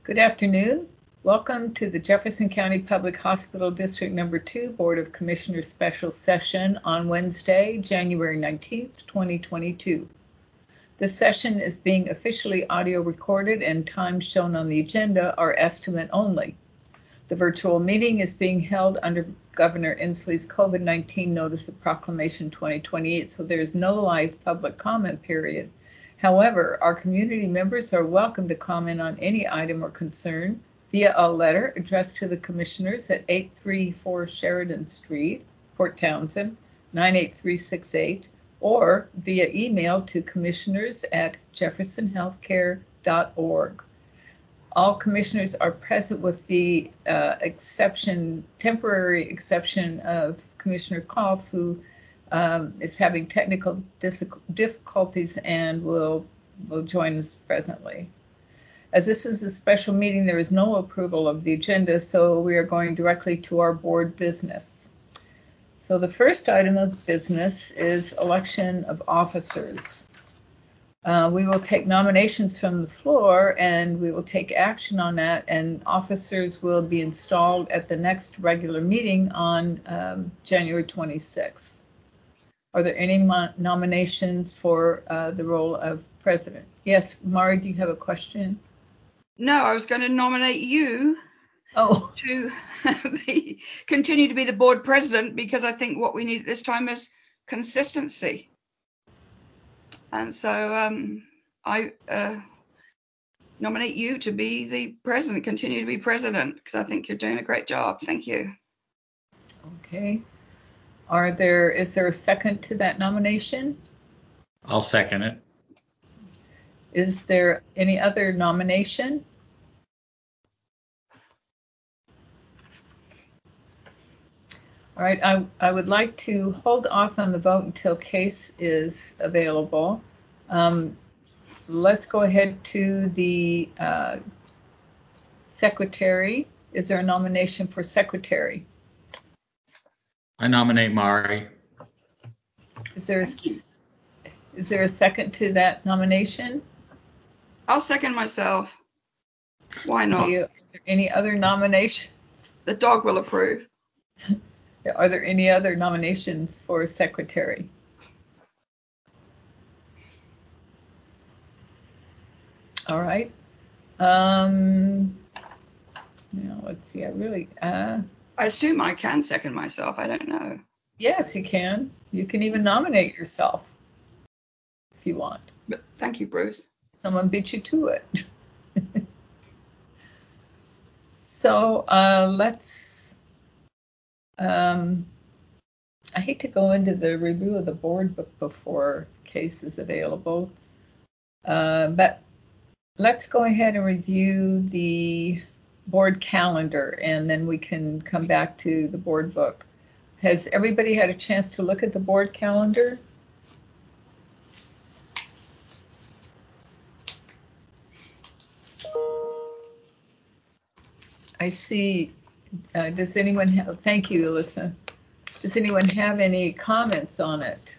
Good afternoon. Welcome to the Jefferson County Public Hospital District Number 2 Board of Commissioners Special Session on Wednesday, January 19th, 2022. This session is being officially audio recorded and times shown on the agenda are estimate only. The virtual meeting is being held under Governor Inslee's COVID-19 Notice of Proclamation 2028, so there is no live public comment period. However, our community members are welcome to comment on any item or concern via a letter addressed to the commissioners at 834 Sheridan Street, Port Townsend, 98368, or via email to commissioners@jeffersonhealthcare.org. All commissioners are present with the temporary exception of Commissioner Koff, who is having technical difficulties and will join us presently. As this is a special meeting, there is no approval of the agenda, so we are going directly to our board business. So the first item of business is election of officers. We will take nominations from the floor and we will take action on that, and officers will be installed at the next regular meeting on January 26th. Are there any nominations for the role of president? Yes, Mari, do you have a question? No, I was going to nominate you to continue to be the board president, because I think what we need at this time is consistency. And so I nominate you to be the president, continue to be president, because I think you're doing a great job. Thank you. Okay. Is there a second to that nomination? I'll second it. Is there any other nomination? All right, I would like to hold off on the vote until Case is available. Let's go ahead to the secretary. Is there a nomination for secretary? I nominate Mari. Is there a second to that nomination? I'll second myself. Why not? Are there any other nominations? The dog will approve. Are there any other nominations for secretary? All right. Let's see. I assume I can second myself. I don't know. Yes, you can. You can even nominate yourself if you want. But thank you, Bruce. Someone beat you to it. So let's. I hate to go into the review of the board book before Case is available, but let's go ahead and review the board calendar, and then we can come back to the board book. Has everybody had a chance to look at the board calendar? I see. Does anyone have? Thank you, Alyssa. Does anyone have any comments on it?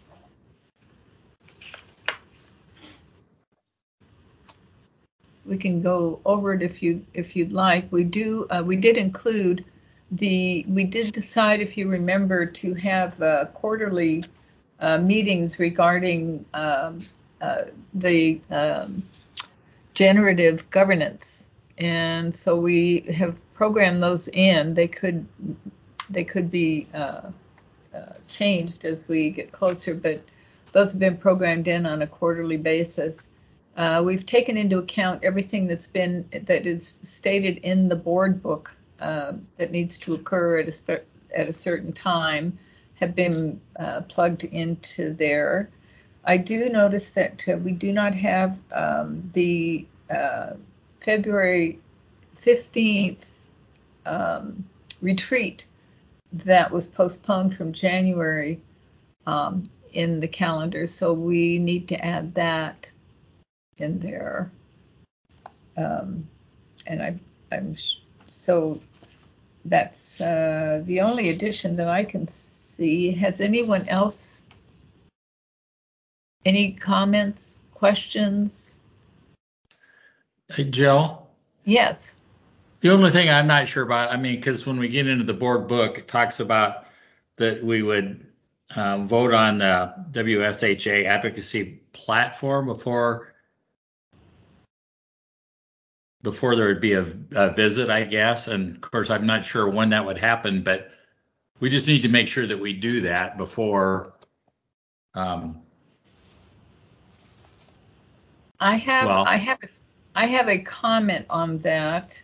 We can go over it if you'd like. We did include we did decide, if you remember, to have quarterly meetings regarding the generative governance, and so we have programmed those in. They could be changed as we get closer, but those have been programmed in on a quarterly basis. We've taken into account everything that is stated in the board book that needs to occur at a certain time, have been plugged into there. I do notice that we do not have the February 15th retreat that was postponed from January in the calendar, so we need to add that in there. So that's the only addition that I can see. Has anyone else any comments, questions? Hey, Jill? Yes. The only thing I'm not sure about, I mean, because when we get into the board book, it talks about that we would vote on the WSHA advocacy platform before there would be a visit, I guess. And of course, I'm not sure when that would happen, but we just need to make sure that we do that before. I have a comment on that.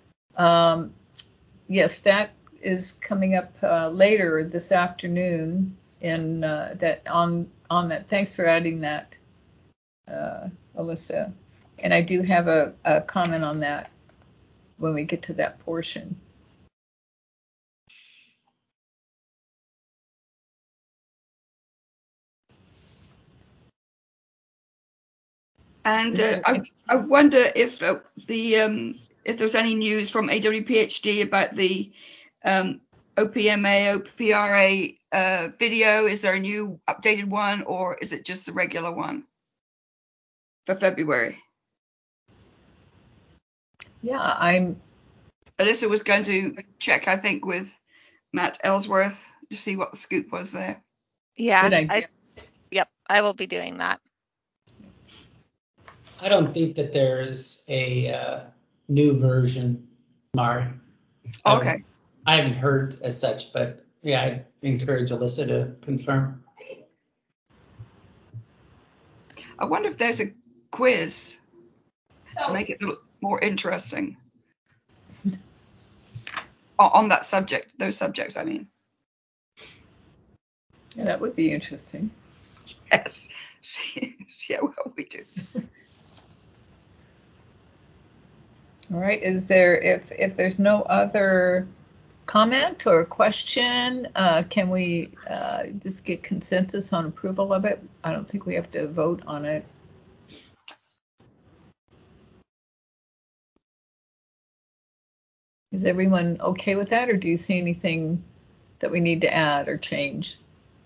Yes, that is coming up later this afternoon. In that on that. Thanks for adding that, Alyssa. And I do have a comment on that when we get to that portion. And I wonder if there's any news from AWPHD about the OPMA, OPRA video. Is there a new updated one, or is it just the regular one for February? Yeah, Alyssa was going to check, I think, with Matt Ellsworth to see what the scoop was there. Yeah, yep, I will be doing that. I don't think that there's a new version, Mari. Okay. I haven't heard as such, but yeah, I encourage Alyssa to confirm. I wonder if there's a quiz to make it look more interesting on that subject, those subjects, I mean. Yeah, that would be interesting. Yes. See what we do. All right. Is there, if there's no other comment or question, can we just get consensus on approval of it? I don't think we have to vote on it. Is everyone okay with that, or do you see anything that we need to add or change?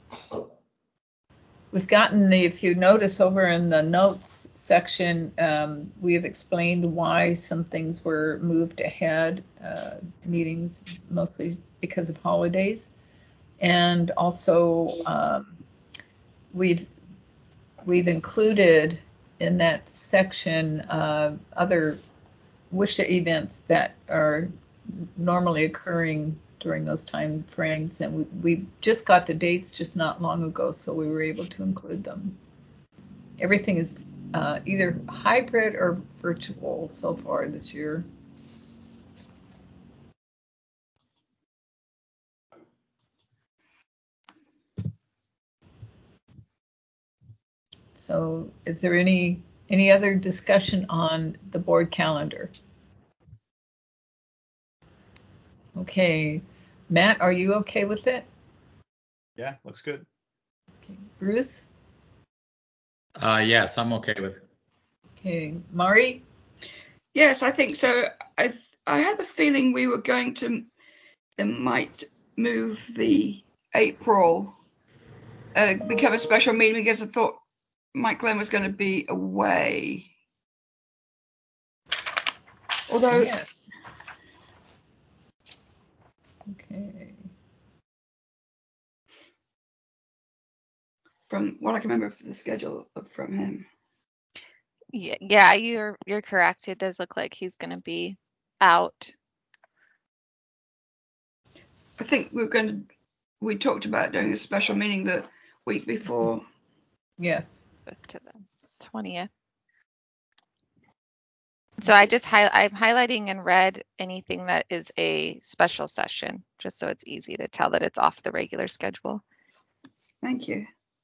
We've gotten if you notice over in the notes section, we have explained why some things were moved ahead, meetings mostly because of holidays. And also we've included in that section other WSHA events that are normally occurring during those time frames, and we just got the dates just not long ago, so we were able to include them. Everything is either hybrid or virtual so far this year. So is there any other discussion on the board calendar? Okay, Matt, are you okay with it? Yeah, looks good. Okay. Bruce? Yes, I'm okay with it. Okay, Mari? Yes, I think so. I had a feeling we were going to might move the April, become a special meeting, because I thought Mike Glenn was going to be away. Although yes. Okay. From what I can remember for the schedule from him. Yeah, you're correct. It does look like he's going to be out. I think we talked about doing a special meeting the week before. Yes. To the 20th. So I'm highlighting in red anything that is a special session, just so it's easy to tell that it's off the regular schedule. Thank you.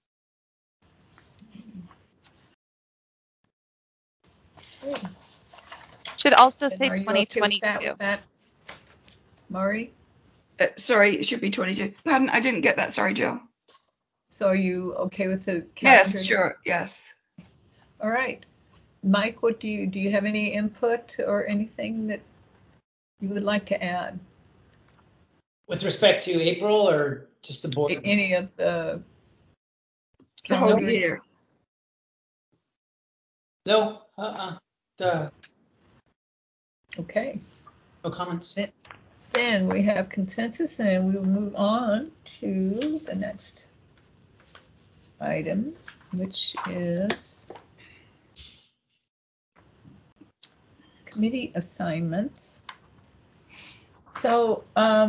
Should also say Are you 2022. Okay with that, Mari? Sorry, it should be 22. Pardon, I didn't get that. Sorry, Jill. So are you okay with the calendar? Yes, sure. Yes. All right. Mike, what do you have any input or anything that you would like to add? With respect to April or just the board? Any of the whole year. No. Okay. No comments. Then we have consensus, and we will move on to the next item, which is committee assignments. So,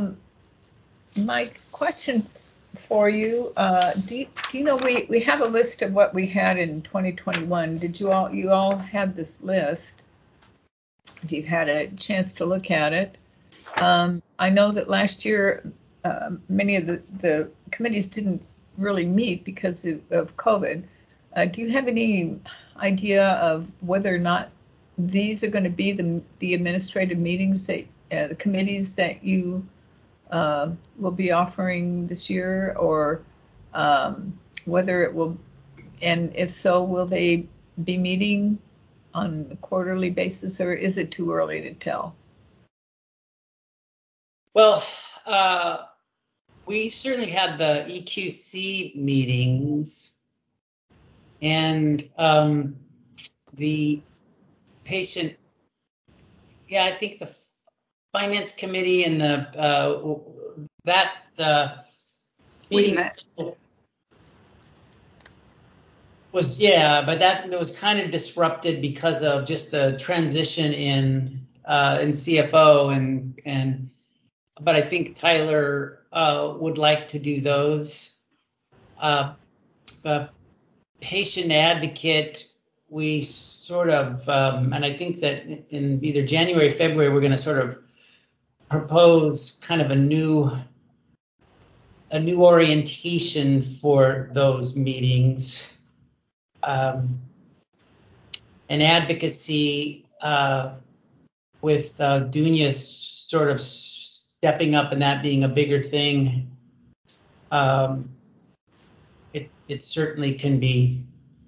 my question for you, do you know, we have a list of what we had in 2021. Did you all had this list? If you've had a chance to look at it. I know that last year many of the committees didn't really meet because of COVID. Do you have any idea of whether or not these are going to be the administrative meetings that the committees that you will be offering this year, or whether it will, and if so, will they be meeting on a quarterly basis, or is it too early to tell? Well, we certainly had the EQC meetings, and the patient, I think the finance committee and the meetings was, but that was kind of disrupted because of just the transition in CFO, but I think Tyler would like to do those. Patient advocate, we sort of, and I think that in either January or February, we're going to sort of propose kind of a new orientation for those meetings. And advocacy with Dunya sort of stepping up and that being a bigger thing. It certainly can be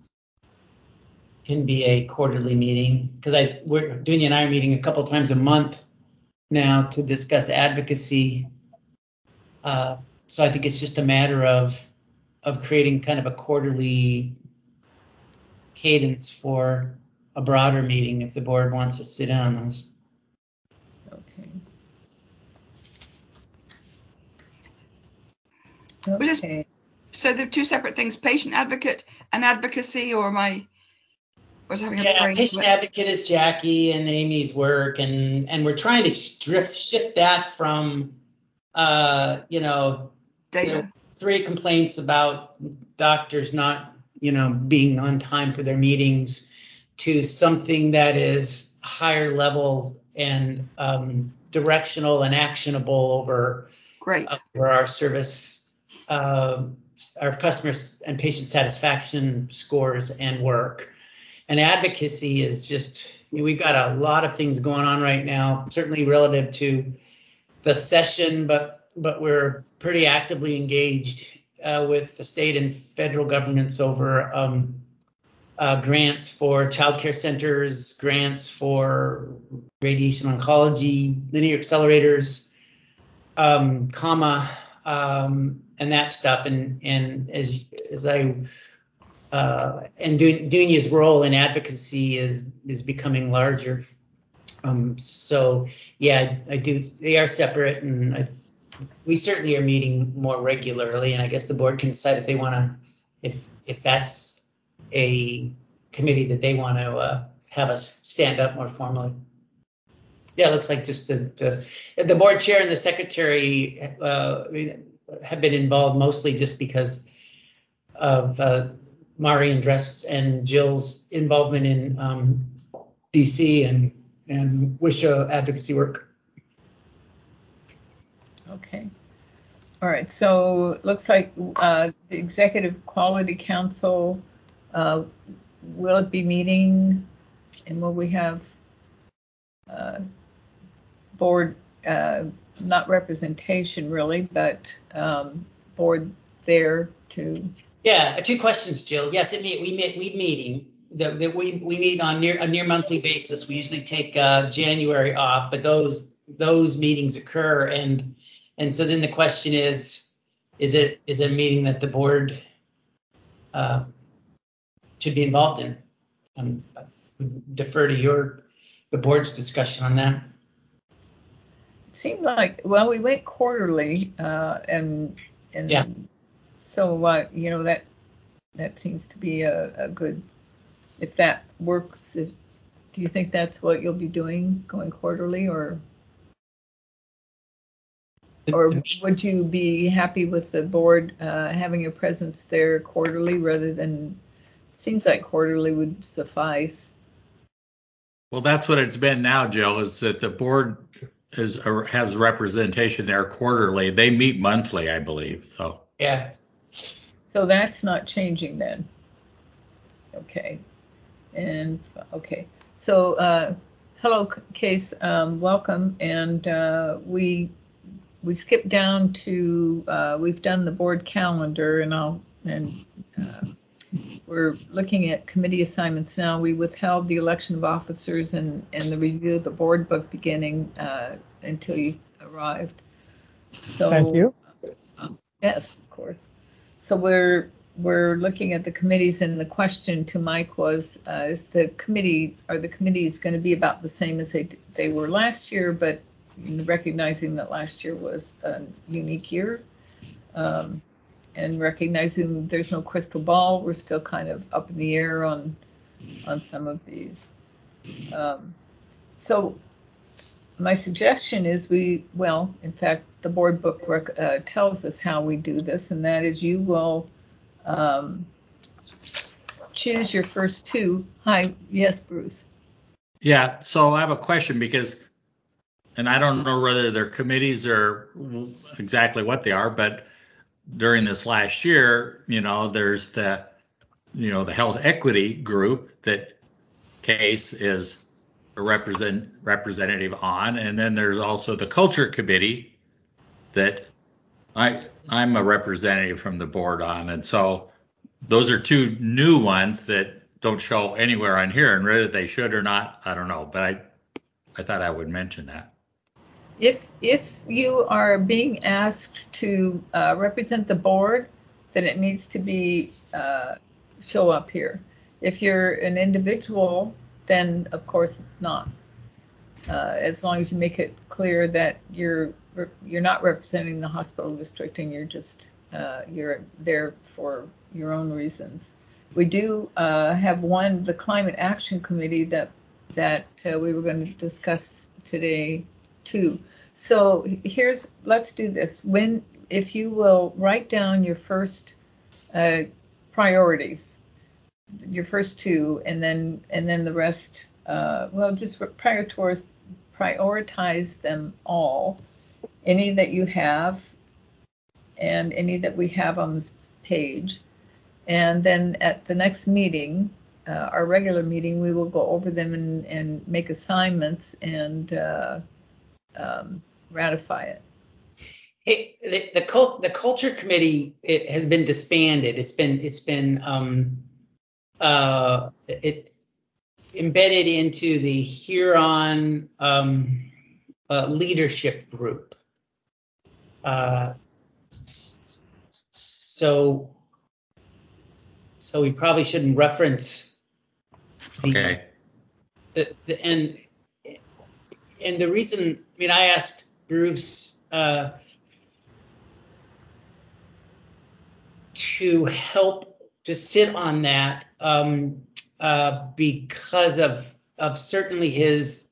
a quarterly meeting, because Dunya and I are meeting a couple times a month now to discuss advocacy. So I think it's just a matter of creating kind of a quarterly cadence for a broader meeting if the board wants to sit in on those. Okay. So they're two separate things: patient advocate and advocacy, or I was having a brain. Patient advocate is Jackie and Amy's work, and we're trying to shift that from data. 3 complaints about doctors not being on time for their meetings to something that is higher level and directional and actionable over our service, our customers and patient satisfaction scores and work. And advocacy is just, we've got a lot of things going on right now, certainly relative to the session, but we're pretty actively engaged with the state and federal governments over grants for childcare centers, grants for radiation oncology, linear accelerators, and that stuff. And as I and Dunya's role in advocacy is becoming larger. So I do. They are separate, and we certainly are meeting more regularly. And I guess the board can decide if they want to, if that's a committee that they want to have us stand up more formally. It looks like just the board chair and the secretary have been involved mostly just because of Mari and Dress and Jill's involvement in DC and WSHA advocacy work. Okay. All right. So it looks like the Executive Quality Council, will it be meeting, and will we have board, not representation really, but board there to? Yeah, 2 questions, Jill. Yes, we meeting. We meet on a near monthly basis. We usually take January off, but those meetings occur, and so then the question is it a meeting that the board should be involved in? I would defer to the board's discussion on that. seemed like, well, we went quarterly, and Yeah. so you know, that seems to be a good, if that works. Do you think that's what you'll be doing, going quarterly, or would you be happy with the board having a presence there quarterly rather than? It seems like quarterly would suffice. Well, that's what it's been now, Jill, is that the board has representation there quarterly. They meet monthly, I believe. So Yeah. So that's not changing then. Okay. And okay. So hello, Case. Welcome. And we skipped down to we've done the board calendar, and we're looking at committee assignments now. We withheld the election of officers and the review of the board book beginning until you arrived. So thank you. Yes, of course. So we're looking at the committees, and the question to Mike was, is the committees going to be about the same as they were last year, but recognizing that last year was a unique year, and recognizing there's no crystal ball, we're still kind of up in the air on some of these. So my suggestion is in fact, the board book tells us how we do this, and that is you will choose your first two. Hi, yes, Bruce. yeah, so I have a question and I don't know whether their committees are exactly what they are, but during this last year, there's the health equity group that Case is a representative on, and then there's also the culture committee that I'm a representative from the board on, and so those are two new ones that don't show anywhere on here, and whether they should or not, I don't know, but I thought I would mention that. If you are being asked to represent the board, then it needs to be show up here. If you're an individual, then of course not. As long as you make it clear that you're not representing the hospital district and you're just you're there for your own reasons. We do have the Climate Action Committee that we were going to discuss today too. So let's do this. If you will write down your first priorities, your first two, and then the rest. Just prioritize them all. Any that you have, and any that we have on this page, and then at the next meeting, our regular meeting, we will go over them and make assignments and ratify it. Hey, the culture committee, it has been disbanded. It's been embedded into the Huron leadership group. So we probably shouldn't reference Okay. And the reason, I asked Bruce to help to sit on that because of certainly his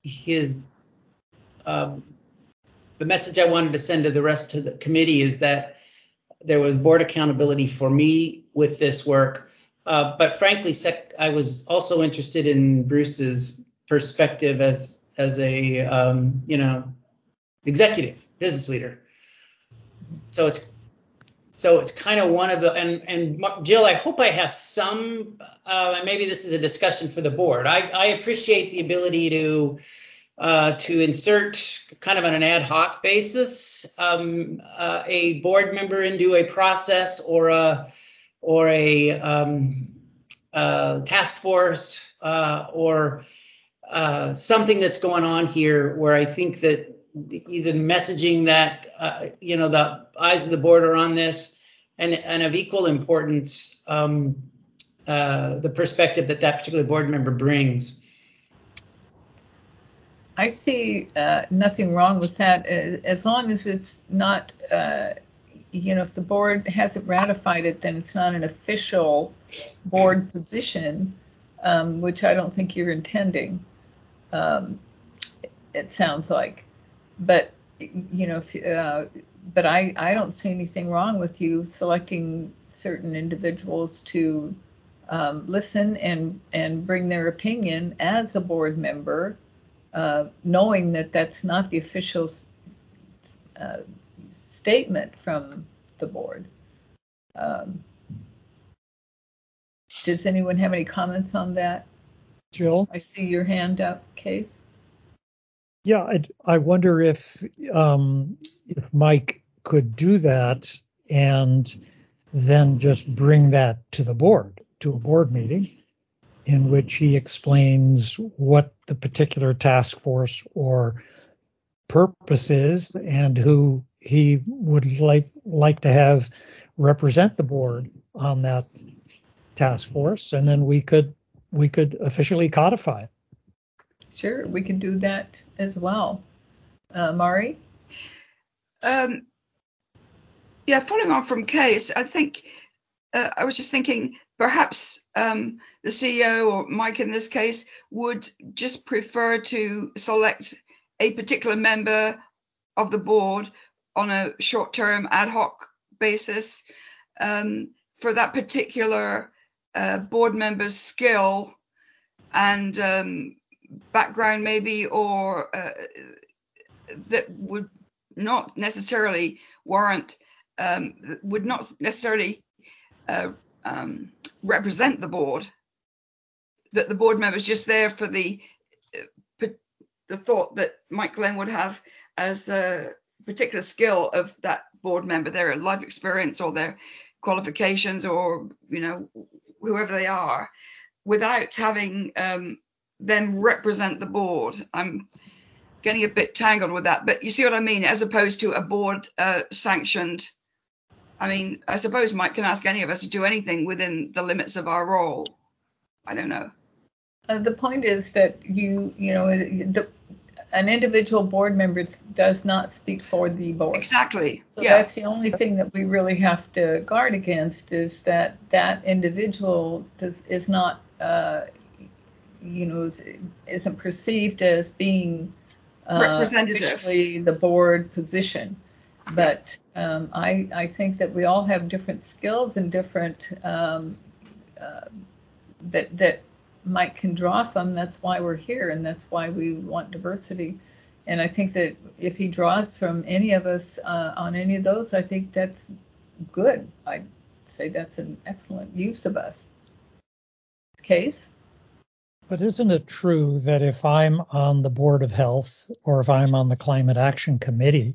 the message I wanted to send to the rest of the committee is that there was board accountability for me with this work. But frankly, I was also interested in Bruce's perspective as a executive business leader. So it's kind of one of the and Jill, I hope I have some. Maybe this is a discussion for the board. I appreciate the ability to insert kind of on an ad hoc basis a board member into a process or a task force or something that's going on here where I think that either messaging that the eyes of the board are on this and of equal importance the perspective that particular board member brings. I see nothing wrong with that, as long as it's not, if the board hasn't ratified it, then it's not an official board position, which I don't think you're intending. It sounds like, but but I don't see anything wrong with you selecting certain individuals to listen and bring their opinion as a board member, knowing that that's not the official statement from the board. Does anyone have any comments on that? Jill? I see your hand up, Case. Yeah, I wonder if Mike could do that and then just bring that to the board, to a board meeting, in which he explains what the particular task force or purpose is and who he would like to have represent the board on that task force, and then we could officially codify it. Sure, we can do that as well. Mari? Yeah, following on from Case, I think I was just thinking perhaps the CEO, or Mike in this case, would just prefer to select a particular member of the board on a short-term ad hoc basis for that particular board member's skill and background maybe, or that would not necessarily warrant, would not necessarily represent the board, that the board member is just there for the thought that Mike Glenn would have as a particular skill of that board member, their life experience or their qualifications, or whoever they are, without having them represent the board. I'm getting a bit tangled with that, but you see what I mean, as opposed to a board sanctioned. I mean, I suppose Mike can ask any of us to do anything within the limits of our role. I don't know. The point is that an individual board member does not speak for the board. Exactly. So that's the only thing that we really have to guard against, is that individual is not, isn't perceived as being officially the board position. But I think that we all have different skills and different that Mike can draw from. That's why we're here, and that's why we want diversity. And I think that if he draws from any of us on any of those, I think that's good. I'd say that's an excellent use of us. Case? But isn't it true that if I'm on the Board of Health, or if I'm on the Climate Action Committee,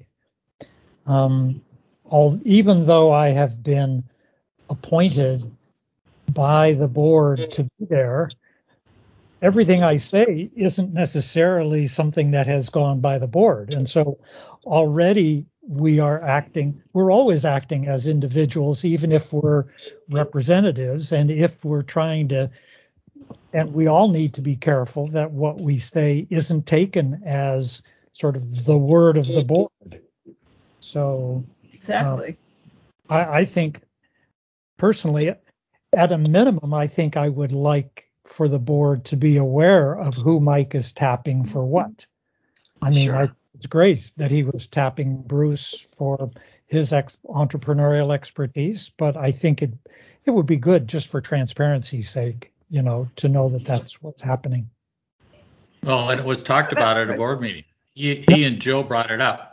even though I have been appointed by the board to be there, everything I say isn't necessarily something that has gone by the board. And so already we're always acting as individuals, even if we're representatives, and if we're trying to, and we all need to be careful that what we say isn't taken as sort of the word of the board. So exactly. I think personally, at a minimum, I think I would like for the board to be aware of who Mike is tapping for what. I mean, sure. It's great that he was tapping Bruce for his entrepreneurial expertise, but I think it would be good, just for transparency's sake, to know that that's what's happening. Well, and it was talked about at a board meeting. He and Jill brought it up.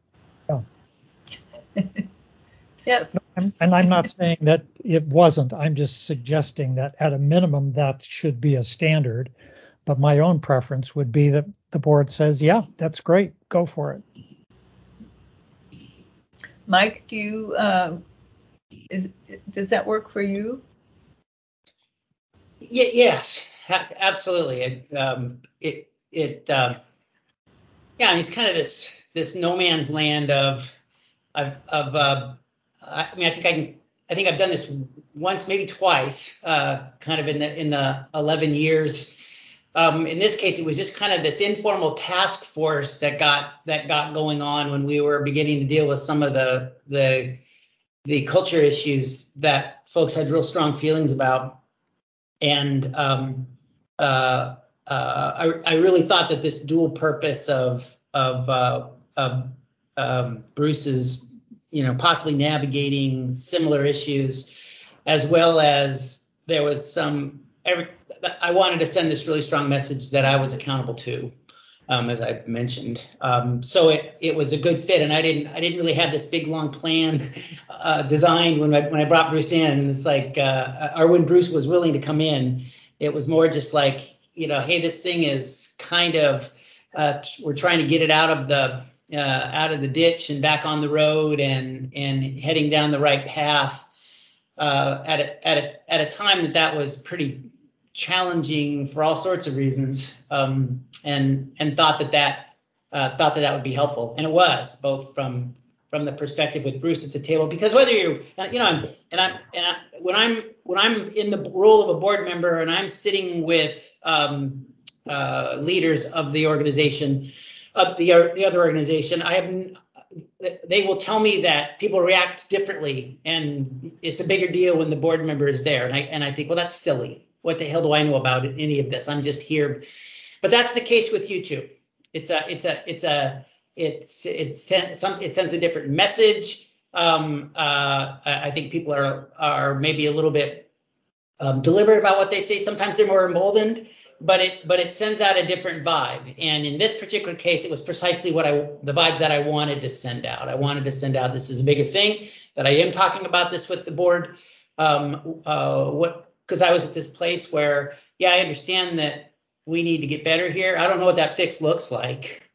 Yes. And I'm not saying that it wasn't. I'm just suggesting that at a minimum that should be a standard. But my own preference would be that the board says, yeah, that's great, go for it. Mike, does that work for you? Yes, absolutely. It's kind of this no man's land of I think I've done this once, maybe twice, kind of in the 11 years in this case, it was just kind of this informal task force that got going on when we were beginning to deal with some of the culture issues that folks had real strong feelings about. And I really thought that this dual purpose of Bruce's, possibly navigating similar issues, as well as there was I wanted to send this really strong message that I was accountable to, as I mentioned. So it was a good fit, and I didn't really have this big long plan designed when I brought Bruce in. It's like, or when Bruce was willing to come in, it was more just like, hey, this thing is kind of we're trying to get it out of the ditch and back on the road and heading down the right path at a time that was pretty challenging for all sorts of reasons, and thought that would be helpful, and it was, both from the perspective with Bruce at the table, because whether you're, when I'm in the role of a board member and I'm sitting with leaders of the organization, of the other organization, they will tell me that people react differently, and it's a bigger deal when the board member is there, and I think, well, that's silly. What the hell do I know about any of this? I'm just here. But that's the case with you too. It sends a different message. I think people are maybe a little bit deliberate about what they say. Sometimes they're more emboldened, but it sends out a different vibe. And in this particular case, it was precisely the vibe that I wanted to send out. I wanted to send out, this is a bigger thing, that I am talking about this with the board. Because I was at this place where, I understand that we need to get better here. I don't know what that fix looks like.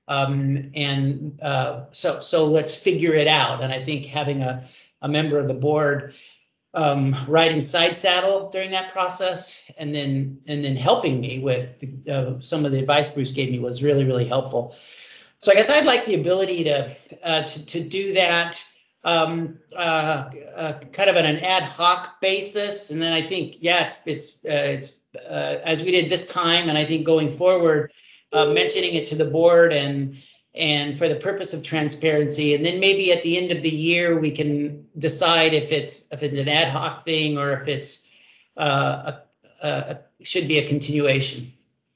So let's figure it out. And I think having a member of the board riding side saddle during that process, and then helping me with some of the advice Bruce gave me, was really, really helpful. So I guess I'd like the ability to do that kind of on an ad hoc basis, and then I think it's as we did this time, and I think going forward, mentioning it to the board and for the purpose of transparency, and then maybe at the end of the year we can decide if it's an ad hoc thing or if it's should be a continuation.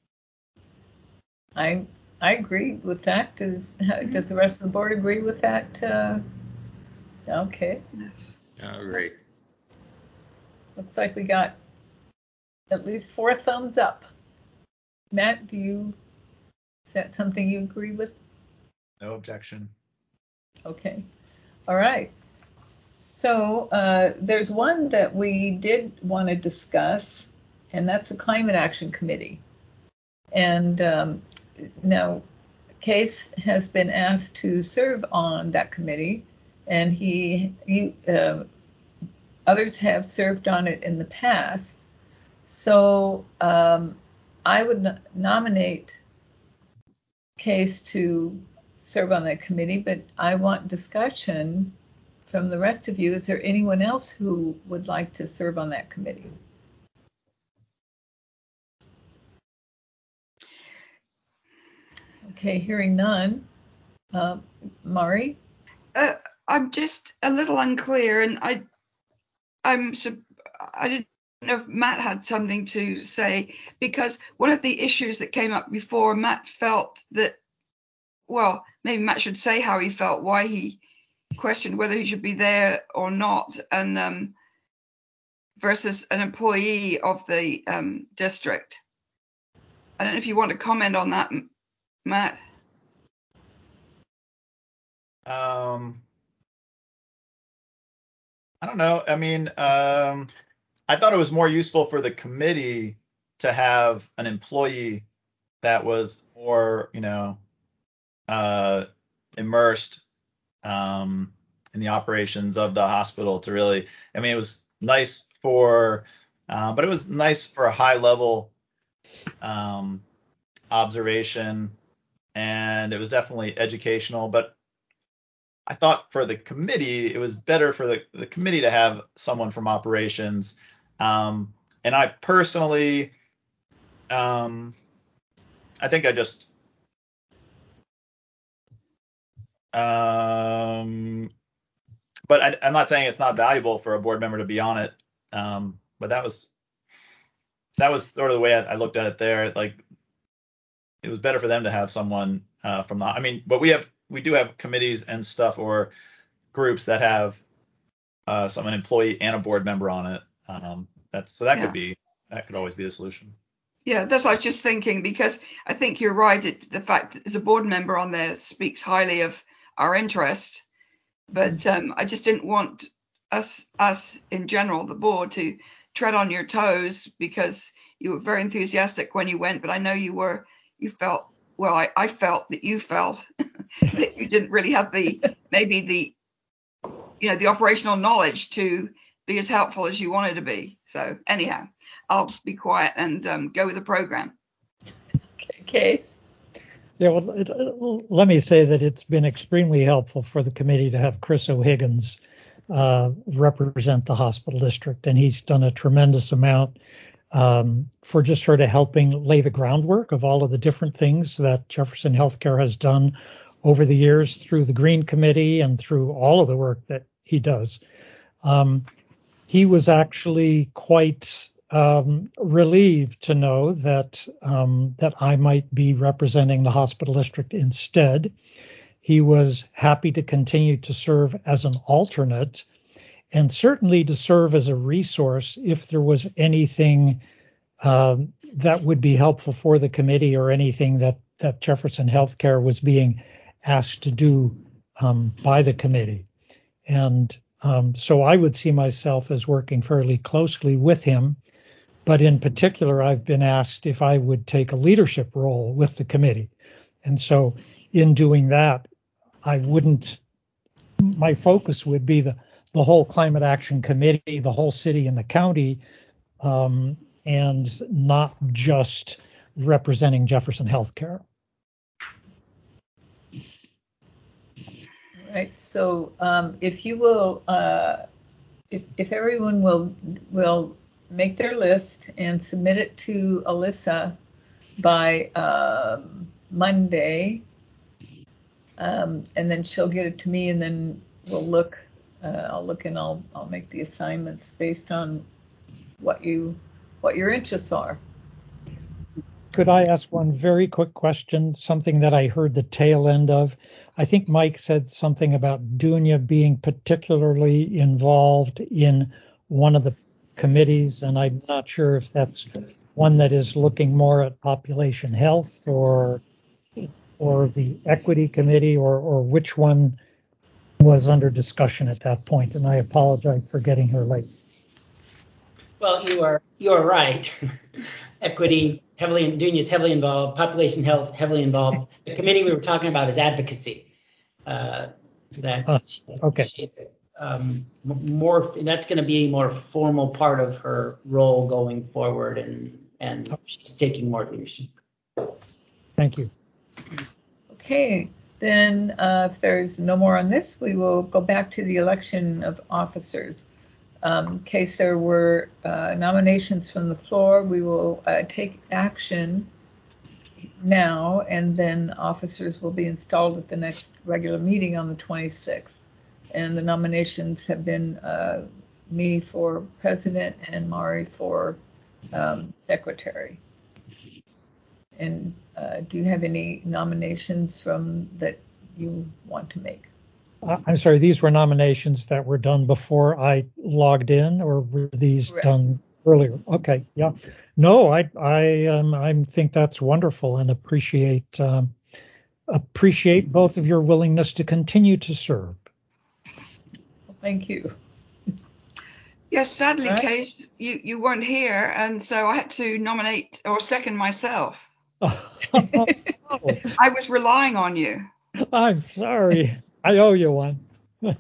I agree with that. Does the rest of the board agree with that? Okay. I agree. Looks like we got at least 4 thumbs up. Matt, is that something you agree with? No objection. Okay. All right. So there's one that we did want to discuss, and that's the Climate Action Committee. And now Case has been asked to serve on that committee, and others have served on it in the past. So I would nominate Case to serve on that committee, but I want discussion from the rest of you. Is there anyone else who would like to serve on that committee? Okay, hearing none. Mari? I'm just a little unclear, and I didn't know if Matt had something to say, because one of the issues that came up before, Matt felt that, well, maybe Matt should say how he felt, why he questioned whether he should be there or not, and versus an employee of the district. I don't know if you want to comment on that, Matt. I don't know. I mean, I thought it was more useful for the committee to have an employee that was more, immersed in the operations of the hospital to really, I mean, it was nice but it was nice for a high level observation, and it was definitely educational, but I thought for the committee, it was better for the committee to have someone from operations. And I personally I think I just but I'm not saying it's not valuable for a board member to be on it. But that was sort of the way I looked at it there. Like, it was better for them to have someone from the. I mean, but we do have committees and stuff or groups that have an employee and a board member on it. That could always be the solution. Yeah, that's what I was just thinking, because I think you're right. The fact that there's a board member on there speaks highly of our interest, but I just didn't want us in general, the board, to tread on your toes, because you were very enthusiastic when you went, but I know I felt that you felt that you didn't really have the operational knowledge to be as helpful as you wanted to be. So anyhow, I'll be quiet and go with the program. Okay, Case. Yeah, well, let me say that it's been extremely helpful for the committee to have Chris O'Higgins represent the hospital district, and he's done a tremendous amount for just sort of helping lay the groundwork of all of the different things that Jefferson Healthcare has done over the years through the Green Committee and through all of the work that he does. He was actually quite relieved to know that I might be representing the hospital district instead. He was happy to continue to serve as an alternate, and certainly to serve as a resource if there was anything that would be helpful for the committee, or anything that Jefferson Healthcare was being asked to do by the committee. And so I would see myself as working fairly closely with him. But in particular, I've been asked if I would take a leadership role with the committee. And so in doing that, my focus would be the whole Climate Action Committee, the whole city and the county, and not just representing Jefferson Healthcare. Right. So if you will, if everyone will make their list and submit it to Alyssa by Monday, and then she'll get it to me, and then we'll look. I'll look, and I'll make the assignments based on what your interests are. Could I ask one very quick question? Something that I heard the tail end of. I think Mike said something about Dunya being particularly involved in one of the committees, and I'm not sure if that's one that is looking more at population health or the equity committee, or which one was under discussion at that point. And I apologize for getting her late. Well, you are right. Equity Dunya is heavily involved. Population health heavily involved. The committee we were talking about is advocacy. Okay. She's more. That's going to be a more formal part of her role going forward, and she's taking more leadership. Thank you. Okay. Then if there's no more on this, we will go back to the election of officers. In case there were nominations from the floor, we will take action now, and then officers will be installed at the next regular meeting on the 26th. And the nominations have been me for president and Mari for secretary. And do you have any nominations that you want to make? I'm sorry, these were nominations that were done before I logged in, or were these Correct. Done earlier? Okay, yeah. No, I think that's wonderful, and appreciate both of your willingness to continue to serve. Well, thank you. Yes, sadly, Right. Case, you weren't here, and so I had to nominate or second myself. I was relying on you. I'm sorry. I owe you one. All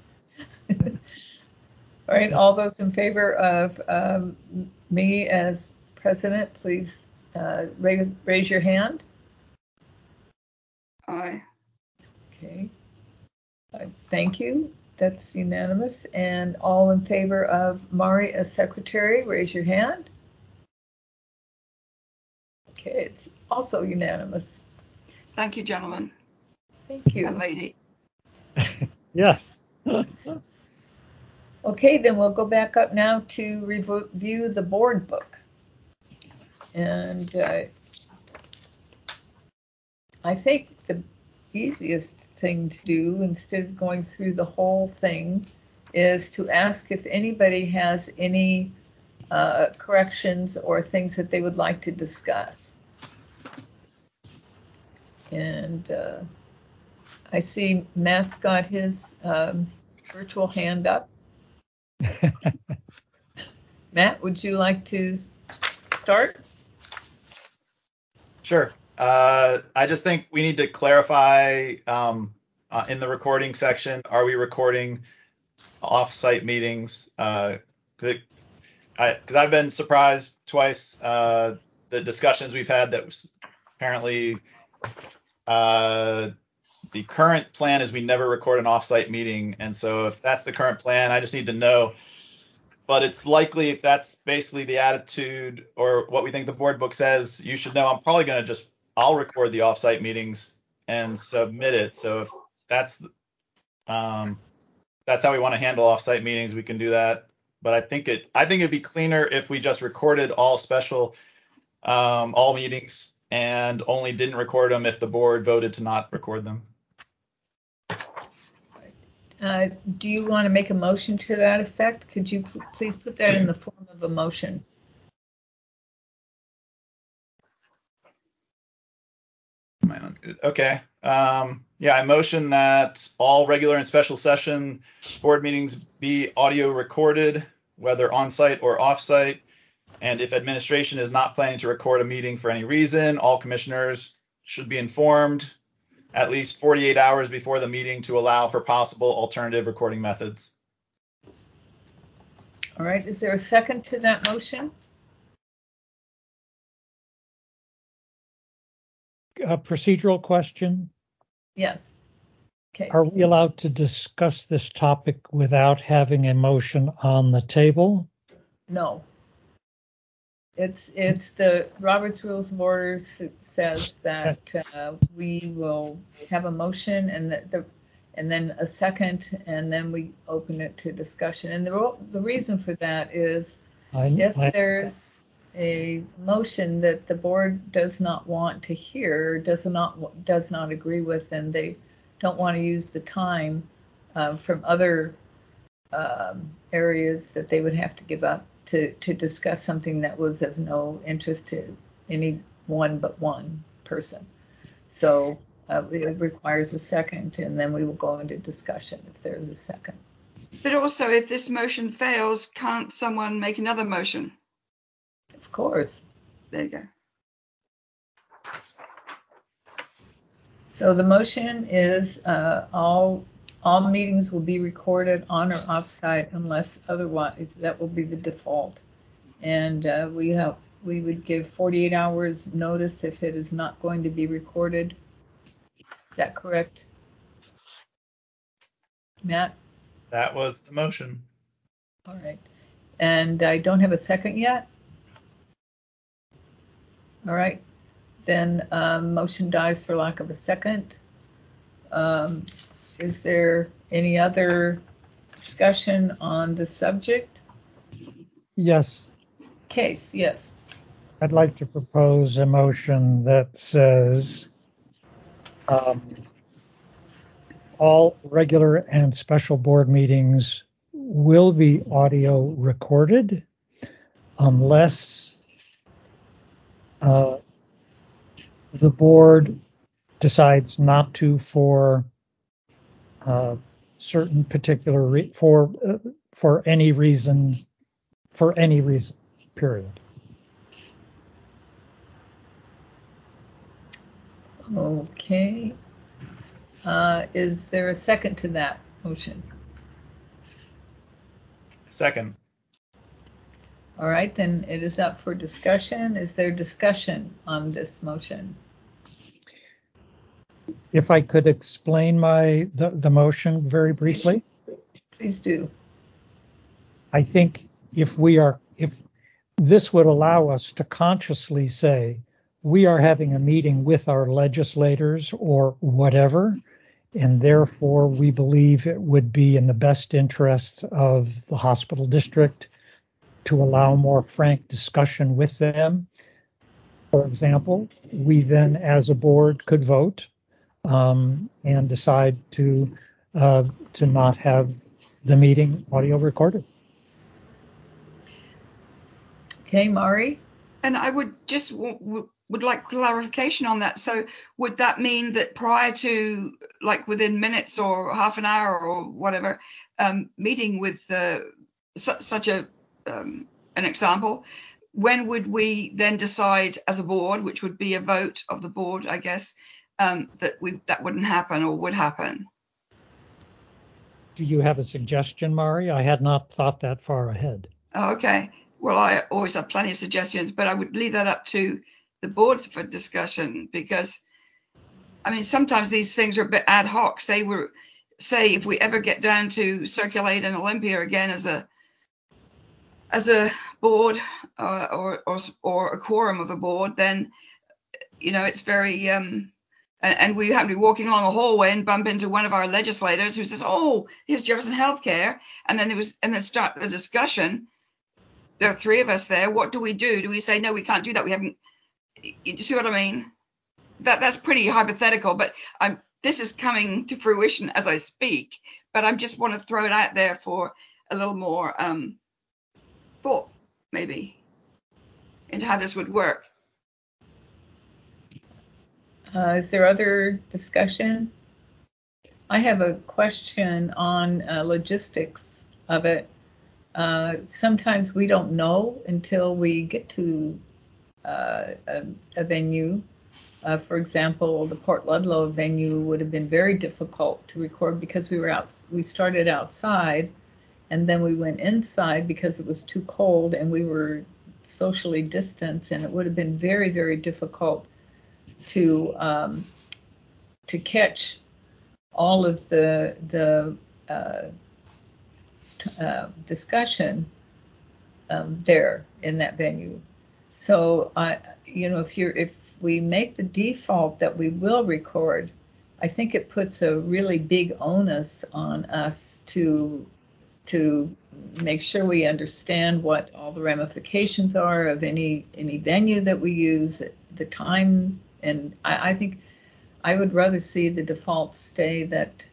right, all those in favor of me as president, please raise your hand. Aye. Okay. Thank you. That's unanimous. And all in favor of Mari as secretary, raise your hand. Okay, it's also unanimous. Thank you, gentlemen. Thank you. And lady. Yes. Okay, then we'll go back up now to review the board book. And I think the easiest thing to do, instead of going through the whole thing, is to ask if anybody has any corrections or things that they would like to discuss. And I see Matt's got his virtual hand up. Matt, would you like to start? Sure. I just think we need to clarify in the recording section, are we recording off-site meetings? Because I've been surprised twice, the discussions we've had that was apparently the current plan is we never record an off-site meeting. And so if that's the current plan, I just need to know. But it's likely if that's basically the attitude or what we think the board book says, you should know I'm probably going to I'll record the off-site meetings and submit it. So if that's how we want to handle off-site meetings, we can do that. But I think it'd be cleaner if we just recorded all meetings and only didn't record them if the board voted to not record them. Do you want to make a motion to that effect? Could you please put that in the form of a motion? Okay. Yeah, I motion that all regular and special session board meetings be audio recorded, whether on-site or off-site. And if administration is not planning to record a meeting for any reason, all commissioners should be informed at least 48 hours before the meeting to allow for possible alternative recording methods. All right. Is there a second to that motion? A procedural question. Yes. Okay. Are we allowed to discuss this topic without having a motion on the table? No. It's the Robert's Rules of Order says that we will have a motion and then a second, and then we open it to discussion. And the reason for that is if there's a motion that the board does not want to hear, does not agree with, and they don't want to use the time from other areas that they would have to give up to discuss something that was of no interest to any one but one person. So it requires a second, and then we will go into discussion if there's a second. But also, if this motion fails, can't someone make another motion? Of course. There you go. So the motion is all meetings will be recorded on or off-site unless otherwise. That will be the default. And we would give 48 hours notice if it is not going to be recorded. Is that correct, Matt? That was the motion. All right. And I don't have a second yet. All right. Then motion dies for lack of a second. Is there any other discussion on the subject? Yes. Case, yes. I'd like to propose a motion that says all regular and special board meetings will be audio recorded unless the board decides not to for certain particular for any reason, period. Okay. Is there a second to that motion? Second. All right, then it is up for discussion. Is there discussion on this motion? If I could explain the motion very briefly. Please do. I think if this would allow us to consciously say we are having a meeting with our legislators or whatever, and therefore we believe it would be in the best interests of the hospital district to allow more frank discussion with them. For example, we then as a board could vote and decide to not have the meeting audio recorded. Okay, Mari? And I would just would like clarification on that. So would that mean that prior to, like within minutes or half an hour or whatever, meeting with such an example, when would we then decide as a board, which would be a vote of the board, I guess, that wouldn't happen or would happen? Do you have a suggestion, Mari? I had not thought that far ahead. Oh, okay. Well, I always have plenty of suggestions, but I would leave that up to the boards for discussion, because, I mean, sometimes these things are a bit ad hoc. Say if we ever get down to Circulate and Olympia again as a board or a quorum of a board, then, you know, it's very and we happen to be walking along a hallway and bump into one of our legislators who says, "Oh, here's Jefferson Healthcare," and then start the discussion. There are three of us there. What do we do? Do we say, no, we can't do that? We haven't. You see what I mean? That's pretty hypothetical, but this is coming to fruition as I speak. But I just want to throw it out there for a little more thought, maybe, into how this would work. Is there other discussion? I have a question on logistics of it. Sometimes we don't know until we get to a venue. For example, the Port Ludlow venue would have been very difficult to record because we started outside and then we went inside because it was too cold and we were socially distanced, and it would have been very, very difficult to catch all of the discussion there in that venue. So if we make the default that we will record, I think it puts a really big onus on us to make sure we understand what all the ramifications are of any venue that we use, the time. And I think I would rather see the default stay that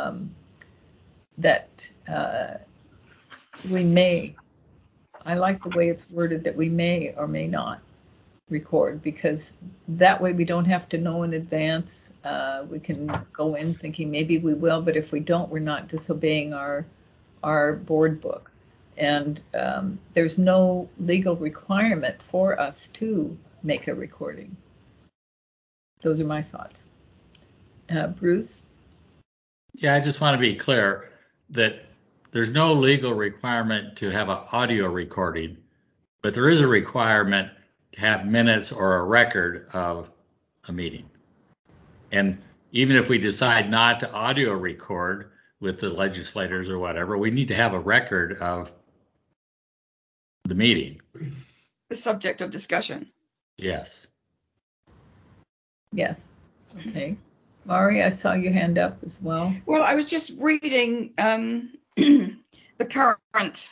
we may. I like the way it's worded, that we may or may not record, because that way we don't have to know in advance. We can go in thinking maybe we will, but if we don't, we're not disobeying our board book. And there's no legal requirement for us to make a recording. Those are my thoughts. Bruce? Yeah, I just want to be clear that there's no legal requirement to have an audio recording, but there is a requirement to have minutes or a record of a meeting. And even if we decide not to audio record with the legislators or whatever, we need to have a record of the meeting. The subject of discussion. Yes. Yes. Okay. Mari, I saw your hand up as well. Well, I was just reading the current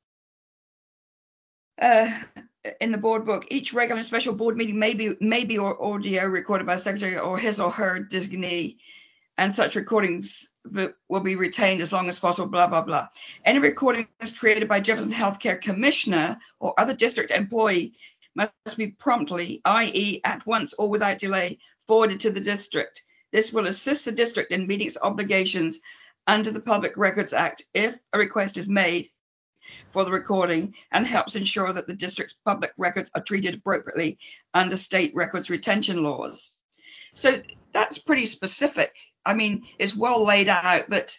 in the board book. Each regular and special board meeting may be audio recorded by the secretary or his or her designee, and such recordings will be retained as long as possible, blah, blah, blah. Any recordings created by Jefferson Healthcare Commissioner or other district employee must be promptly, i.e. at once or without delay, forwarded to the district. This will assist the district in meeting its obligations under the Public Records Act if a request is made for the recording, and helps ensure that the district's public records are treated appropriately under state records retention laws. So that's pretty specific. I mean, it's well laid out that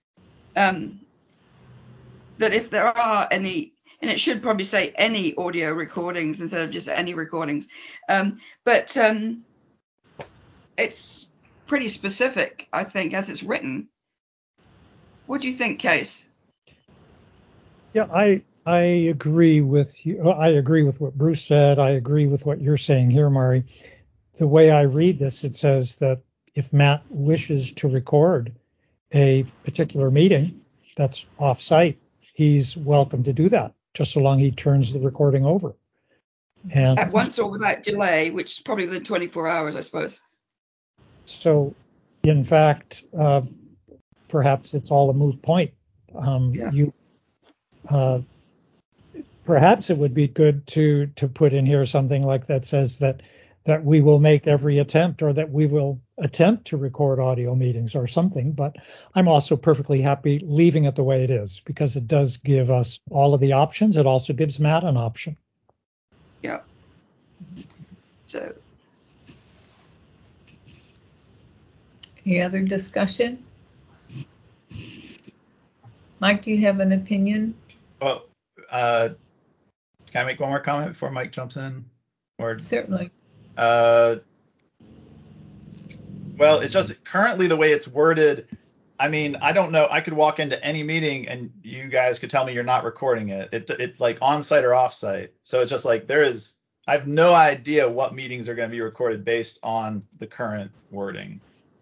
that if there are any, and it should probably say any audio recordings instead of just any recordings, but it's pretty specific, I think, as it's written. What do you think, Case? Yeah, I agree with you. I agree with what Bruce said. I agree with what you're saying here, Mari. The way I read this, it says that if Matt wishes to record a particular meeting that's off-site, he's welcome to do that, just so long he turns the recording over. And at once or without delay, which is probably within 24 hours, I suppose. So, in fact, perhaps it's all a moot point. Perhaps it would be good to put in here something like that says that we will make every attempt, or that we will attempt to record audio meetings or something. But I'm also perfectly happy leaving it the way it is, because it does give us all of the options. It also gives Matt an option. Yeah. So. Any other discussion? Mike, do you have an opinion? Well, can I make one more comment before Mike jumps in? Or certainly. Well, it's just currently the way it's worded. I mean, I don't know. I could walk into any meeting and you guys could tell me you're not recording it. It's like on-site or off-site. So it's just like I have no idea what meetings are going to be recorded based on the current wording.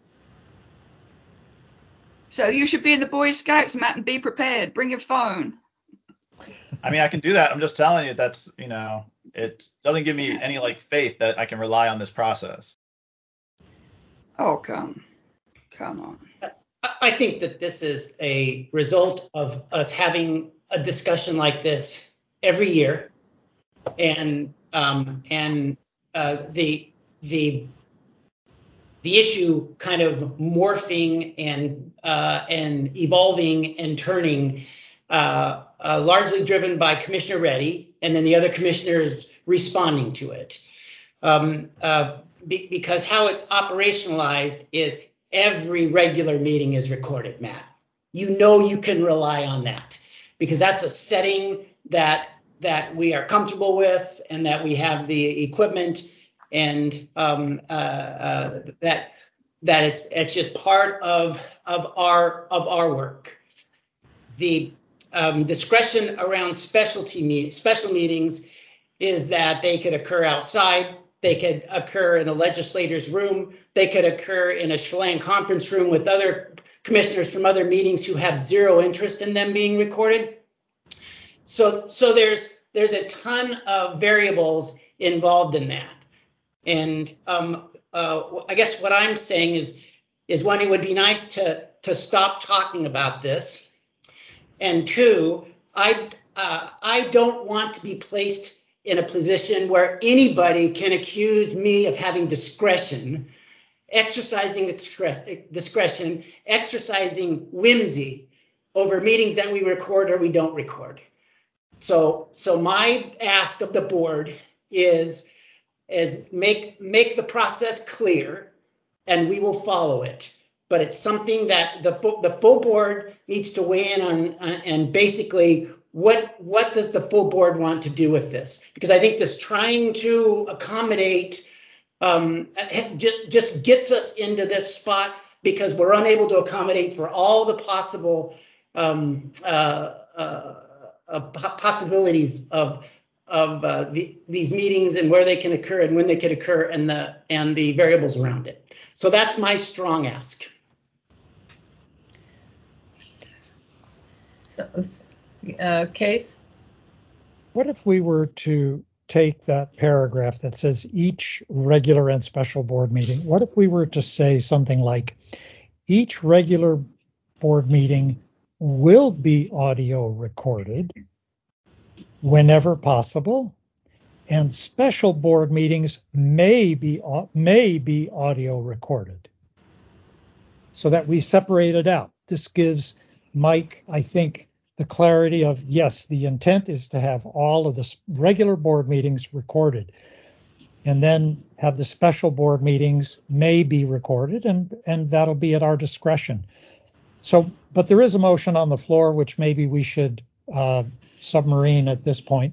So you should be in the Boy Scouts, Matt, and be prepared. Bring your phone. I mean, I can do that. I'm just telling you it doesn't give me any faith that I can rely on this process. Oh, come on. I think that this is a result of us having a discussion like this every year, and the issue kind of morphing and evolving and turning, largely driven by Commissioner Reddy and then the other commissioners responding to it. Because how it's operationalized is every regular meeting is recorded, Matt. You know you can rely on that, because that's a setting that we are comfortable with, and that we have the equipment, and that it's just part of our work. The discretion around special meetings is that they could occur outside, they could occur in a legislator's room, they could occur in a Chelan conference room with other commissioners from other meetings who have zero interest in them being recorded. So there's a ton of variables involved in that. And I guess what I'm saying is one, it would be nice to stop talking about this. And two, I don't want to be placed in a position where anybody can accuse me of having exercising discretion, exercising whimsy over meetings that we record or we don't record. So my ask of the board is make the process clear, and we will follow it. But it's something that the full board needs to weigh in on, and basically what does the full board want to do with this? Because I think this trying to accommodate just gets us into this spot, because we're unable to accommodate for all the possible possibilities of these meetings and where they can occur and when they can occur, and the variables around it. So that's my strong ask. Case? What if we were to take that paragraph that says each regular and special board meeting? What if we were to say something like, each regular board meeting will be audio recorded whenever possible, and special board meetings may be audio recorded, so that we separate it out. This gives Mike, I think, the clarity of, yes, the intent is to have all of the regular board meetings recorded, and then have the special board meetings may be recorded, and that'll be at our discretion. So, but there is a motion on the floor, which maybe we should submarine at this point.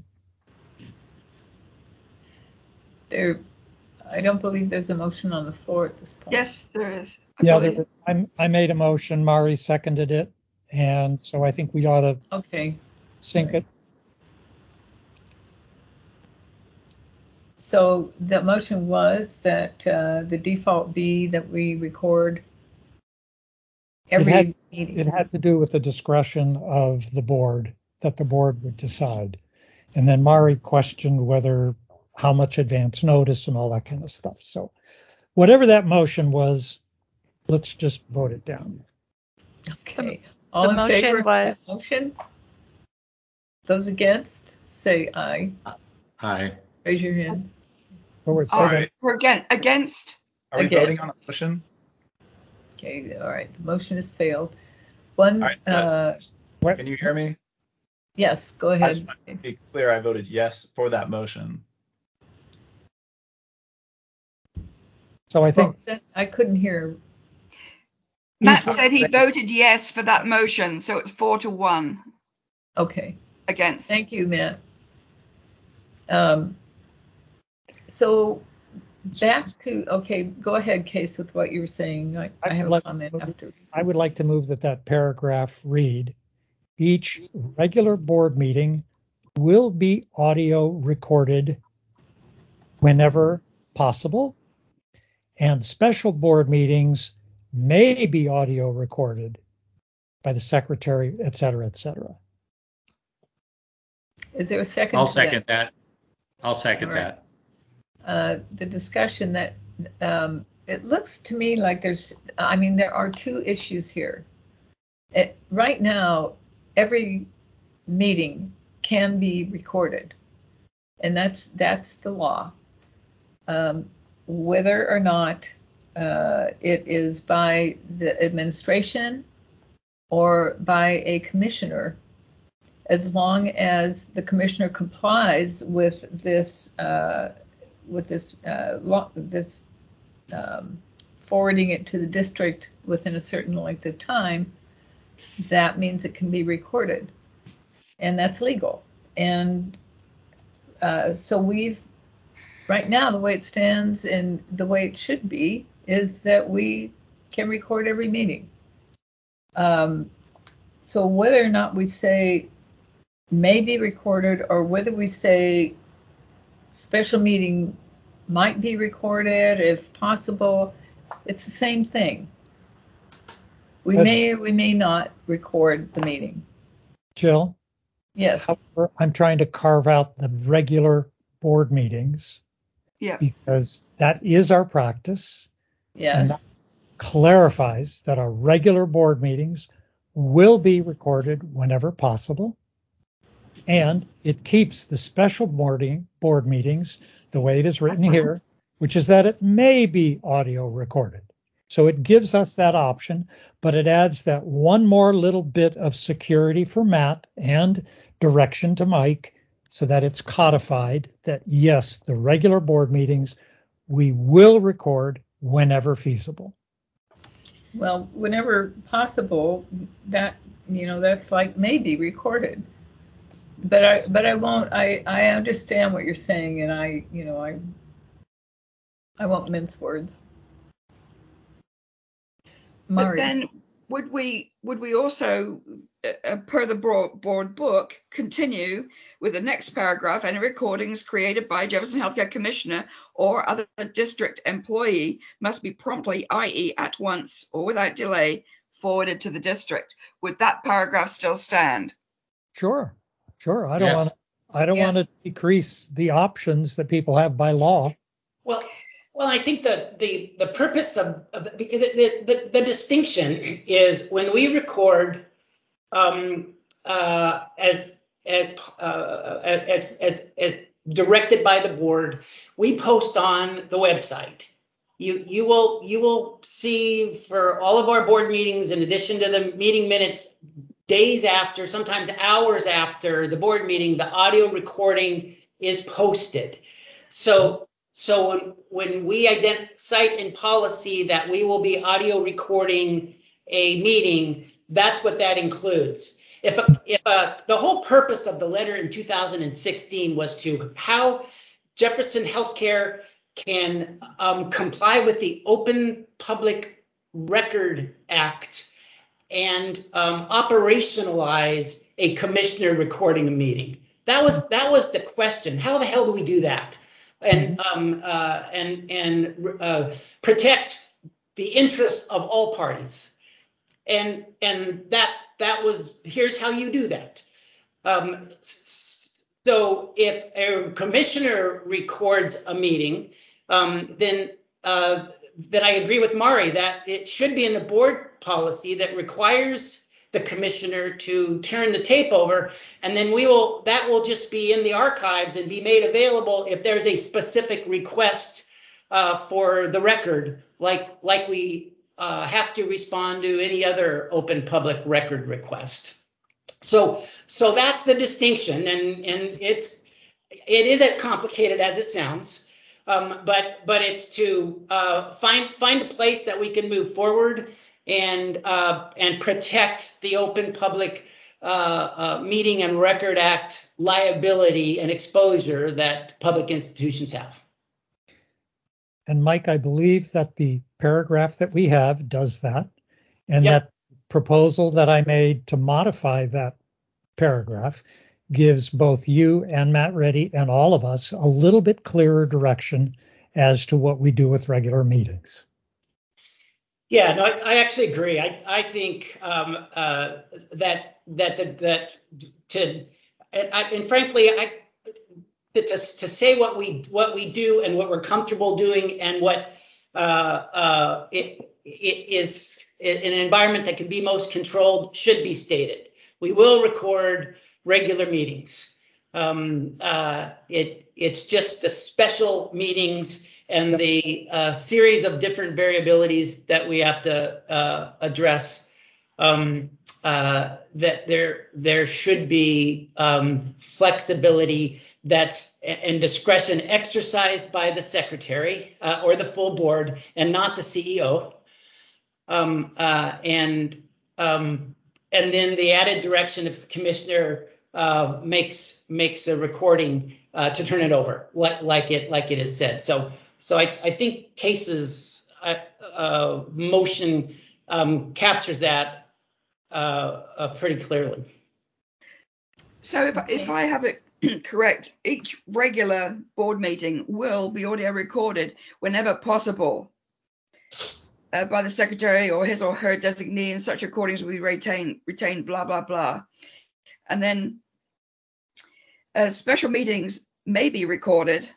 I don't believe there's a motion on the floor at this point. Yes, there is. I made a motion. Mari seconded it, and so I think we ought to sync it. So the motion was that the default be that we record every meeting. It had to do with the discretion of the board, that the board would decide. And then Mari questioned how much advance notice and all that kind of stuff. So whatever that motion was, let's just vote it down. Okay. All in favor of that motion? Those against, say aye. Aye. Raise your hand. All right. We're against. Are we voting on a motion? Okay. All right. The motion has failed. One. All right, can you hear me? Yes. Go ahead. I just want to be clear. I voted yes for that motion. So I think I couldn't hear. Matt said he voted yes for that motion, so it's 4-1. Okay. Against. Thank you, Matt. So back to, okay, go ahead, Case, with what you were saying. I have a comment after. I would like to move that paragraph read, each regular board meeting will be audio recorded whenever possible, and special board meetings may be audio recorded by the secretary, et cetera, et cetera. Is there a second? I'll second that. I'll second that. The discussion that it looks to me like there are two issues here. Right now, every meeting can be recorded, and that's the law. Whether or not it is by the administration or by a commissioner, as long as the commissioner complies with this forwarding it to the district within a certain length of time, that means it can be recorded, and that's legal. And so right now, the way it stands and the way it should be is that we can record every meeting. So whether or not we say may be recorded, or whether we say special meeting might be recorded if possible, it's the same thing. We may or we may not record the meeting. Jill? Yes. However, I'm trying to carve out the regular board meetings. Yeah. Because that is our practice. Yes. And that clarifies that our regular board meetings will be recorded whenever possible. And it keeps the special board meetings the way it is written here, which is that it may be audio recorded. So it gives us that option, but it adds that one more little bit of security for Matt and direction to Mike, so that it's codified that, yes, the regular board meetings we will record whenever feasible. Well, whenever possible, that's like maybe recorded. But I won't. I understand what you're saying, and I won't mince words. Mari. But then would we also, per the board book, continue with the next paragraph? Any recordings created by Jefferson Healthcare Commissioner or other district employee must be promptly, i.e. at once or without delay, forwarded to the district. Would that paragraph still stand? Sure. I don't want to decrease the options that people have by law. Well, I think that the purpose of the distinction is when we record as directed by the board, we post on the website. You will see for all of our board meetings, in addition to the meeting minutes, days after, sometimes hours after the board meeting, the audio recording is posted. So when we cite in policy that we will be audio recording a meeting, that's what that includes. If the whole purpose of the letter in 2016 was to how Jefferson Healthcare can comply with the Open Public Record Act and operationalize a commissioner recording a meeting. That was the question. How the hell do we do that? and protect the interests of all parties. And that was, here's how you do that. So if a commissioner records a meeting, then I agree with Mari that it should be in the board policy that requires the commissioner to turn the tape over, and then that will just be in the archives and be made available if there's a specific request for the record, like we have to respond to any other open public record request. So that's the distinction, and it is as complicated as it sounds, but it's to find a place that we can move forward and protect the Open Public Meeting and Record Act liability and exposure that public institutions have. And Mike, I believe that the paragraph that we have does that, and that proposal that I made to modify that paragraph gives both you and Matt Reddy and all of us a little bit clearer direction as to what we do with regular meetings. Yeah, no, I actually agree. I think frankly, to say what we do and what we're comfortable doing and what it is in an environment that can be most controlled should be stated. We will record regular meetings. It's just the special meetings and the series of different variabilities that we have to address, that there should be flexibility and discretion exercised by the secretary or the full board and not the CEO. And then the added direction if the commissioner makes a recording to turn it over, like it is said. So I think Case's motion captures that pretty clearly. So if I have it correct, each regular board meeting will be audio recorded whenever possible by the secretary or his or her designee, and such recordings will be retained, blah, blah, blah. And then special meetings may be recorded.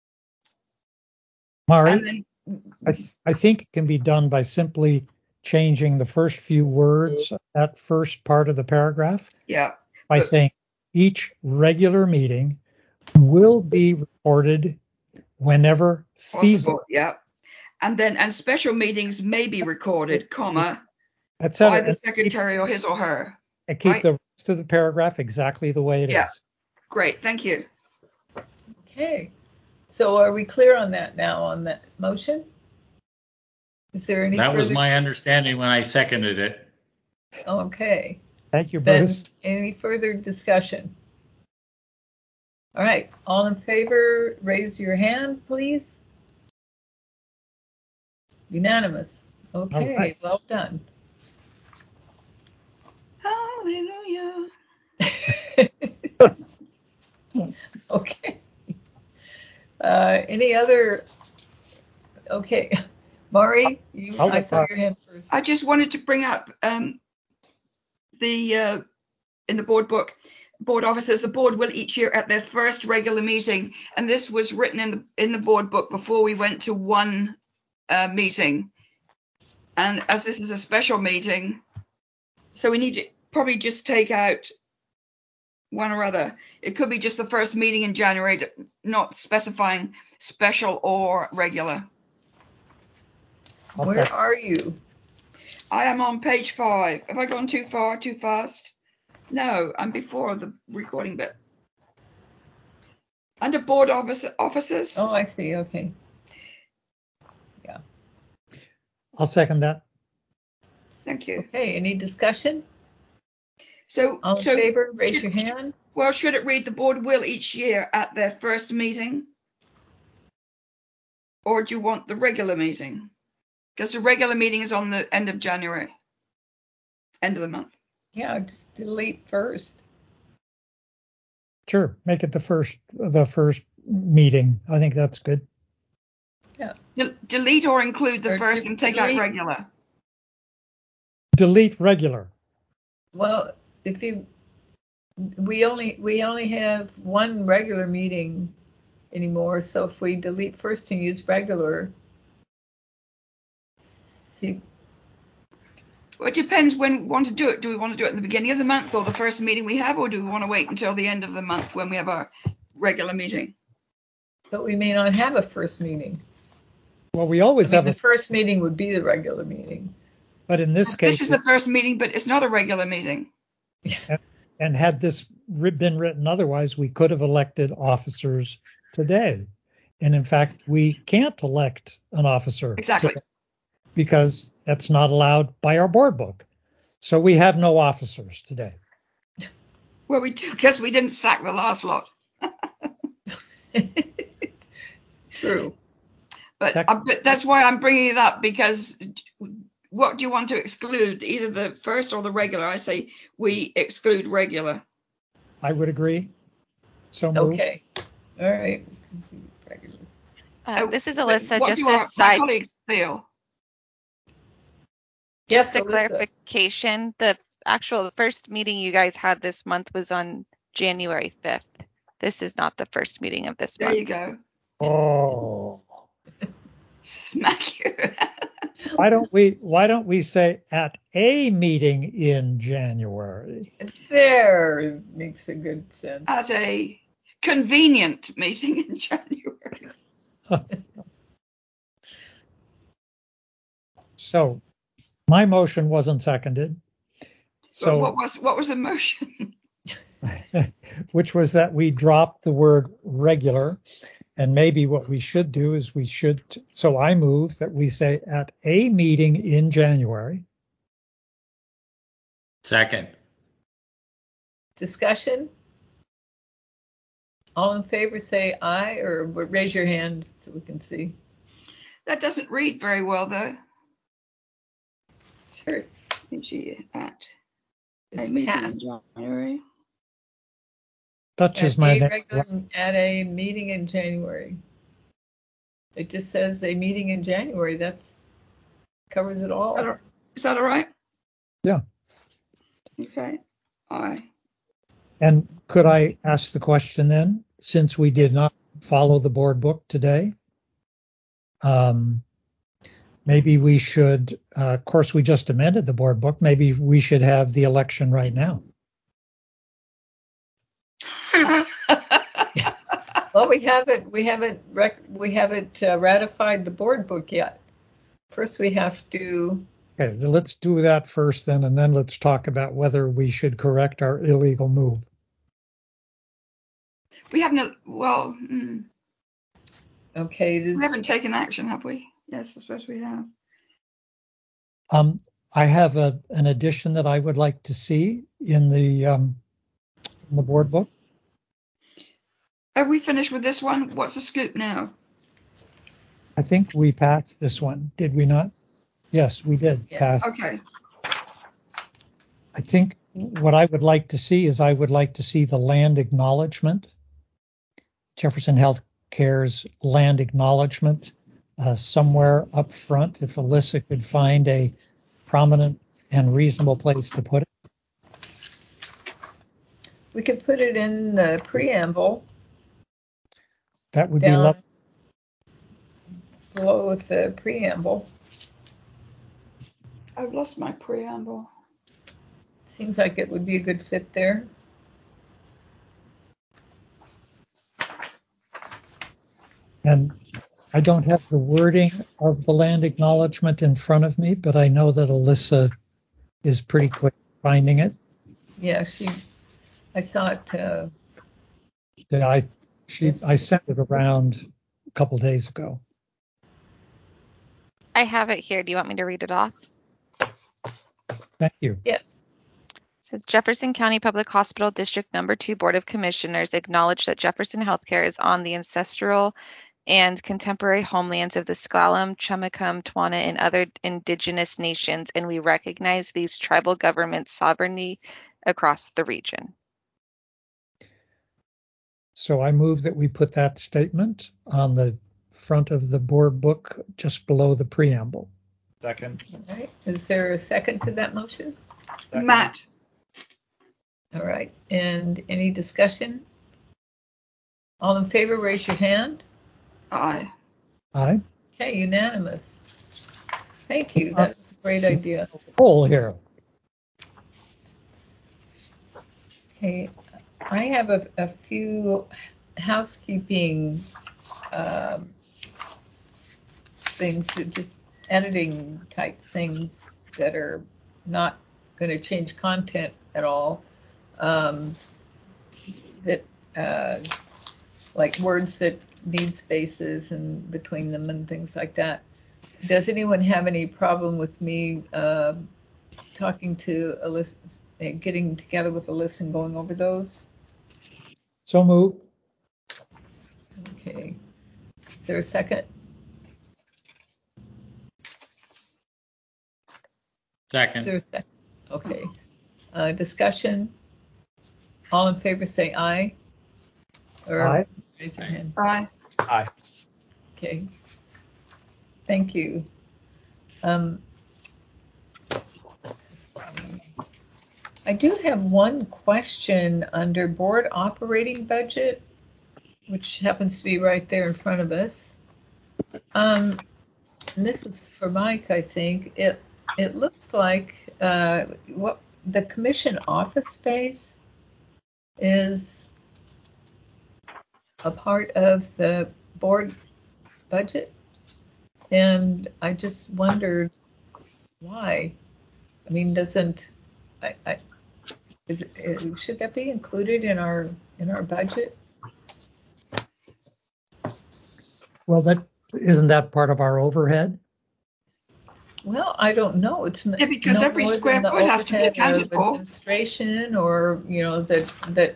Mari, I think it can be done by simply changing the first few words, that first part of the paragraph. Yeah. By saying each regular meeting will be recorded whenever feasible. Yeah. And special meetings may be recorded, comma, by the secretary or his or her. And keep the rest of the paragraph exactly the way it is. Great, thank you. Okay. So are we clear on that now, on that motion? Is there any That was my understanding when I seconded it. Okay. Thank you, Bruce. Then any further discussion? All right. All in favor, raise your hand, please. Unanimous. Okay. Right. Well done. Hallelujah. Okay. Any other? Okay. Mari, I saw your hand first. I just wanted to bring up in the board book, board officers, the board will each year at their first regular meeting, and this was written in the board book before we went to one meeting. And as this is a special meeting, so we need to probably just take out one or other. It could be just the first meeting in January, not specifying special or regular. Where are you? I am on page 5. Have I gone too far, too fast? No, I'm before the recording bit. Under board officers. Oh, I see. Okay. Yeah. I'll second that. Thank you. Okay. Any discussion? So, all in favor, raise your hand. Well, should it read the board will each year at their first meeting? Or do you want the regular meeting? Because the regular meeting is on the end of January, end of the month. Yeah, just delete first. Sure, make it the first meeting. I think that's good. Yeah. Delete or include the first and take out regular. Delete regular. Well, we only have one regular meeting anymore, so if we delete first and use regular, see. Well, it depends when we want to do it. Do we want to do it in the beginning of the month or the first meeting we have, or do we want to wait until the end of the month when we have our regular meeting? But we may not have a first meeting. Well, we always have the first meeting would be the regular meeting. But in this case, this is the first meeting, but it's not a regular meeting. And had this been written otherwise, we could have elected officers today. And in fact, we can't elect an officer exactly today because that's not allowed by our board book. So we have no officers today. Well, we do because we didn't sack the last lot. True. But that's why I'm bringing it up, because what do you want to exclude? Either the first or the regular? I say we exclude regular. I would agree. So moved. Okay. All right. This is Alyssa. What do my colleagues feel? Yes, just a clarification. The first meeting you guys had this month was on January 5th. This is not the first meeting of this month. There you go. Oh. Smack you. Why don't we say at a meeting in January? It's there. It makes a good sense. At a convenient meeting in January. So my motion wasn't seconded. So what was the motion? Which was that we drop the word regular. And maybe what we should do is so I move that we say at a meeting in January. Second. Discussion? All in favor say aye, or raise your hand so we can see. That doesn't read very well, though. Sure. At it's a meeting passed. in January. At a meeting in January. It just says a meeting in January. That's covers it all. Is that all right? Yeah. Okay. Aye. And could I ask the question then, since we did not follow the board book today? Maybe we should, of course, we just amended the board book. Maybe we should have the election right now. Well, we haven't ratified the board book yet. First, we have to. Okay, let's do that first, then, and then let's talk about whether we should correct our illegal move. We haven't. Well. Okay. We haven't taken action, have we? Yes, I suppose we have. I have an addition that I would like to see in the board book. Have we finished with this one? What's the scoop now? I think we passed this one, did we not? Yes, we did pass. Okay. I think what I would like to see is the land acknowledgement, Jefferson Healthcare's land acknowledgement, somewhere up front. If Alyssa could find a prominent and reasonable place to put it. We could put it in the preamble. That would be lovely. Below with the preamble. I've lost my preamble. Seems like it would be a good fit there. And I don't have the wording of the land acknowledgement in front of me, but I know that Alyssa is pretty quick finding it. Yeah, I saw it. I sent it around a couple days ago. I have it here. Do you want me to read it off? Thank you. Yes. It says Jefferson County Public Hospital District Number 2 Board of Commissioners acknowledge that Jefferson Healthcare is on the ancestral and contemporary homelands of the S'Klallam, Chumacum, Twana, and other indigenous nations, and we recognize these tribal governments' sovereignty across the region. So I move that we put that statement on the front of the board book just below the preamble. Second. All right. Is there a second to that motion? Second. Matt. All right. And any discussion? All in favor, raise your hand. Aye. Aye. Okay, unanimous. Thank you. That's a great idea. Poll here. Okay, I have a few housekeeping things, that just editing type things that are not going to change content at all. That like words that need spaces and between them and things like that. Does anyone have any problem with me talking to Alyssa, getting together with Alyssa and going over those? So move. Okay. Is there a second? Second. Is there a second? Okay. Discussion. All in favor say aye. Or Aye. raise your hand. Aye. Aye. Okay. Thank you. I do have one question under board operating budget, which happens to be right there in front of us. And this is for Mike, I think. It looks like what the commission office space is a part of the board budget, and I just wondered why. I mean, should that be included in our budget? Well, isn't that part of our overhead? Well, I don't know. It's not, because every square foot has to be accounted for. Administration, or the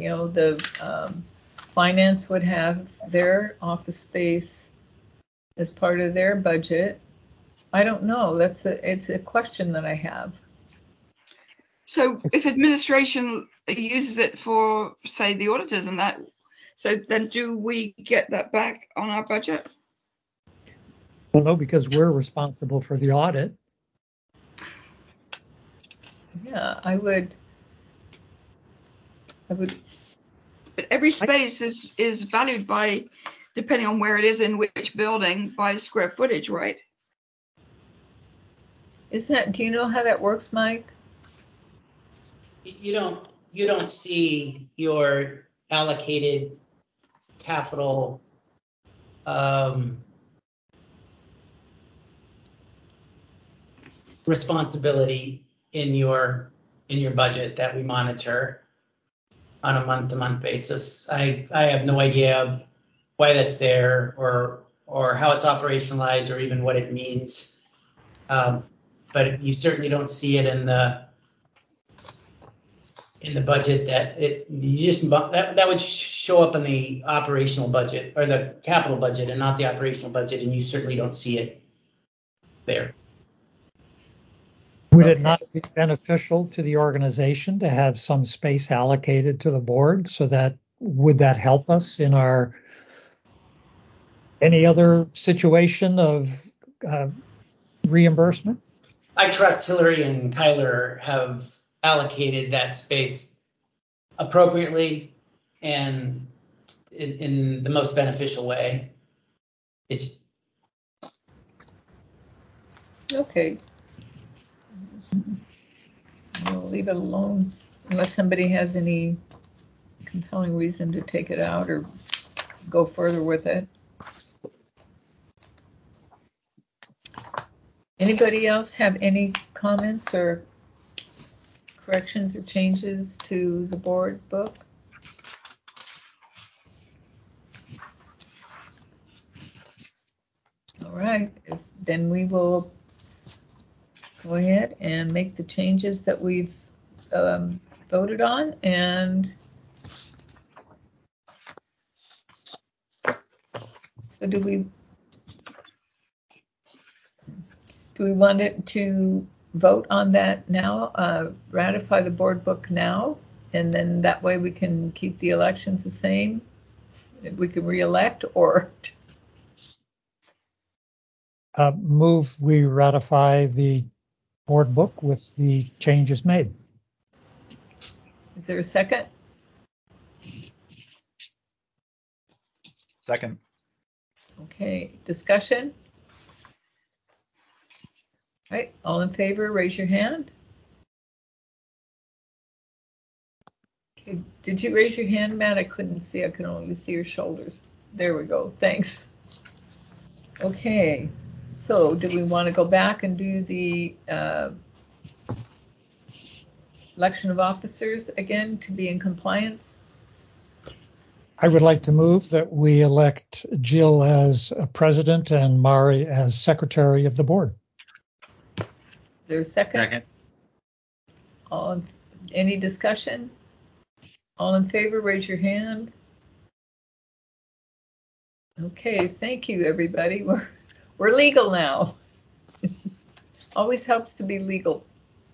finance would have their office space as part of their budget. I don't know. It's a question that I have. So if administration uses it for, say, the auditors and that, so then do we get that back on our budget? Well, no, because we're responsible for the audit. Yeah, I would. But every space is valued by, depending on where it is in which building, by square footage, right? Do you know how that works, Mike? You don't see your allocated capital responsibility in your budget that we monitor on a month-to-month basis. I have no idea why that's there or how it's operationalized or even what it means. But you certainly don't see it in the budget that would show up in the operational budget or the capital budget and not the operational budget, and you certainly don't see it there. Would it not be beneficial to the organization to have some space allocated to the board, would that help us in any other situation of reimbursement? I trust Hillary and Tyler have allocated that space appropriately and in the most beneficial way. Okay. We'll leave it alone unless somebody has any compelling reason to take it out or go further with it. Anybody else have any comments or corrections or changes to the board book? All right, then we will go ahead and make the changes that we've voted on. And so do we want it to vote on that now, ratify the board book now, and then that way we can keep the elections the same? we can re-elect, or move we ratify the board book with the changes made. is there a second? Second. Okay, discussion? All right, all in favor, raise your hand. Okay, did you raise your hand, Matt? I couldn't see. I could only see your shoulders. There we go. Thanks. Okay, so do we want to go back and do the election of officers again to be in compliance? I would like to move that we elect Jill as president and Mari as secretary of the board. Is there a second? Second. Any discussion? All in favor, raise your hand. Okay, thank you, everybody. We're legal now. Always helps to be legal.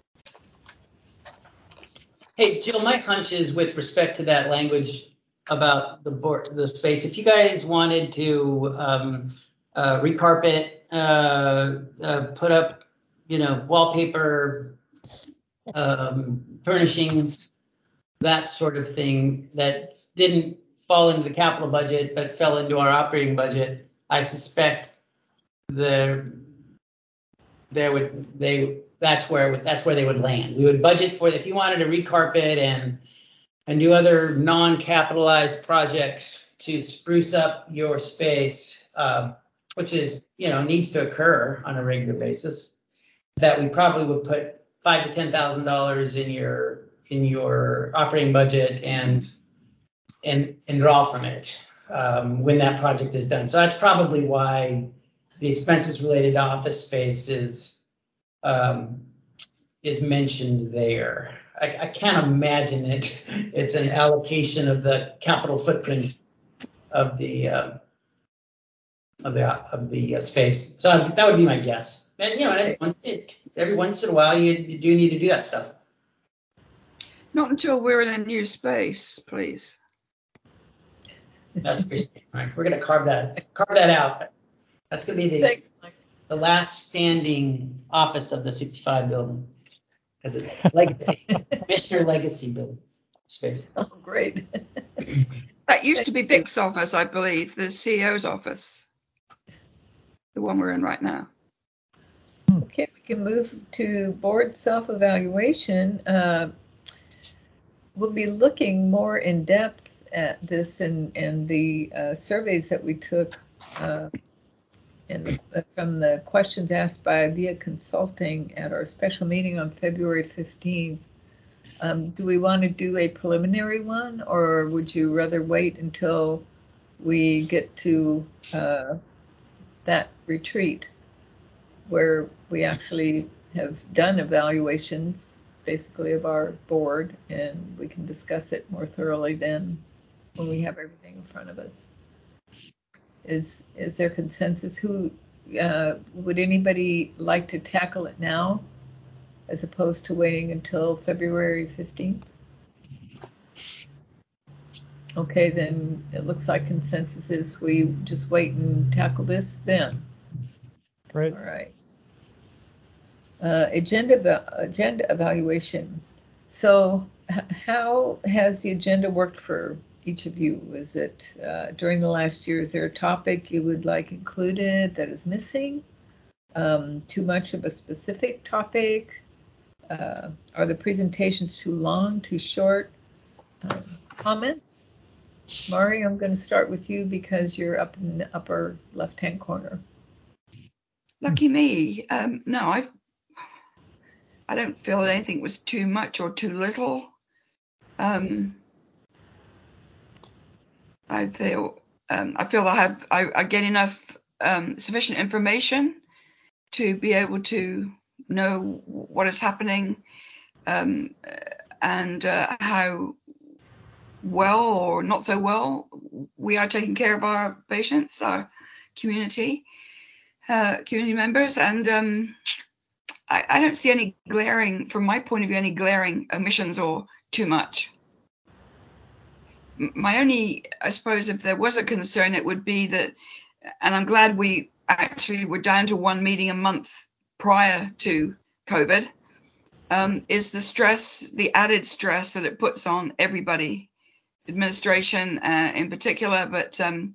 Hey, Jill, my hunch is with respect to that language about the board, the space. If you guys wanted to recarpet, put up, wallpaper, furnishings, that sort of thing that didn't fall into the capital budget but fell into our operating budget, I suspect that's where they would land. We would budget for it if you wanted to recarpet and do other non-capitalized projects to spruce up your space, which is needs to occur on a regular basis. That we probably would put $5,000 to $10,000 in your operating budget and draw from it when that project is done. So that's probably why the expenses related to office space is mentioned there. I can't imagine it's an allocation of the capital footprint of the space. So that would be my guess. And every once in a while you do need to do that stuff. Not until we're in a new space, please. That's pretty right. We're going to carve that out. That's going to be the last standing office of the 65 building as a legacy, Mr. Legacy building space. Oh, great. That used to be Vic's office, I believe, the CEO's office, the one we're in right now. Okay, we can move to board self-evaluation. We'll be looking more in depth at this in the surveys that we took from the questions asked by VIA Consulting at our special meeting on February 15th. Do we want to do a preliminary one, or would you rather wait until we get to that retreat where we actually have done evaluations basically of our board, and we can discuss it more thoroughly then when we have everything in front of us? Is there consensus? Who would anybody like to tackle it now as opposed to waiting until February 15th? Okay, then it looks like consensus is we just wait and tackle this then. Great. All right. Agenda evaluation. So how has the agenda worked for each of you? Is it during the last year, is there a topic you would like included that is missing? Too much of a specific topic? Are the presentations too long, too short? Comments? Mari, I'm going to start with you because you're up in the upper left-hand corner. Lucky me. No, I don't feel that anything was too much or too little. I feel I get enough sufficient information to be able to know what is happening and how well or not so well we are taking care of our patients, our community members, and I don't see any glaring, from my point of view, any glaring omissions or too much. my only, I suppose, if there was a concern, it would be that, and I'm glad we actually were down to one meeting a month prior to COVID, is the stress, the added stress that it puts on everybody, administration in particular. But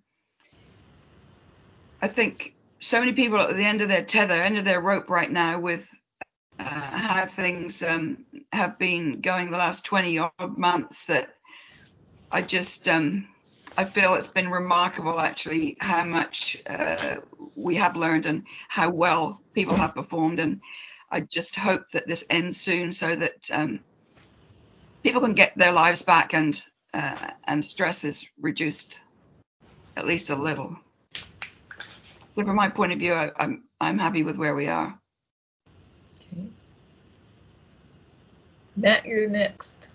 I think so many people at the end of their tether, end of their rope right now with how things have been going the last 20 odd months, that I just I feel it's been remarkable actually how much we have learned and how well people have performed, and I just hope that this ends soon so that people can get their lives back and stress is reduced at least a little. So from my point of view, I'm happy with where we are. Okay. Matt, you're next.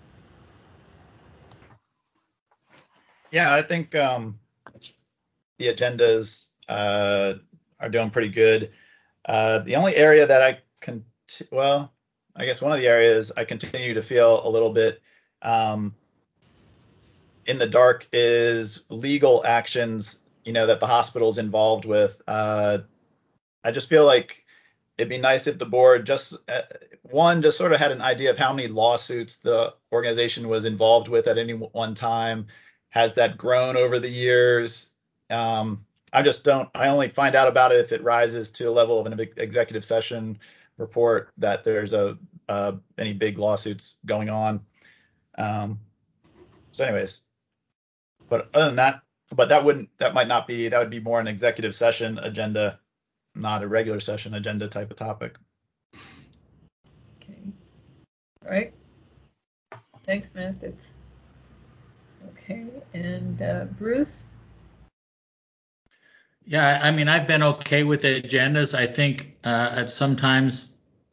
Yeah, I think the agendas are doing pretty good. The only area that I I guess one of the areas I continue to feel a little bit in the dark is legal actions, that the hospital's involved with. I just feel like it'd be nice if the board just sort of had an idea of how many lawsuits the organization was involved with at any one time. Has that grown over the years? I only find out about it if it rises to a level of an executive session report that there's any big lawsuits going on. So anyways, but other than that, that would be more an executive session agenda, not a regular session agenda type of topic. Okay. All right. Thanks, Matt. That's okay. And Bruce? Yeah, I mean, I've been okay with the agendas. I think at sometimes,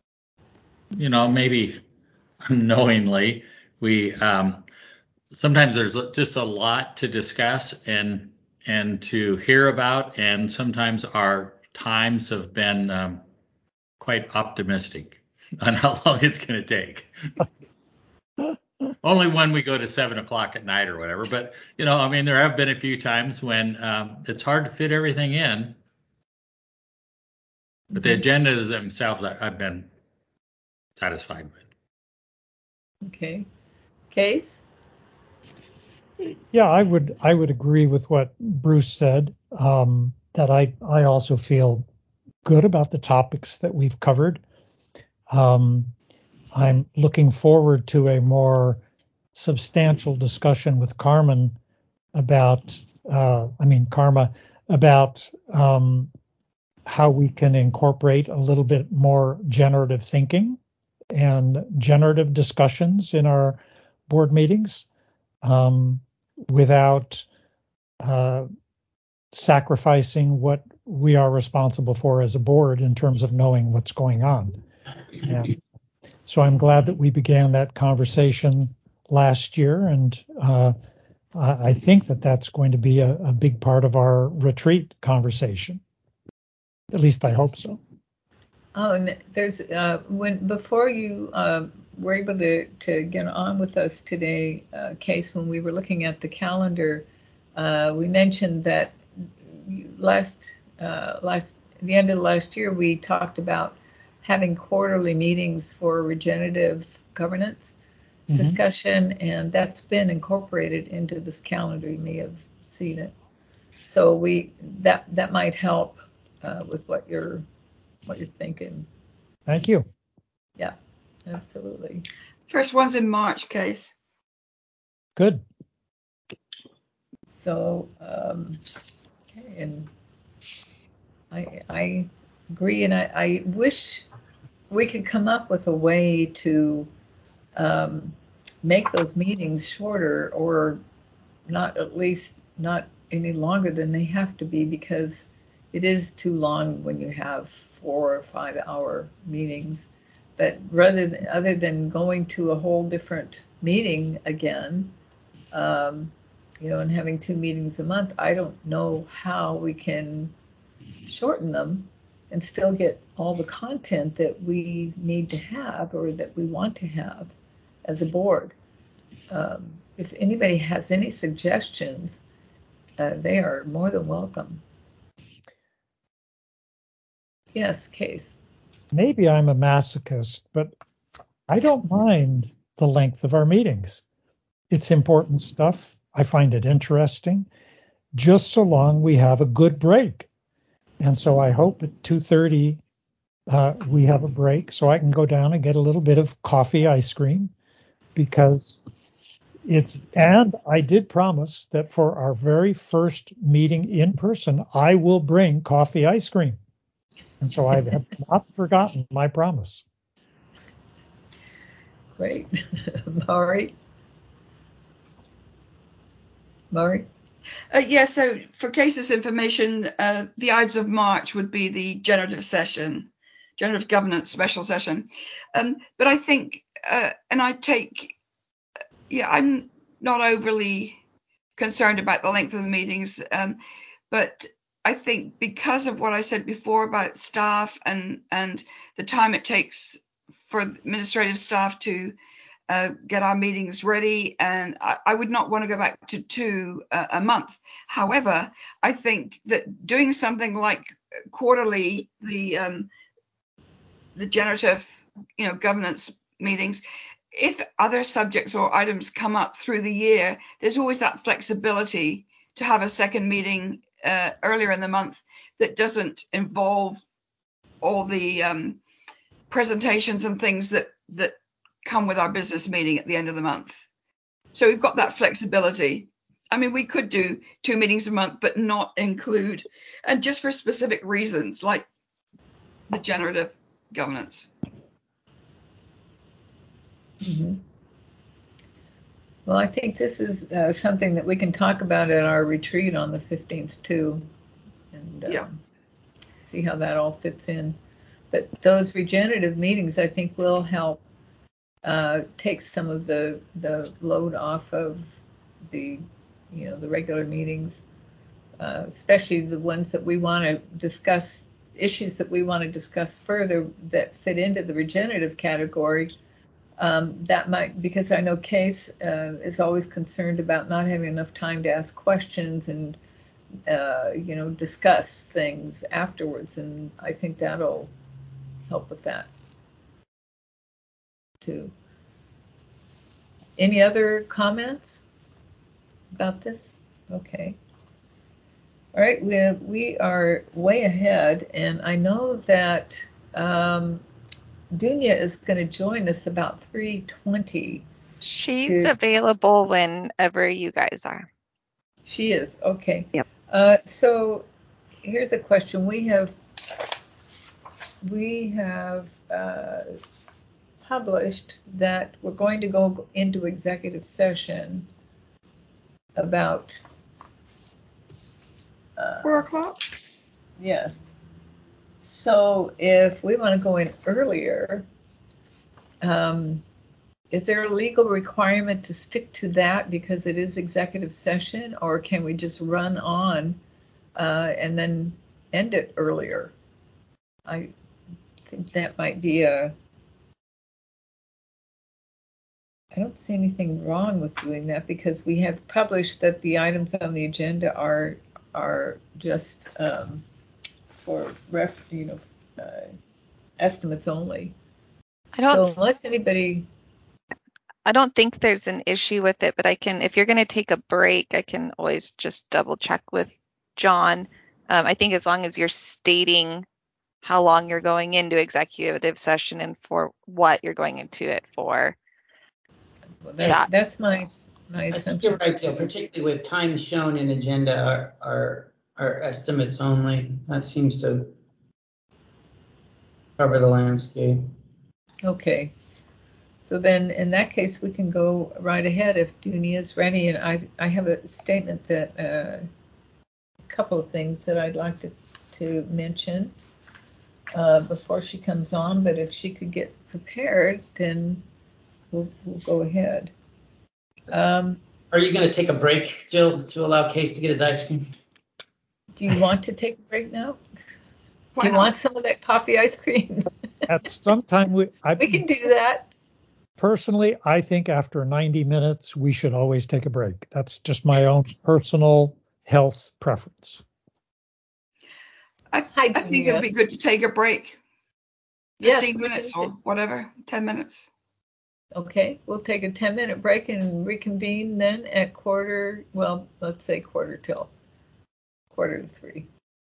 maybe unknowingly, we sometimes there's just a lot to discuss and to hear about, and sometimes our times have been quite optimistic on how long it's going to take. Only when we go to 7:00 at night or whatever. But, I mean, there have been a few times when it's hard to fit everything in. But the agendas themselves, I've been satisfied with. Okay. Case? Yeah, I would agree with what Bruce said, that I also feel good about the topics that we've covered. I'm looking forward to a more substantial discussion with Karma about how we can incorporate a little bit more generative thinking and generative discussions in our board meetings, without sacrificing what we are responsible for as a board in terms of knowing what's going on. And so I'm glad that we began that conversation last year, and I think that that's going to be a big part of our retreat conversation. At least I hope so. Oh, and there's before you were able to get on with us today, Case, when we were looking at the calendar, we mentioned that the end of last year we talked about having quarterly meetings for regenerative governance discussion, and that's been incorporated into this calendar. You may have seen it. So that might help with what you're thinking. Thank you. Yeah, absolutely. First one's in March, Case. Good. So, okay, and I agree, and I wish we could come up with a way to make those meetings shorter, or at least not any longer than they have to be, because it is too long when you have 4 or 5 hour meetings. But other than going to a whole different meeting again, and having 2 meetings a month, I don't know how we can shorten them and still get all the content that we need to have or that we want to have as a board. if anybody has any suggestions, they are more than welcome. Yes, Case. Maybe I'm a masochist, but I don't mind the length of our meetings. It's important stuff. I find it interesting, just so long we have a good break. And so I hope at 2:30 we have a break so I can go down and get a little bit of coffee ice cream, because and I did promise that for our very first meeting in person, I will bring coffee ice cream. And so I have not forgotten my promise. Great. Maury? Yeah, so for Case's information, the Ides of March would be the generative governance special session. But I think, and I take, I'm not overly concerned about the length of the meetings, but I think because of what I said before about staff and the time it takes for administrative staff to get our meetings ready, and I would not want to go back to 2 a month. However, I think that doing something like quarterly, the generative governance meetings, if other subjects or items come up through the year, there's always that flexibility to have a second meeting earlier in the month that doesn't involve all the presentations and things that come with our business meeting at the end of the month. So we've got that flexibility. I mean, we could do 2 meetings a month, but not include, and just for specific reasons like the generative governance. Mm-hmm. Well, I think this is something that we can talk about at our retreat on the 15th too, and see how that all fits in. But those regenerative meetings, I think, will help take some of the load off of the regular meetings, especially the ones that we want to discuss, issues that we want to discuss further that fit into the regenerative category. That might, because I know Case is always concerned about not having enough time to ask questions and discuss things afterwards, and I think that'll help with that too. Any other comments about this? Okay. All right, we are way ahead, and I know that Dunya is going to join us about 3:20. She's available whenever you guys are. She is, okay. Yep. So here's a question. We have published that we're going to go into executive session about 4 o'clock? Yes. So if we want to go in earlier, is there a legal requirement to stick to that because it is executive session, or can we just run on and then end it earlier? I think that might be I don't see anything wrong with doing that because we have published that the items on the agenda are just for estimates only. So unless anybody, I don't think there's an issue with it, but if you're going to take a break, I can always just double check with John. I think as long as you're stating how long you're going into executive session and for what you're going into it for. Well, that's my assumption. I think you're right, Jill, particularly with times shown in agenda are estimates only. That seems to cover the landscape. Okay. So then in that case, we can go right ahead if Dunya is ready. And I have a statement that a couple of things that I'd like to mention before she comes on. But if she could get prepared, then we'll go ahead. Are you going to take a break, Jill, to allow Case to get his ice cream? Do you want to take a break now? Do you want some of that coffee ice cream? At some time we can do that. personally, I think after 90 minutes, we should always take a break. That's just my own personal health preference. I think it would be good to take a break. 15 minutes or whatever, 10 minutes. Okay, we'll take a 10-minute break and reconvene then at let's say quarter to 3.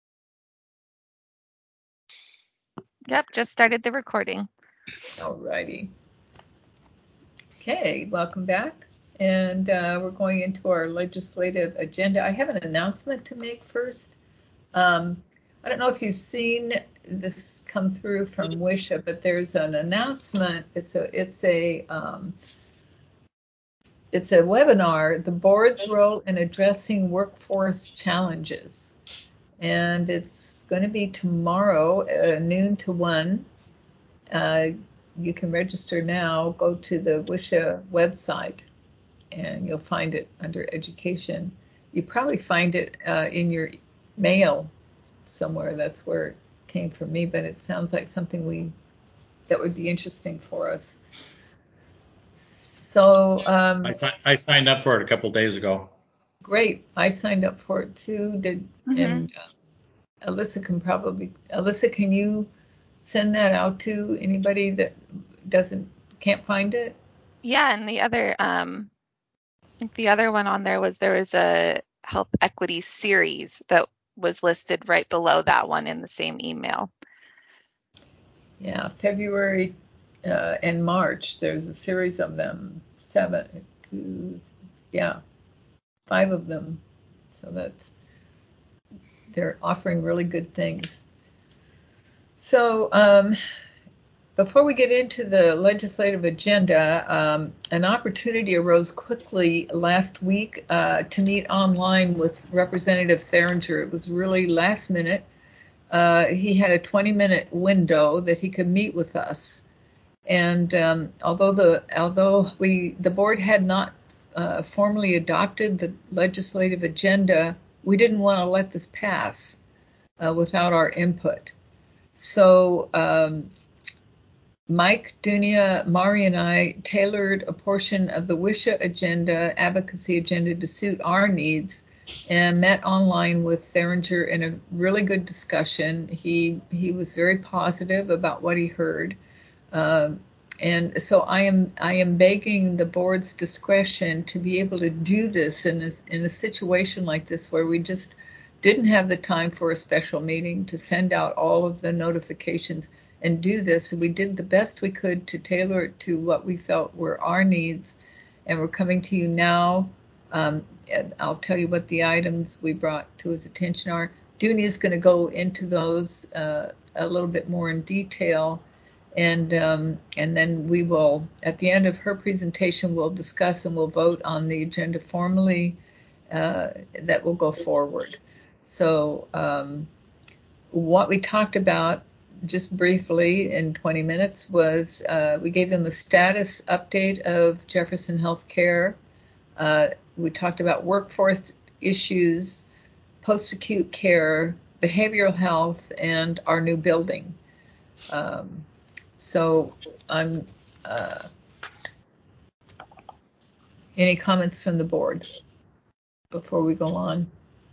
Yep, just started the recording. All righty. Okay, welcome back. And we're going into our legislative agenda. I have an announcement to make first. I don't know if you've seen this come through from WSHA, but there's an announcement. It's a webinar, the board's role in addressing workforce challenges. And it's going to be tomorrow, noon to 1. You can register now. Go to the WSHA website, and you'll find it under education. You probably find it in your mail somewhere. That's where it came from me, but it sounds like something that would be interesting for us. So I signed up for it a couple days ago. Great. I signed up for it too. And Alyssa, can you send that out to anybody that can't find it? Yeah, and the other one on there was a health equity series that was listed right below that one in the same email. Yeah, February and March, there's a series of them, 5 of them. So they're offering really good things. So before we get into the legislative agenda, an opportunity arose quickly last week to meet online with Representative Theringer. It was really last minute. He had a 20-minute window that he could meet with us. And although the board had not formally adopted the legislative agenda, we didn't want to let this pass without our input. So Mike, Dunia, Mari, and I tailored a portion of the WSHA advocacy agenda to suit our needs, and met online with Theringer in a really good discussion. He was very positive about what he heard. And so I am begging the board's discretion to be able to do this in a situation like this, where we just didn't have the time for a special meeting to send out all of the notifications and do this. We did the best we could to tailor it to what we felt were our needs, and we're coming to you now. I'll tell you what the items we brought to his attention are. Dunia is going to go into those a little bit more in detail, and then we will, at the end of her presentation, we'll discuss and we'll vote on the agenda formally that will go forward. So what we talked about just briefly in 20 minutes was we gave them a status update of Jefferson Healthcare. We talked about workforce issues, post-acute care, behavioral health, and our new building. So I'm any comments from the board before we go on?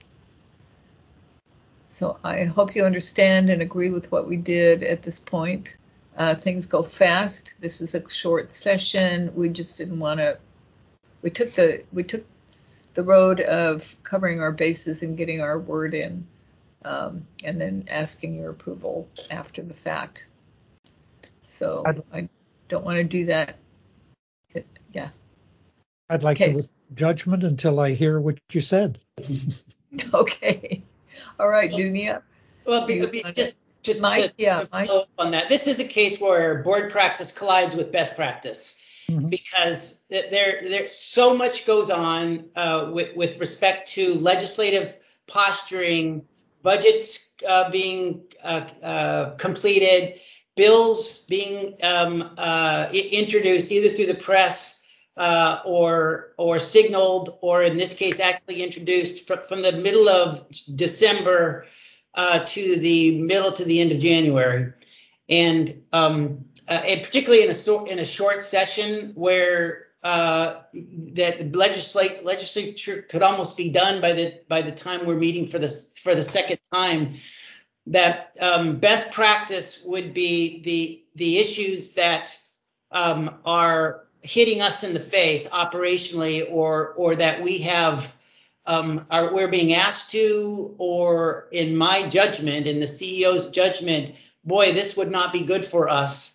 So I hope you understand and agree with what we did at this point. Things go fast. This is a short session. We just didn't want to. We took the road of covering our bases and getting our word in, and then asking your approval after the fact. So I don't want to do that. Yeah. I'd like to withhold judgment until I hear what you said. Okay. All right, Dunia. Well, just to follow up on that, this is a case where board practice collides with best practice, because there so much goes on with respect to legislative posturing, budgets being completed, bills being introduced either through the press or signaled, or in this case actually introduced from the middle of December to the middle to the end of January. And and particularly in a short session where that the legislature could almost be done by the time we're meeting for the second time, that best practice would be the issues that are hitting us in the face operationally, or that we have we're being asked to, or in my judgment, in the CEO's judgment, boy, this would not be good for us.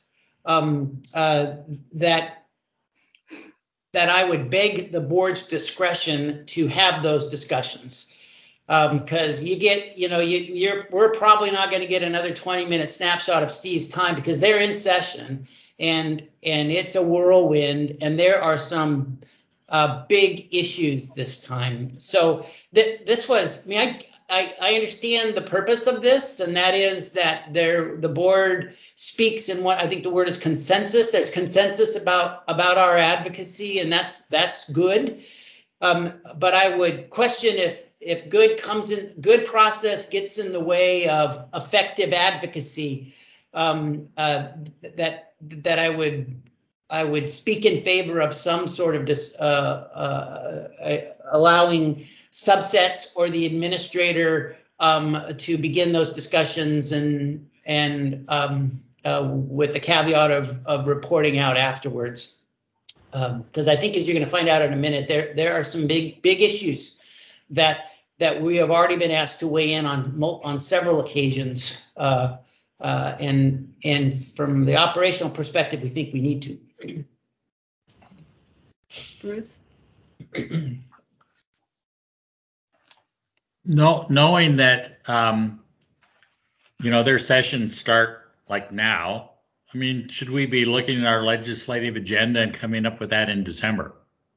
That I would beg the board's discretion to have those discussions, because we're probably not going to get another 20-minute snapshot of Steve's time, because they're in session and it's a whirlwind, and there are some big issues this time. So this was, I understand the purpose of this, and that is that the board speaks in what I think the word is consensus. There's consensus about our advocacy, and that's good. But I would question if good process gets in the way of effective advocacy, that I would speak in favor of some sort of allowing subsets or the administrator to begin those discussions, and with the caveat of reporting out afterwards. Because I think, as you're going to find out in a minute, there are some big issues that we have already been asked to weigh in on several occasions, and from the operational perspective, we think we need to. Bruce? No, knowing that their sessions start like now, I mean, should we be looking at our legislative agenda and coming up with that in December?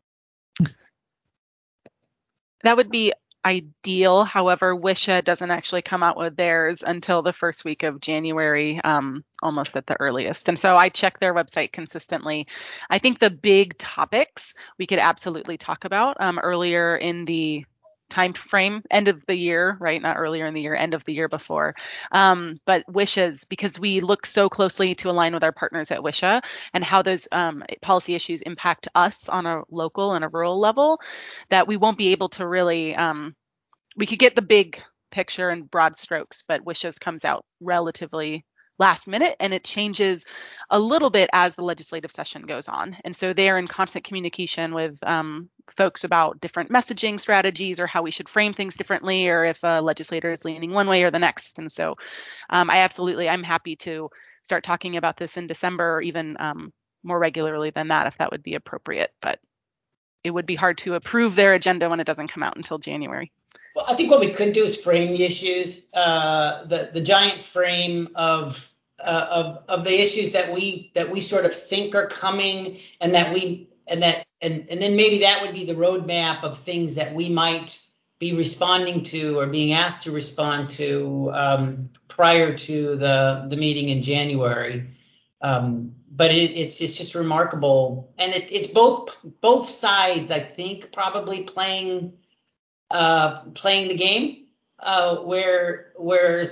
That would be ideal. However, WSHA doesn't actually come out with theirs until the first week of January, almost at the earliest. And so I check their website consistently. I think the big topics we could absolutely talk about earlier in the time frame, end of the year, right? Not earlier in the year, end of the year before. But WSHA's, because we look so closely to align with our partners at WSHA and how those policy issues impact us on a local and a rural level, that we won't be able to really, we could get the big picture and broad strokes, but WSHA's comes out relatively last minute, and it changes a little bit as the legislative session goes on. And so they're in constant communication with folks about different messaging strategies, or how we should frame things differently, or if a legislator is leaning one way or the next. And so I'm happy to start talking about this in December, or even more regularly than that, if that would be appropriate. But it would be hard to approve their agenda when it doesn't come out until January. Well, I think what we could do is frame the issues, the giant frame of the issues that we sort of think are coming, and then maybe that would be the roadmap of things that we might be responding to or being asked to respond to prior to the meeting in January. But it's just remarkable, and it's both sides, I think, probably playing the game, where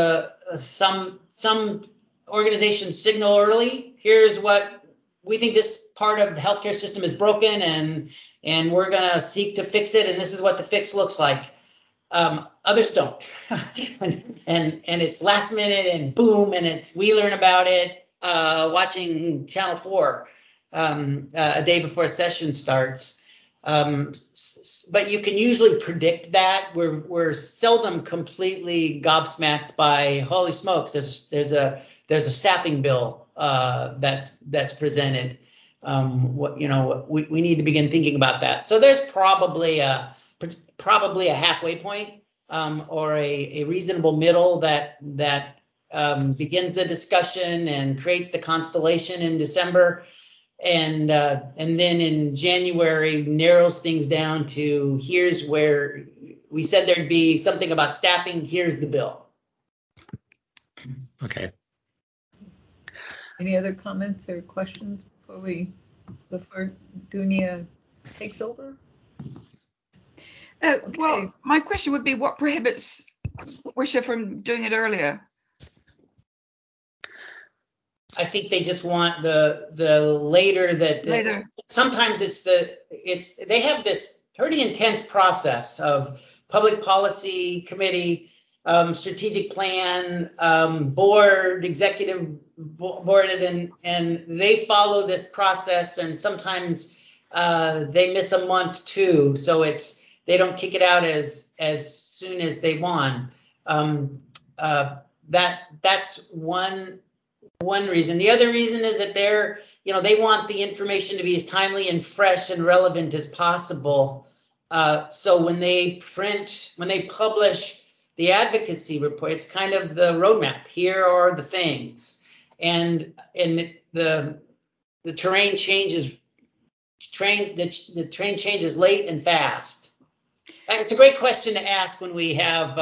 some organizations signal early, here's what we think, this part of the healthcare system is broken, and we're going to seek to fix it, and this is what the fix looks like. Others don't, and it's last minute, and boom, and we learn about it watching Channel 4 a day before a session starts. But you can usually predict that. We're seldom completely gobsmacked by, holy smokes, there's a staffing bill that's presented. We need to begin thinking about that. So there's probably a halfway point, or a reasonable middle that begins the discussion and creates the constellation in December. And then in January narrows things down to, here's where we said there'd be something about staffing, here's the bill. Okay. Any other comments or questions before Dunia takes over? Okay. Well, my question would be, what prohibits WSHA from doing it earlier? I think they just want the later that Later. Sometimes they have this pretty intense process of public policy committee, strategic plan, board, executive board, and they follow this process, and sometimes they miss a month too, so they don't kick it out as soon as they want. That's one reason. The other reason is that they want the information to be as timely and fresh and relevant as possible. So when they publish the advocacy report, it's kind of the roadmap. Here are the things, and the terrain changes. The terrain changes late and fast. And it's a great question to ask when we have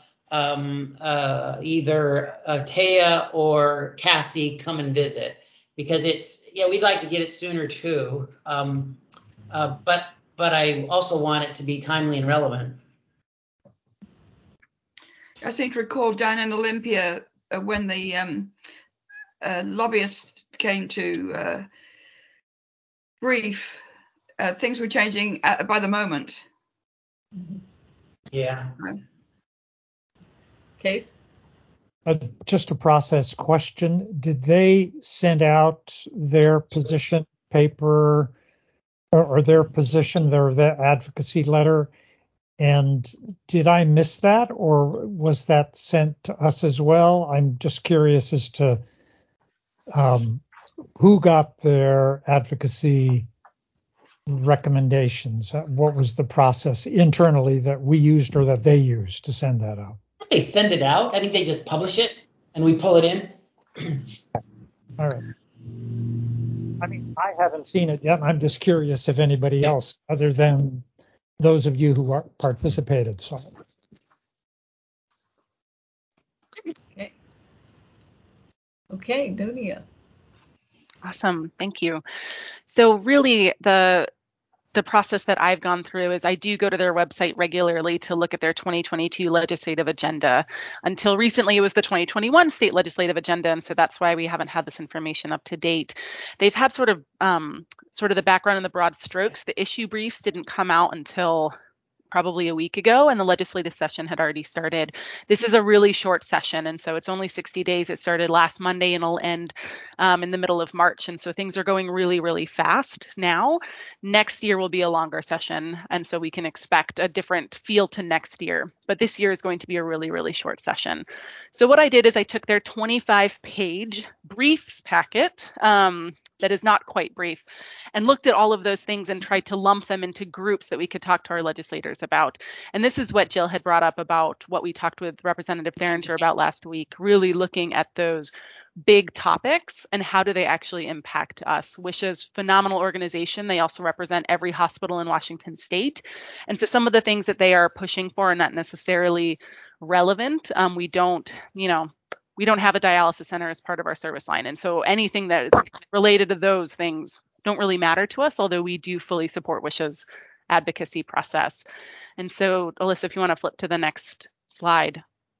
either Taya or Cassie come and visit, because we'd like to get it sooner too. But I also want it to be timely and relevant. I seem to recall down in Olympia when the lobbyists came to brief, things were changing by the moment. Yeah. Case? Just a process question. Did they send out their position paper or their advocacy letter? And did I miss that, or was that sent to us as well? I'm just curious as to who got their advocacy recommendations. What was the process internally that we used or that they used to send that out? They send it out. I think they just publish it and we pull it in. All right. I mean, I haven't seen it yet. I'm just curious if anybody else, other than those of you who participated, saw it. Okay, Dunia. Awesome. Thank you. So really the process that I've gone through is I do go to their website regularly to look at their 2022 legislative agenda. Until recently, it was the 2021 state legislative agenda, and so that's why we haven't had this information up to date. They've had sort of the background and the broad strokes. The issue briefs didn't come out until probably a week ago, and the legislative session had already started. This is a really short session, and so it's only 60 days. It started last Monday and it'll end in the middle of March, and so things are going really, really fast now. Next year will be a longer session, and so we can expect a different feel to next year. But this year is going to be a really, really short session. So what I did is I took their 25-page briefs packet, that is not quite brief, and looked at all of those things and tried to lump them into groups that we could talk to our legislators about. And this is what Jill had brought up about what we talked with Representative Theringer about last week, really looking at those big topics and how do they actually impact us. WSHA's phenomenal organization. They also represent every hospital in Washington state. And so some of the things that they are pushing for are not necessarily relevant. We don't have a dialysis center as part of our service line. And so anything that is related to those things don't really matter to us, although we do fully support WSHA's advocacy process. And so, Alyssa, if you want to flip to the next slide.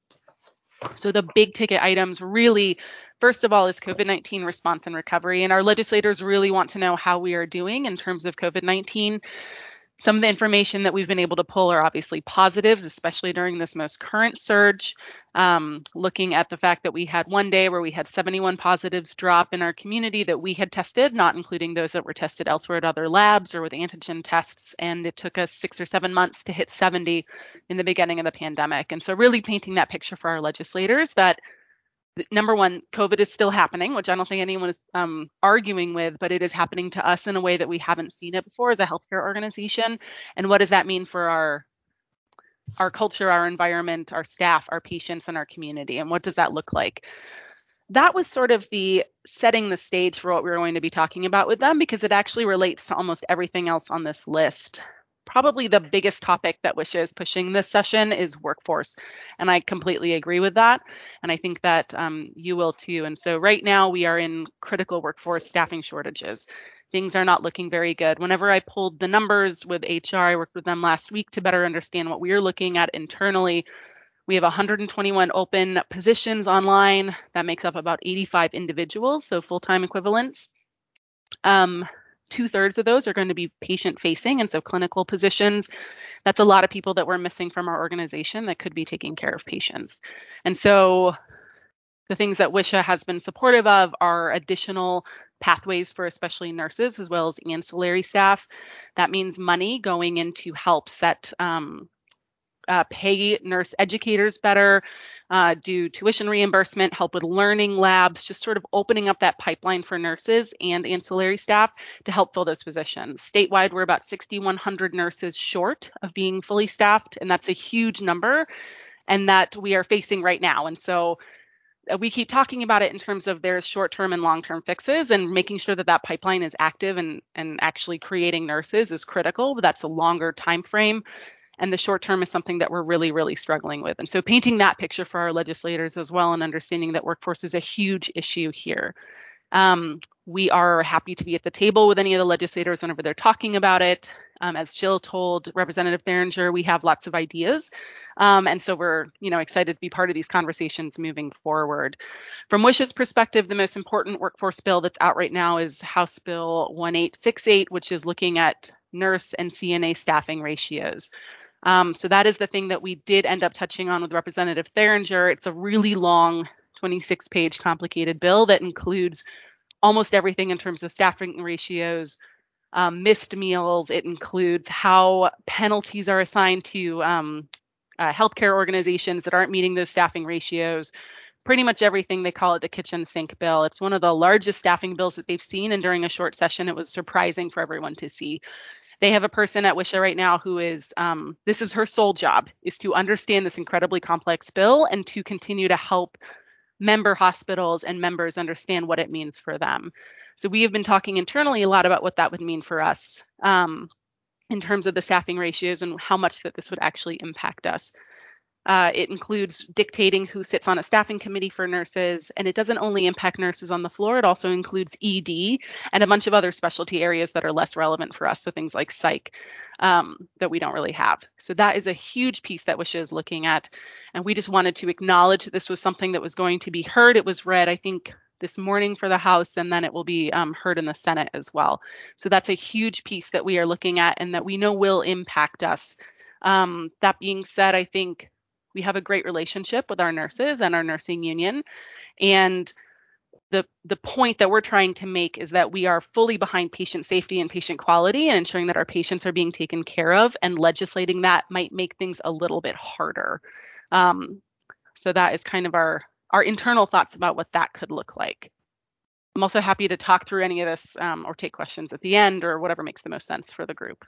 So the big ticket items really, first of all, is COVID-19 response and recovery. And our legislators really want to know how we are doing in terms of COVID-19. Some of the information that we've been able to pull are obviously positives, especially during this most current surge. Looking at the fact that we had one day where we had 71 positives drop in our community that we had tested, not including those that were tested elsewhere at other labs or with antigen tests. And it took us 6 or 7 months to hit 70 in the beginning of the pandemic. And so really painting that picture for our legislators that number one, COVID is still happening, which I don't think anyone is arguing with, but it is happening to us in a way that we haven't seen it before as a healthcare organization. And what does that mean for our culture, our environment, our staff, our patients, and our community? And what does that look like? That was sort of the setting the stage for what we were going to be talking about with them, because it actually relates to almost everything else on this list. Probably the biggest topic that WSHA is pushing this session is workforce. And I completely agree with that. And I think that you will too. And so right now we are in critical workforce staffing shortages. Things are not looking very good. Whenever I pulled the numbers with HR, I worked with them last week to better understand what we are looking at internally. We have 121 open positions online. That makes up about 85 individuals, so full-time equivalents. 2/3 of those are going to be patient-facing, and so clinical positions. That's a lot of people that we're missing from our organization that could be taking care of patients. And so the things that WSHA has been supportive of are additional pathways for especially nurses as well as ancillary staff. That means money going in to help set pay nurse educators better, do tuition reimbursement, help with learning labs, just sort of opening up that pipeline for nurses and ancillary staff to help fill those positions. Statewide, we're about 6,100 nurses short of being fully staffed, and that's a huge number, and that we are facing right now. And so we keep talking about it in terms of there's short-term and long-term fixes, and making sure that that pipeline is active and actually creating nurses is critical, but that's a longer time frame. And the short term is something that we're really, really struggling with. And so painting that picture for our legislators as well, and understanding that workforce is a huge issue here. We are happy to be at the table with any of the legislators whenever they're talking about it. As Jill told Representative Theringer, we have lots of ideas. And so we're, excited to be part of these conversations moving forward. From WSHA's perspective, the most important workforce bill that's out right now is House Bill 1868, which is looking at nurse and CNA staffing ratios. So that is the thing that we did end up touching on with Representative Theringer. It's a really long 26-page complicated bill that includes almost everything in terms of staffing ratios, missed meals. It includes how penalties are assigned to healthcare organizations that aren't meeting those staffing ratios. Pretty much everything. They call it the kitchen sink bill. It's one of the largest staffing bills that they've seen, and during a short session, it was surprising for everyone to see. They have a person at WSHA right now who is, this is her sole job, is to understand this incredibly complex bill and to continue to help member hospitals and members understand what it means for them. So we have been talking internally a lot about what that would mean for us in terms of the staffing ratios and how much that this would actually impact us. It includes dictating who sits on a staffing committee for nurses, and it doesn't only impact nurses on the floor, it also includes ED and a bunch of other specialty areas that are less relevant for us, so things like psych that we don't really have. So that is a huge piece that WSHA is looking at, and we just wanted to acknowledge that this was something that was going to be heard. It was read, I think, this morning for the House, and then it will be heard in the Senate as well. So that's a huge piece that we are looking at and that we know will impact us. That being said, I think we have a great relationship with our nurses and our nursing union. And the point that we're trying to make is that we are fully behind patient safety and patient quality and ensuring that our patients are being taken care of, and legislating that might make things a little bit harder. So that is kind of our internal thoughts about what that could look like. I'm also happy to talk through any of this or take questions at the end or whatever makes the most sense for the group.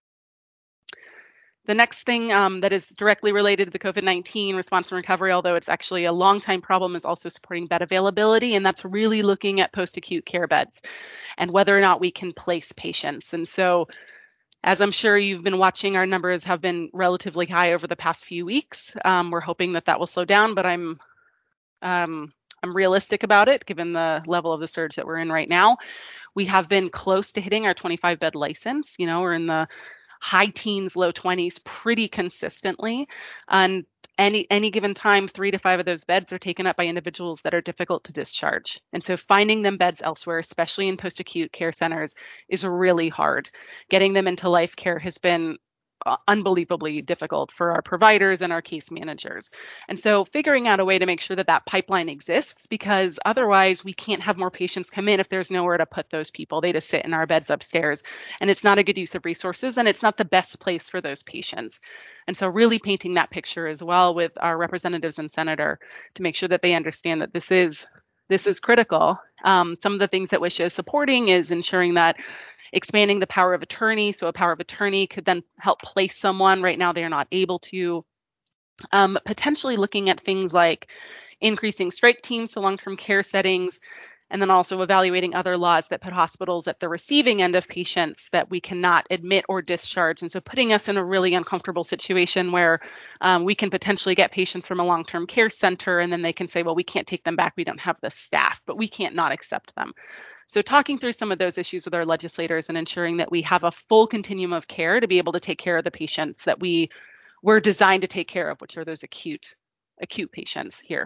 The next thing that is directly related to the COVID-19 response and recovery, although it's actually a long time problem, is also supporting bed availability. And that's really looking at post-acute care beds and whether or not we can place patients. And so, as I'm sure you've been watching, our numbers have been relatively high over the past few weeks. We're hoping that will slow down, but I'm realistic about it, given the level of the surge that we're in right now. We have been close to hitting our 25-bed license. We're in the high teens, low 20s pretty consistently. And any given time, 3 to 5 of those beds are taken up by individuals that are difficult to discharge. And so finding them beds elsewhere, especially in post-acute care centers, is really hard. Getting them into life care has been unbelievably difficult for our providers and our case managers. And so figuring out a way to make sure that pipeline exists, because otherwise we can't have more patients come in if there's nowhere to put those people. They just sit in our beds upstairs, and it's not a good use of resources, and it's not the best place for those patients. And so really painting that picture as well with our representatives and senator to make sure that they understand that this is critical. Some of the things that WSHA is supporting is ensuring that expanding the power of attorney. So a power of attorney could then help place someone. Right now, they're not able to. Potentially looking at things like increasing strike teams to long-term care settings, and then also evaluating other laws that put hospitals at the receiving end of patients that we cannot admit or discharge. And so putting us in a really uncomfortable situation where we can potentially get patients from a long-term care center, and then they can say, well, we can't take them back. We don't have the staff, but we can't not accept them. So talking through some of those issues with our legislators and ensuring that we have a full continuum of care to be able to take care of the patients that we're designed to take care of, which are those acute acute patients here.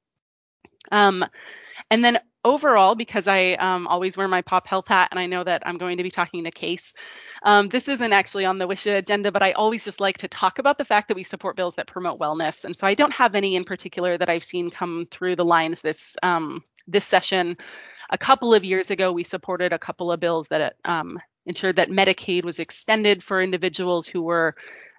And then overall, because I always wear my Pop Health hat, and I know that I'm going to be talking to Case, this isn't actually on the WSHA agenda, but I always just like to talk about the fact that we support bills that promote wellness. And so I don't have any in particular that I've seen come through the lines this session. A couple of years ago, we supported a couple of bills that ensured that Medicaid was extended for individuals who were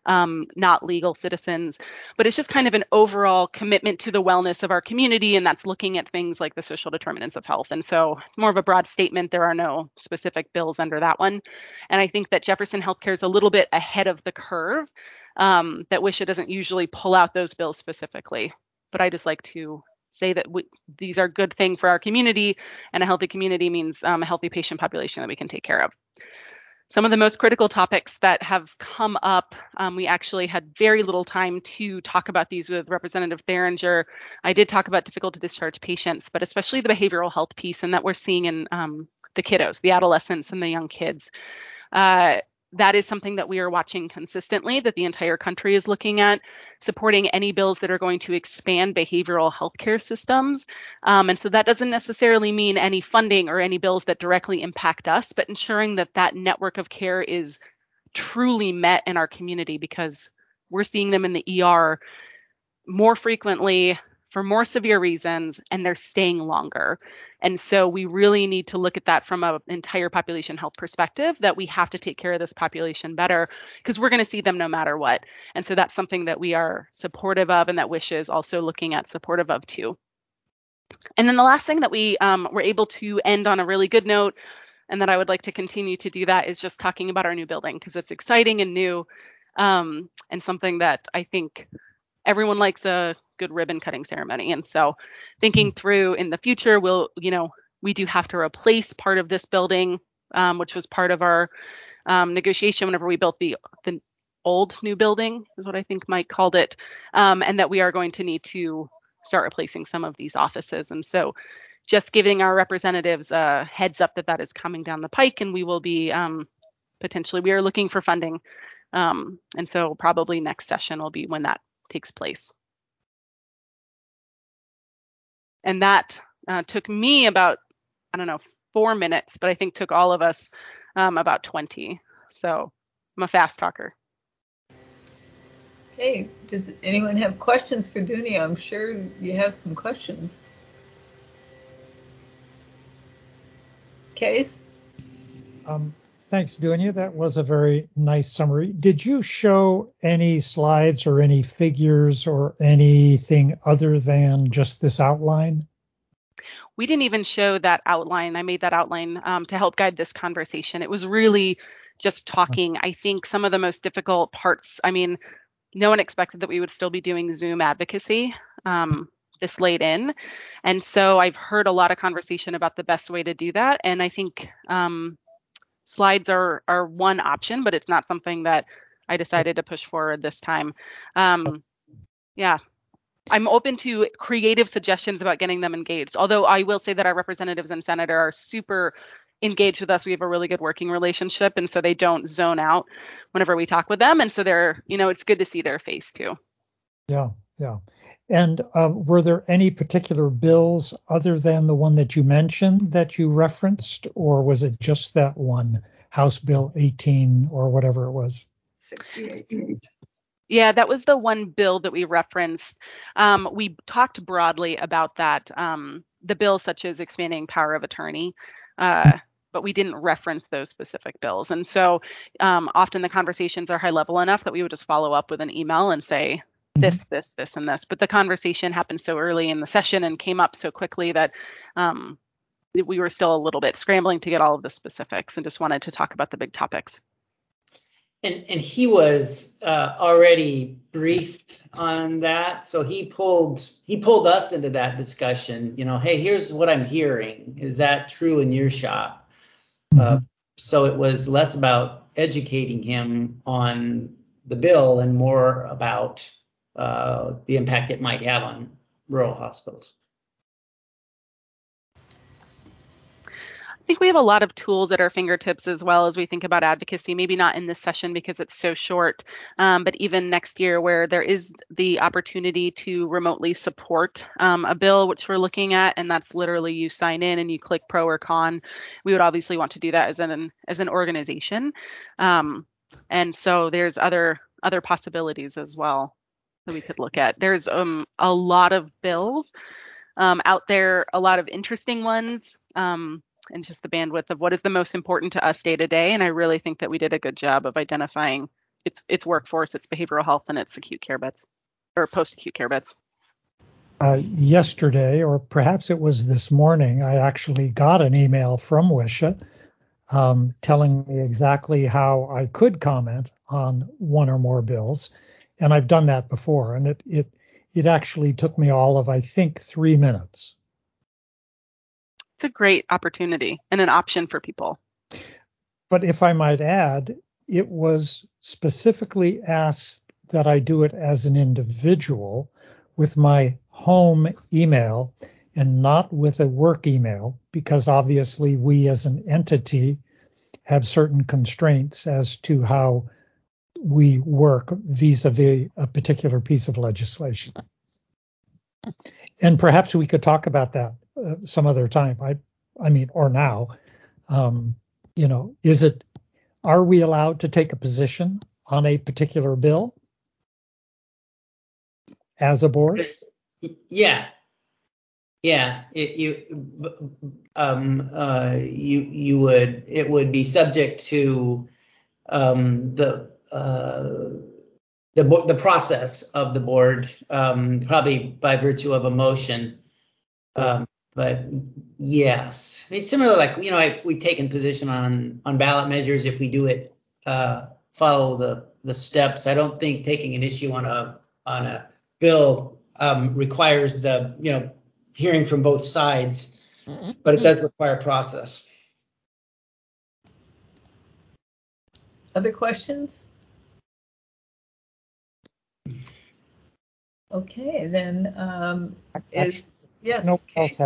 not legal citizens, but it's just kind of an overall commitment to the wellness of our community, and that's looking at things like the social determinants of health. And so it's more of a broad statement. There are no specific bills under that one. And I think that Jefferson Healthcare is a little bit ahead of the curve, that WSHA doesn't usually pull out those bills specifically. But I just like to say that these are a good thing for our community, and a healthy community means a healthy patient population that we can take care of. Some of the most critical topics that have come up, we actually had very little time to talk about these with Representative Theringer. I did talk about difficult to discharge patients, but especially the behavioral health piece, and that we're seeing in the kiddos, the adolescents and the young kids. That is something that we are watching consistently, that the entire country is looking at, supporting any bills that are going to expand behavioral healthcare systems. And so that doesn't necessarily mean any funding or any bills that directly impact us, but ensuring that that network of care is truly met in our community, because we're seeing them in the ER more frequently for more severe reasons, and they're staying longer. And so we really need to look at that from an entire population health perspective, that we have to take care of this population better, because we're going to see them no matter what. And so that's something that we are supportive of, and that WSHA is also looking at supportive of too. And then the last thing that we were able to end on a really good note, and that I would like to continue to do that, is just talking about our new building, because it's exciting and new, and something that I think everyone likes a good ribbon cutting ceremony. And so thinking through in the future, we do have to replace part of this building, which was part of our negotiation whenever we built the old new building, is what I think Mike called it, and that we are going to need to start replacing some of these offices. And so just giving our representatives a heads up that is coming down the pike, and we will be potentially, we are looking for funding. And so probably next session will be when that takes place. And that took me about, 4 minutes, but I think took all of us about 20. So I'm a fast talker. Hey, does anyone have questions for Dunia? I'm sure you have some questions. Case? Thanks, Dunia. That was a very nice summary. Did you show any slides or any figures or anything other than just this outline? We didn't even show that outline. I made that outline to help guide this conversation. It was really just talking. I think some of the most difficult parts, no one expected that we would still be doing Zoom advocacy this late in. And so I've heard a lot of conversation about the best way to do that. And I think slides are one option, but it's not something that I decided to push forward this time. Yeah, I'm open to creative suggestions about getting them engaged. Although I will say that our representatives and senator are super engaged with us. We have a really good working relationship, and so they don't zone out whenever we talk with them. And so they're, it's good to see their face too. Yeah. And were there any particular bills other than the one that you mentioned that you referenced, or was it just that one, House Bill 18 or whatever it was? 68. Yeah, that was the one bill that we referenced. We talked broadly about that, the bills such as expanding power of attorney, but we didn't reference those specific bills. And so often the conversations are high level enough that we would just follow up with an email and say, this, and this. But the conversation happened so early in the session and came up so quickly that we were still a little bit scrambling to get all of the specifics, and just wanted to talk about the big topics. And he was already briefed on that, so he pulled us into that discussion. Hey, here's what I'm hearing. Is that true in your shop? So it was less about educating him on the bill and more about the impact it might have on rural hospitals. think we have a lot of tools at our fingertips as well as we think about advocacy, maybe not in this session because it's so short, but even next year where there is the opportunity to remotely support a bill, which we're looking at, and that's literally you sign in and you click pro or con. We would obviously want to do that as an organization. And so there's other possibilities as well that we could look at. There's a lot of bills out there, a lot of interesting ones, and just the bandwidth of what is the most important to us day to day. And I really think that we did a good job of identifying its workforce, its behavioral health, and its acute care beds or post-acute care beds. Yesterday, or perhaps it was this morning, I actually got an email from WSHA telling me exactly how I could comment on one or more bills. And I've done that before, and it actually took me all of, I think, 3 minutes. It's a great opportunity and an option for people. But if I might add, it was specifically asked that I do it as an individual with my home email and not with a work email, because obviously we as an entity have certain constraints as to how we work vis-a-vis a particular piece of legislation. And perhaps we could talk about that some other time. I mean, or now, are we allowed to take a position on a particular bill as a board? Yeah. It would be subject to the process of the board, probably by virtue of a motion. But yes, it's similar, like, if we've taken position on ballot measures, if we do it, follow the steps. I don't think taking an issue on a bill requires the hearing from both sides, but it does require process. Other questions? Okay, then yes. No.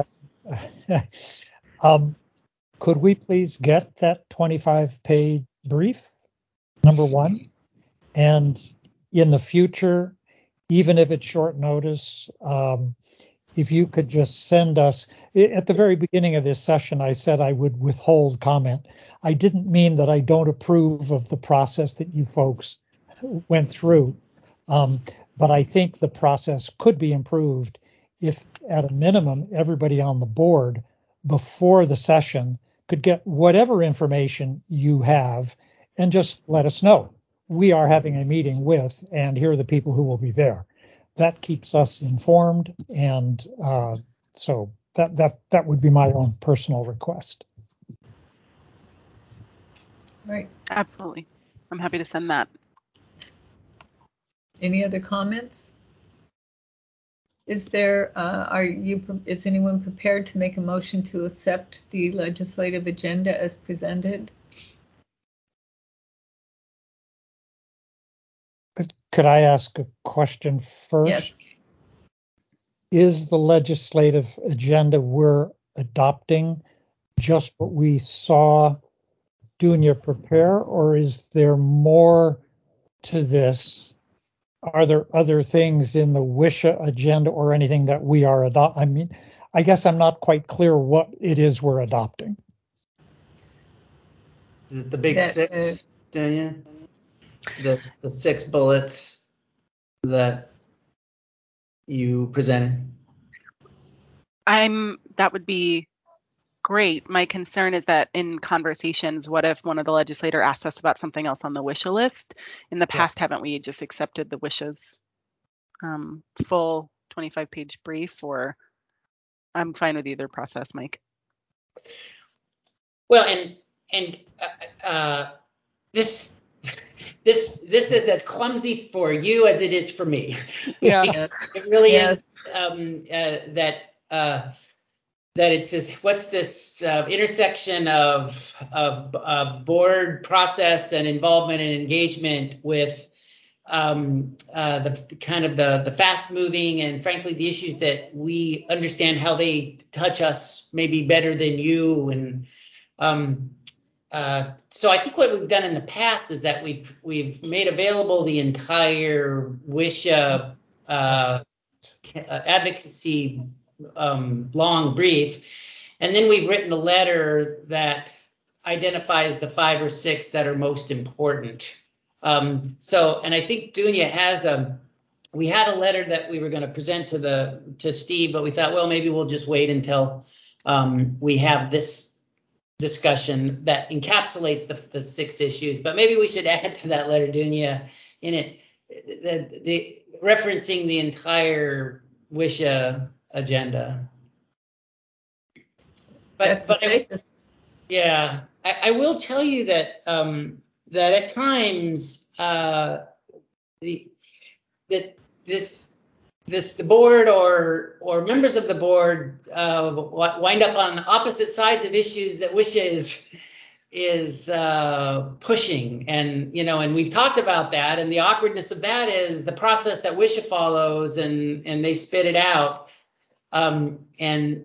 Could we please get that 25-page brief, number one? And in the future, even if it's short notice, if you could just send us, at the very beginning of this session, I said I would withhold comment. I didn't mean that I don't approve of the process that you folks went through, but I think the process could be improved if, at a minimum, everybody on the board before the session could get whatever information you have and just let us know. We are having a meeting with, and here are the people who will be there. That keeps us informed, and so that would be my own personal request. Right. Absolutely. I'm happy to send that. Any other comments? Is anyone prepared to make a motion to accept the legislative agenda as presented? Could I ask a question first? Yes. Is the legislative agenda we're adopting just what we saw Dunya prepare, or is there more to this? Are there other things in the WSHA agenda or anything that we are adopting? I mean, I guess I'm not quite clear what it is we're adopting. The big six, Dunya? The 6 bullets that you presented. That would be great. My concern is that in conversations, what if one of the legislator asked us about something else on the WSHA list? In the past, haven't we just accepted the WSHA's full 25-page brief? Or I'm fine with either process, Mike. Well, and this is as clumsy for you as it is for me. Yeah, it really is. That it's this, what's this intersection of board process and involvement and engagement with the kind of the fast moving and frankly the issues that we understand how they touch us maybe better than you, and So I think what we've done in the past is that we've made available the entire WSHA advocacy long brief, and then we've written a letter that identifies the 5 or 6 that are most important. And I think Dunya has we had a letter that we were going to present to Steve, but we thought, well, maybe we'll just wait until we have this discussion that encapsulates the 6 issues. But maybe we should add to that letter, Dunya, in it, the referencing the entire WSHA agenda. But I will tell you that that at times the board or members of the board wind up on opposite sides of issues that WSHA is pushing, and we've talked about that, and the awkwardness of that is the process that WSHA follows, and they spit it out, and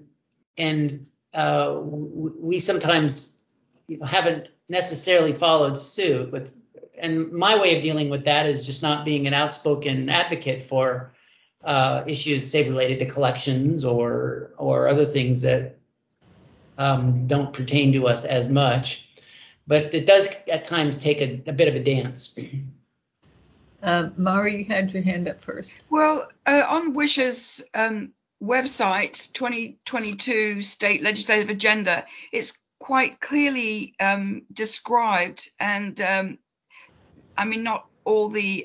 we sometimes haven't necessarily followed suit and my way of dealing with that is just not being an outspoken advocate for issues, say, related to collections or other things that don't pertain to us as much. But it does at times take a bit of a dance. Mari, you had your hand up first. Well, on WSHA's website, 2022 State Legislative Agenda, it's quite clearly described, and I mean, not all the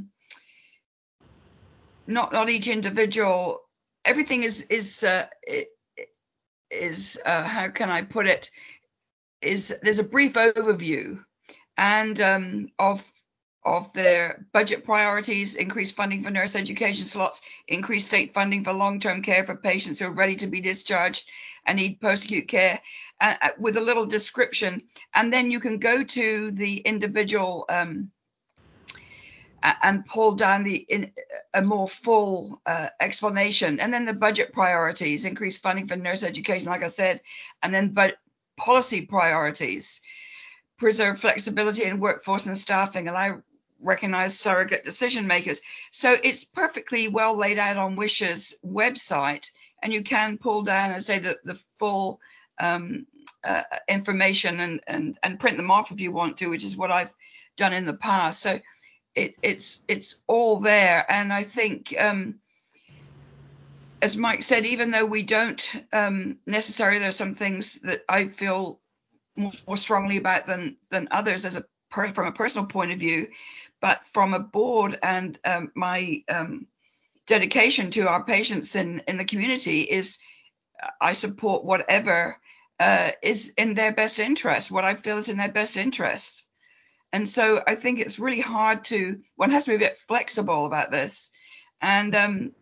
not each individual. Everything is how can I put it? There's a brief overview and of their budget priorities, increased funding for nurse education slots, increased state funding for long-term care for patients who are ready to be discharged and need post-acute care, with a little description. And then you can go to the individual and pull down a more full explanation. And then the budget priorities, increased funding for nurse education, like I said, and then policy priorities, preserve flexibility in workforce and staffing, allow recognize surrogate decision makers. So it's perfectly well laid out on WSHA's website, and you can pull down and say the full information and print them off if you want to, which is what I've done in the past. So it's all there. And I think, as Mike said, even though we don't necessarily, there are some things that I feel more strongly about than others from a personal point of view, but from a board and my dedication to our patients in the community is I support whatever is in their best interest, what I feel is in their best interest. And so I think it's really hard one has to be a bit flexible about this. And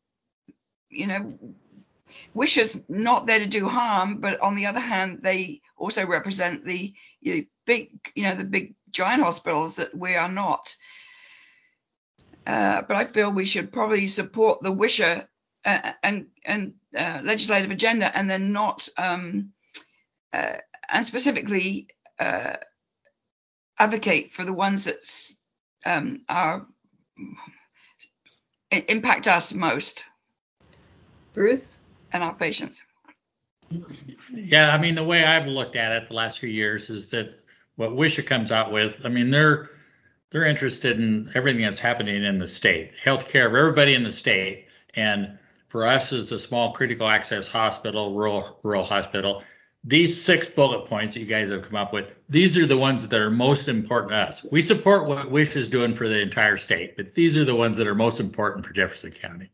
WSHA's not there to do harm, but on the other hand, they also represent the big giant hospitals that we are not. But I feel we should probably support the WSHA and legislative agenda, and then not and specifically advocate for the ones that impact us most. Bruce? And our patients. Yeah, I mean, the way I've looked at it the last few years is that what WSHA comes out with, I mean, they're interested in everything that's happening in the state, healthcare of everybody in the state. And for us as a small critical access hospital, rural hospital, these 6 bullet points that you guys have come up with, these are the ones that are most important to us. We support what WSHA is doing for the entire state, but these are the ones that are most important for Jefferson County.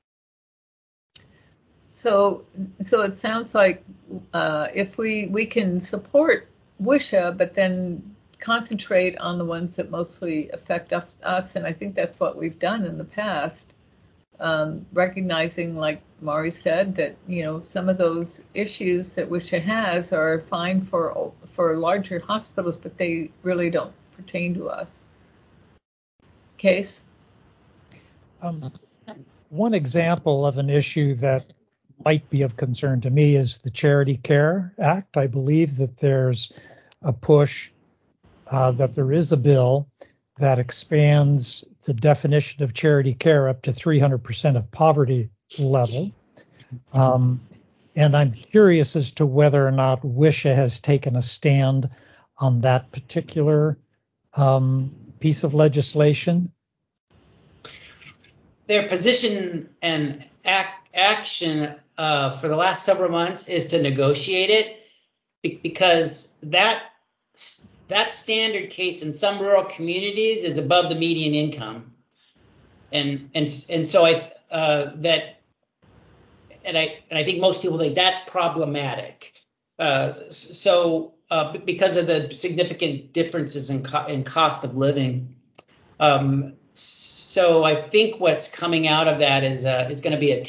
So it sounds like if we can support WSHA, but then concentrate on the ones that mostly affect us, and I think that's what we've done in the past, recognizing, like Mari said, that some of those issues that WSHA has are fine for larger hospitals, but they really don't pertain to us. Case? One example of an issue that might be of concern to me is the Charity Care Act. I believe that there's a push, that there is a bill that expands the definition of charity care up to 300% of poverty level. And I'm curious as to whether or not WSHA has taken a stand on that particular piece of legislation. Their position and action for the last several months is to negotiate it, because that standard case in some rural communities is above the median income, and so I think most people think that's problematic. Because of the significant differences in cost of living. So I think what's coming out of that is going to be a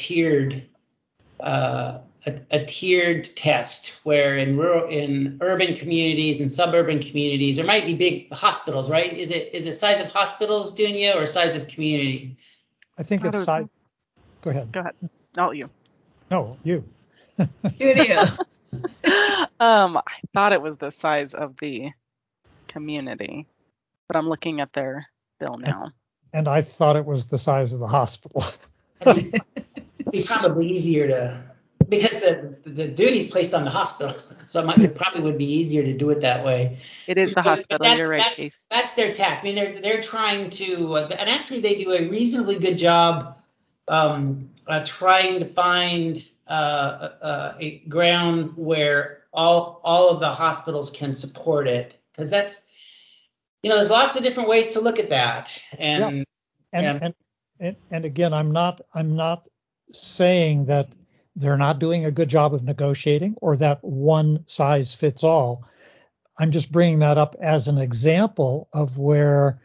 tiered test, where in urban communities and suburban communities there might be big hospitals, right? Is it size of hospitals, Dunya, or size of community? I think it's size. Go ahead. No, you. No, you. Dunya. I thought it was the size of the community, but I'm looking at their bill now. And I thought it was the size of the hospital. It'd be probably easier to, because the duty's placed on the hospital, so it probably would be easier to do it that way. It is the hospital. But You're right, Keith. That's their tack. I mean, they're trying to, and actually they do a reasonably good job trying to find a ground where all of the hospitals can support it, because that's, there's lots of different ways to look at that. And again, I'm not saying that they're not doing a good job of negotiating or that one size fits all. I'm just bringing that up as an example of where,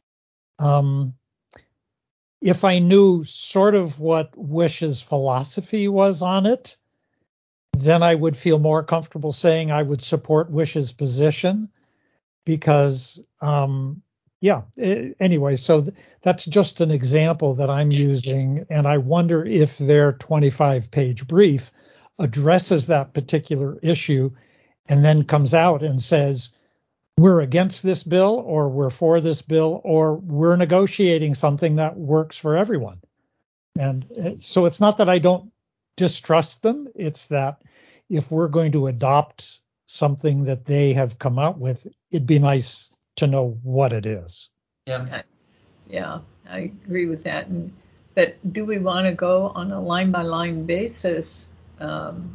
if I knew sort of what WSHA's philosophy was on it, then I would feel more comfortable saying I would support WSHA's position, because, anyway, so that's just an example that I'm using, and I wonder if their 25-page brief addresses that particular issue and then comes out and says, we're against this bill, or we're for this bill, or we're negotiating something that works for everyone. And so it's not that I don't distrust them. It's that if we're going to adopt something that they have come out with, it'd be nice to know what it is. Yeah, I agree with that. But do we want to go on a line-by-line basis, and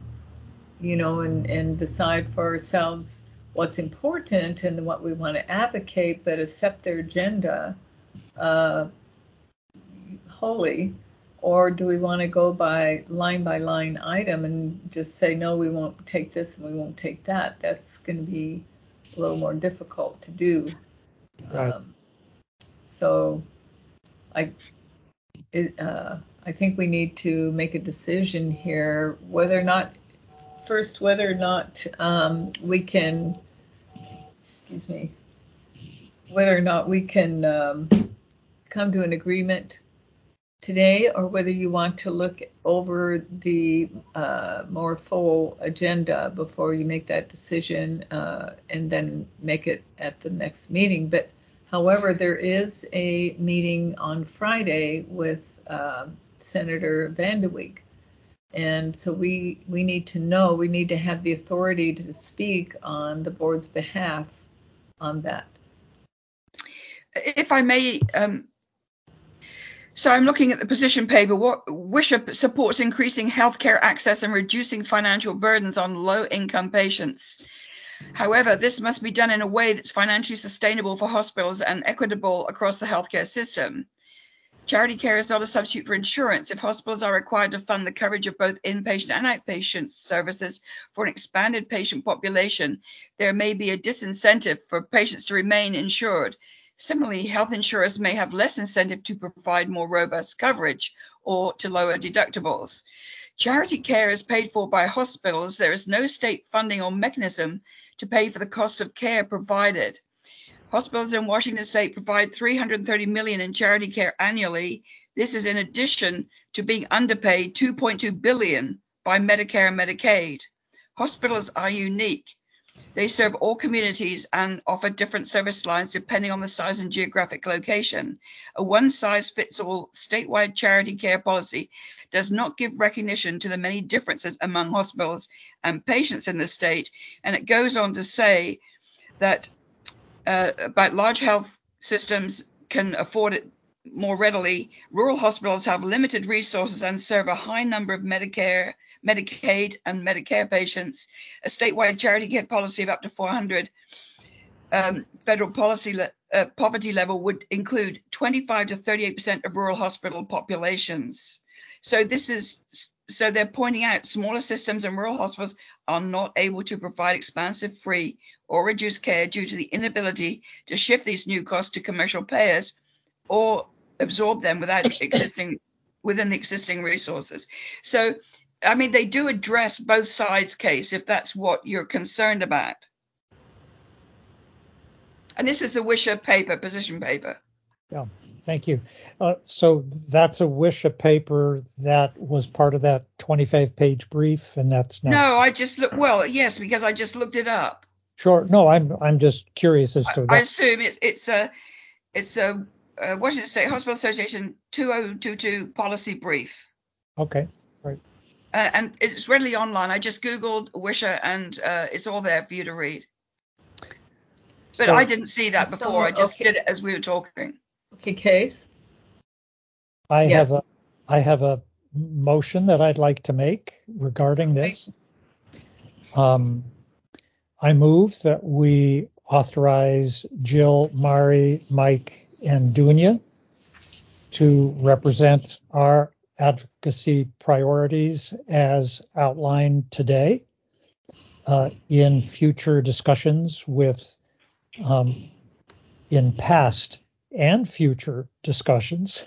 decide for ourselves what's important and what we want to advocate, but accept their agenda wholly? Or do we want to go by line item and just say, no, we won't take this and we won't take that? That's going to be a little more difficult to do. Right. So I think we need to make a decision here whether or not we can, come to an agreement today, or whether you want to look over the more full agenda before you make that decision, and then make it at the next meeting. But however, there is a meeting on Friday with Senator Van de Week. And so we need to know, we need to have the authority to speak on the board's behalf on that. If I may, so I'm looking at the position paper. WSHA supports increasing healthcare access and reducing financial burdens on low-income patients. However, this must be done in a way that's financially sustainable for hospitals and equitable across the healthcare system. Charity care is not a substitute for insurance. If hospitals are required to fund the coverage of both inpatient and outpatient services for an expanded patient population, there may be a disincentive for patients to remain insured. Similarly, health insurers may have less incentive to provide more robust coverage or to lower deductibles. Charity care is paid for by hospitals. There is no state funding or mechanism to pay for the cost of care provided. Hospitals in Washington state provide $330 million in charity care annually. This is in addition to being underpaid $2.2 billion by Medicare and Medicaid. Hospitals are unique. They serve all communities and offer different service lines depending on the size and geographic location. A one-size-fits-all statewide charity care policy does not give recognition to the many differences among hospitals and patients in the state. And it goes on to say that about large health systems can afford it more readily. Rural hospitals have limited resources and serve a high number of Medicare, Medicaid, and Medicare patients. A statewide charity care policy of up to 400 federal poverty level would include 25 to 38% of rural hospital populations. So they're pointing out smaller systems and rural hospitals are not able to provide expansive, free, or reduced care due to the inability to shift these new costs to commercial payers or absorb them within the existing resources. So, I mean, they do address both sides' case if that's what you're concerned about. And this is the WSHA paper, position paper. Yeah, thank you. So that's a WSHA paper that was part of that 25-page brief, and that's not. No, I just looked. Well, yes, because I just looked it up. Sure. No, I'm just curious as to. I assume it's a Washington State Hospital Association 2022 policy brief. Okay, right. And it's readily online. I just Googled WSHA and it's all there for you to read. But I didn't see that before. I just did it as we were talking. Okay, Case. I have a motion that I'd like to make regarding this. I move that we authorize Jill, Mari, Mike, and Dunya to represent our advocacy priorities as outlined today in future discussions in past and future discussions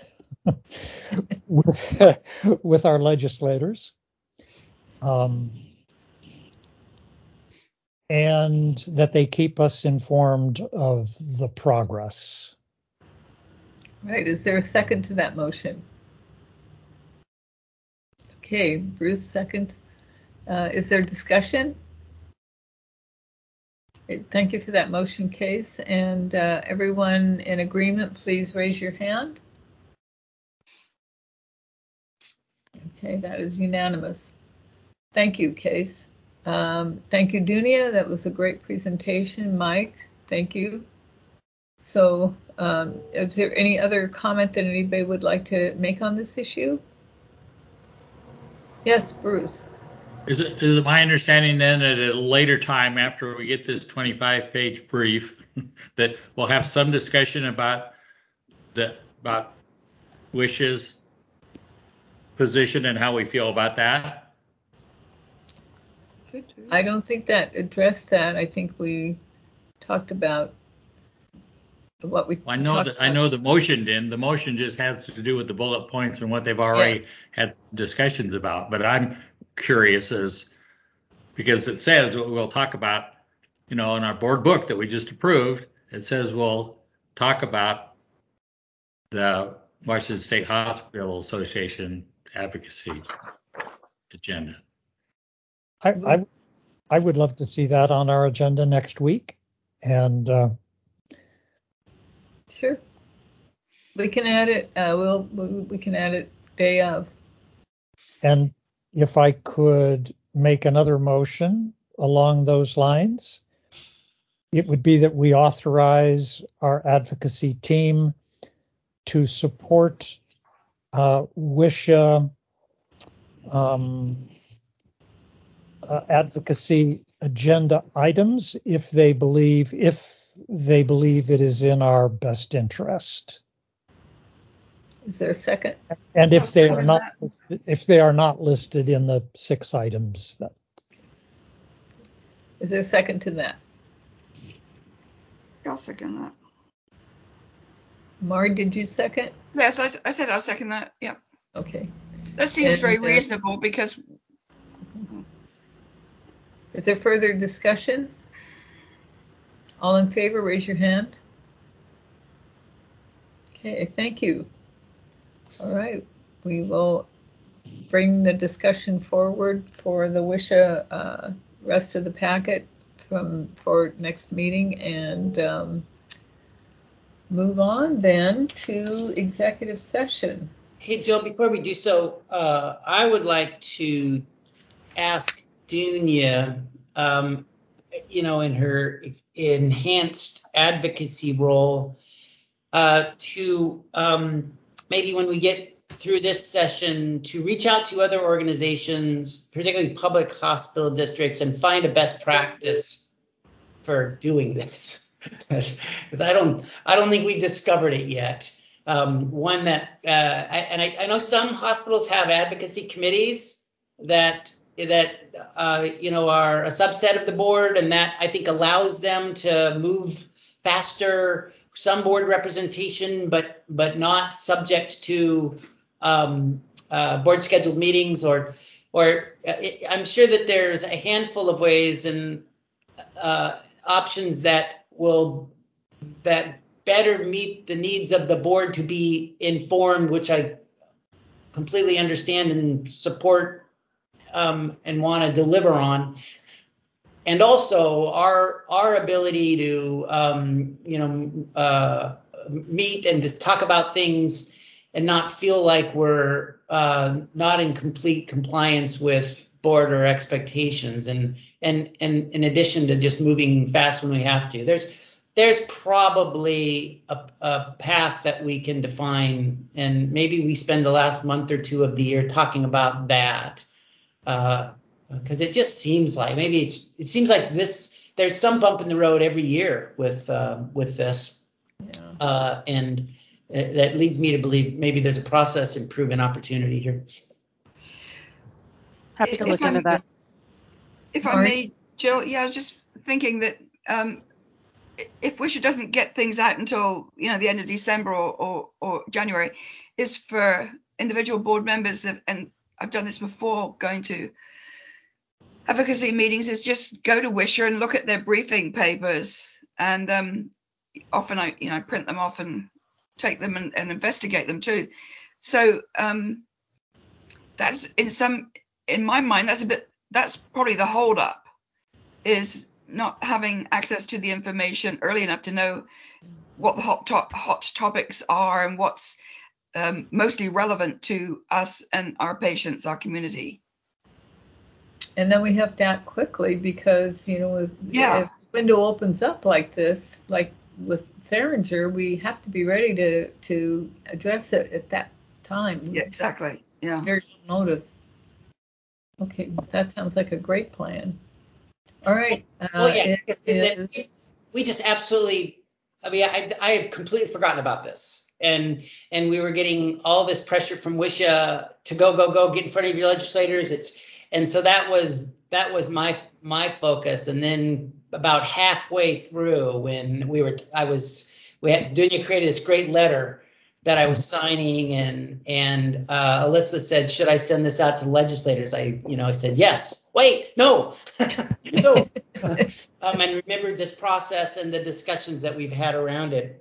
with our legislators. And that they keep us informed of the progress. Right. Is there a second to that motion? Okay, Bruce seconds. Is there discussion? Thank you for that motion, Case. And everyone in agreement, please raise your hand. Okay, that is unanimous. Thank you, Case. Thank you, Dunya. That was a great presentation. Mike, thank you. So is there any other comment that anybody would like to make on this issue? Yes, Bruce. Is it my understanding then that at a later time after we get this 25-page brief that we'll have some discussion about WSHA's position and how we feel about that? I don't think that addressed that. I think we talked about what we. I know the motion didn't. The motion just has to do with the bullet points and what they've already had discussions about. But I'm curious because it says we'll talk about, in our board book that we just approved, it says we'll talk about the Washington State Hospital Association advocacy agenda. I would love to see that on our agenda next week, and sure, we can add it. We can add it day of. And if I could make another motion along those lines, it would be that we authorize our advocacy team to support WSHA advocacy agenda items if they believe it is in our best interest. Is there a second? And if they are not listed in the 6 items. Is there a second to that? I'll second that. Mari, did you second? Yes, I said I'll second that. Yeah. Okay. That seems very reasonable because. Is there further discussion? All in favor, raise your hand. Okay, thank you. All right, we will bring the discussion forward for the WSHA rest of the packet for next meeting, and move on then to executive session. Hey, Jill, before we do so, I would like to ask Dunya, in her enhanced advocacy role, to maybe when we get through this session, to reach out to other organizations, particularly public hospital districts, and find a best practice for doing this. Because I don't think we've discovered it yet. One that I know some hospitals have advocacy committees that are a subset of the board, and that I think allows them to move faster. Some board representation, but not subject to board scheduled meetings, or I'm sure that there's a handful of ways and options that better meet the needs of the board to be informed, which I completely understand and support and want to deliver on. And also our ability to meet and just talk about things and not feel like we're not in complete compliance with board or expectations, and in addition to just moving fast when we have to. There's probably a path that we can define, and maybe we spend the last month or two of the year talking about that, because it just seems like it seems like there's some bump in the road every year with this, and that leads me to believe maybe there's a process improvement opportunity here. Happy to look into that. If I may, Jill, I was just thinking that if WSHA doesn't get things out until the end of December or January, is for individual board members, and I've done this before, going to advocacy meetings, is just go to WSHA and look at their briefing papers, and often I print them off and take them and investigate them too. So that's in my mind, that's probably the hold up, is not having access to the information early enough to know what the hot topics are and what's mostly relevant to us and our patients, our community. And then we have to act quickly, because if the window opens up like this, like with Theringer, we have to be ready to address it at that time. Yeah, exactly. Yeah. There's notice. Okay, that sounds like a great plan. All right. We just absolutely. I had completely forgotten about this, and we were getting all this pressure from WSHA to go get in front of your legislators. So that was my focus, and then about halfway through, when Dunya created this great letter that I was signing, and Alyssa said, should I send this out to legislators? I said, yes. Wait, no, no. And remembered this process and the discussions that we've had around it.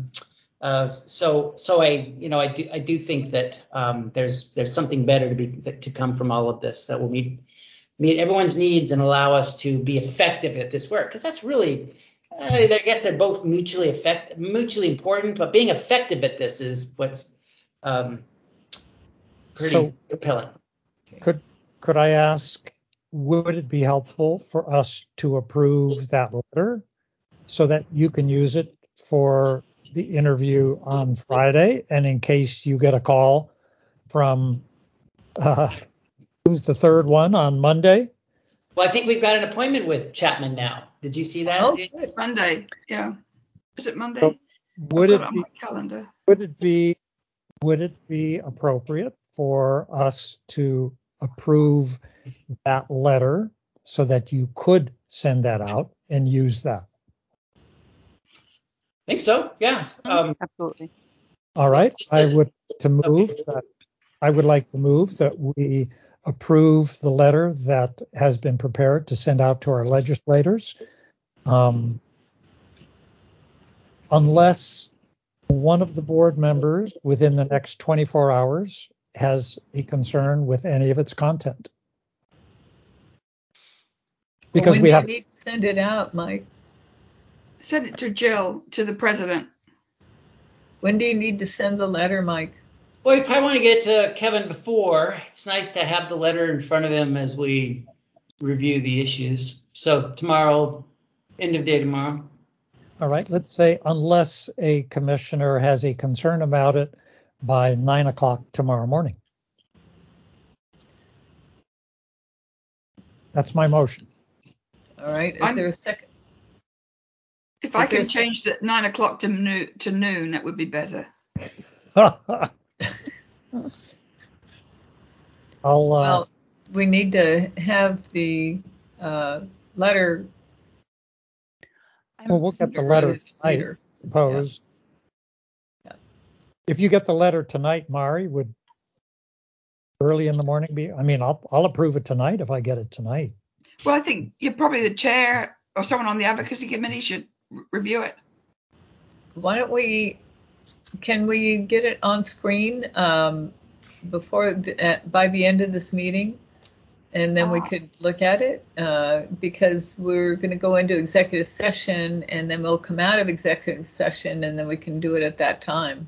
So I do think that there's something better to come from all of this that will meet everyone's needs and allow us to be effective at this work, because that's really. I guess they're both mutually important, but being effective at this is what's pretty compelling. Could I ask, would it be helpful for us to approve that letter so that you can use it for the interview on Friday? And in case you get a call from who's the third one on Monday? Well, I think we've got an appointment with Chapman now. Did you see that? Oh, Monday. Yeah. Is it Monday? So would it on my calendar. Would it be appropriate for us to approve that letter so that you could send that out and use that? I think so. Yeah. Absolutely. All right. I would like to move that we approve the letter that has been prepared to send out to our legislators, unless one of the board members within the next 24 hours has a concern with any of its content. Because when we do have. You need to send it out, Mike. Send it to Jill, to the president. When do you need to send the letter, Mike? Well, you probably want to get it to Kevin before. It's nice to have the letter in front of him as we review the issues. So tomorrow, end of day tomorrow. All right, let's say unless a commissioner has a concern about it by 9 o'clock tomorrow morning. That's my motion. All right, is there a second? If I can change the 9 o'clock to noon, that would be better. Well, we need to have the letter. Well, we'll get the letter tonight, I suppose. Yeah. If you get the letter tonight, Mari, would early in the morning be? I mean, I'll approve it tonight if I get it tonight. Well, I think you're probably the chair or someone on the advocacy committee should review it. Why don't we? Can we get it on screen before by the end of this meeting, and then we could look at it because we're going to go into executive session, and then we'll come out of executive session, and then we can do it at that time,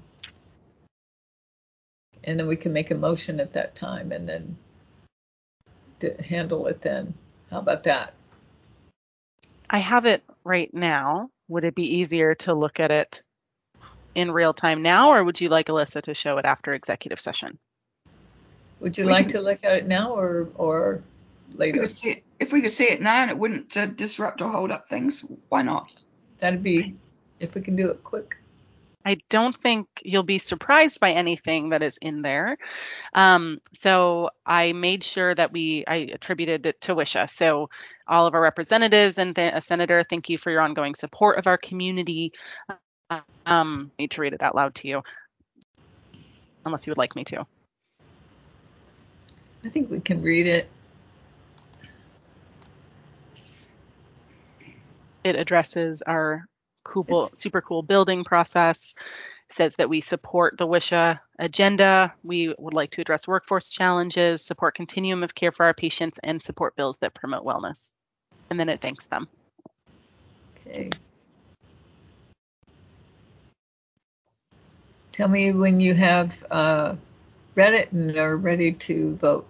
and then we can make a motion at that time, and then handle it then. How about that? I have it right now. Would it be easier to look at it in real time now, or would you like Alyssa to show it after executive session? Would you like to look at it now or later? If we could see it now and it wouldn't disrupt or hold up things, why not? That'd be, if we can do it quick. I don't think you'll be surprised by anything that is in there. So I made sure that I attributed it to WSHA. So all of our representatives and Senator, thank you for your ongoing support of our community. I need to read it out loud to you, unless you would like me to. I think we can read it. It addresses our super cool building process, says that we support the WSHA agenda. We would like to address workforce challenges, support continuum of care for our patients, and support bills that promote wellness. And then it thanks them. Okay. Tell me when you have read it and are ready to vote.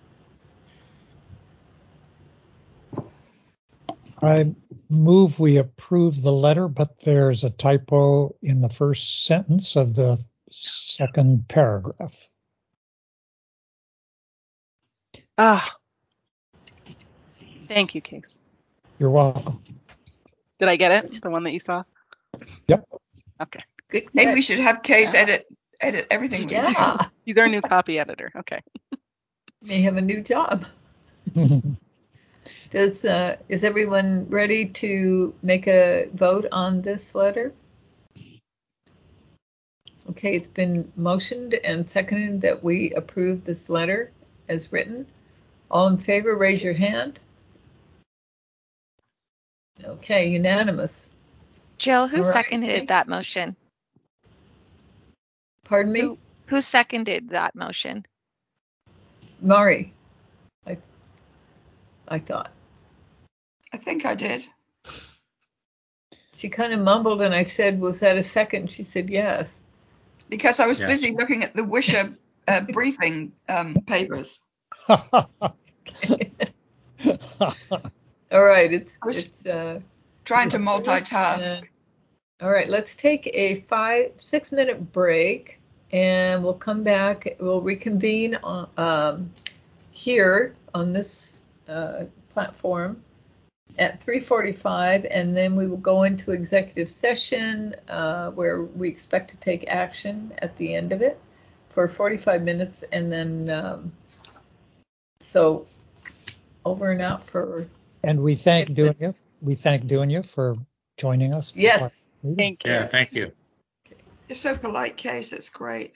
I move we approve the letter, but there's a typo in the first sentence of the second paragraph. Thank you, Case. You're welcome. Did I get it? The one that you saw? Yep. Okay. Good. Maybe we should have Case edit everything we do. He's our new copy editor. Okay. May have a new job. Is everyone ready to make a vote on this letter? Okay, it's been motioned and seconded that we approve this letter as written. All in favor, raise your hand. Okay, unanimous. Jill, who seconded that motion? Pardon me? Who seconded that motion? Mari, I thought. I think I did. She kind of mumbled and I said, was that a second? She said yes. Because I was busy looking at the WSHA briefing papers. All right, it's trying to multitask. All right, let's take a 5-6 minute break and we'll come back. We'll reconvene here on this platform at 3:45, and then we will go into executive session where we expect to take action at the end of it for 45 minutes, and then so over and out for. And we thank Dunya. We thank Dunya for joining us. Yes. Thank you. Yeah, thank you. You're so polite, Case. It's great.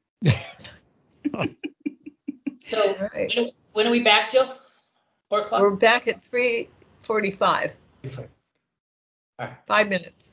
So when are we back, Jill? 4 o'clock? We're back at 3:45. All right. 5 minutes.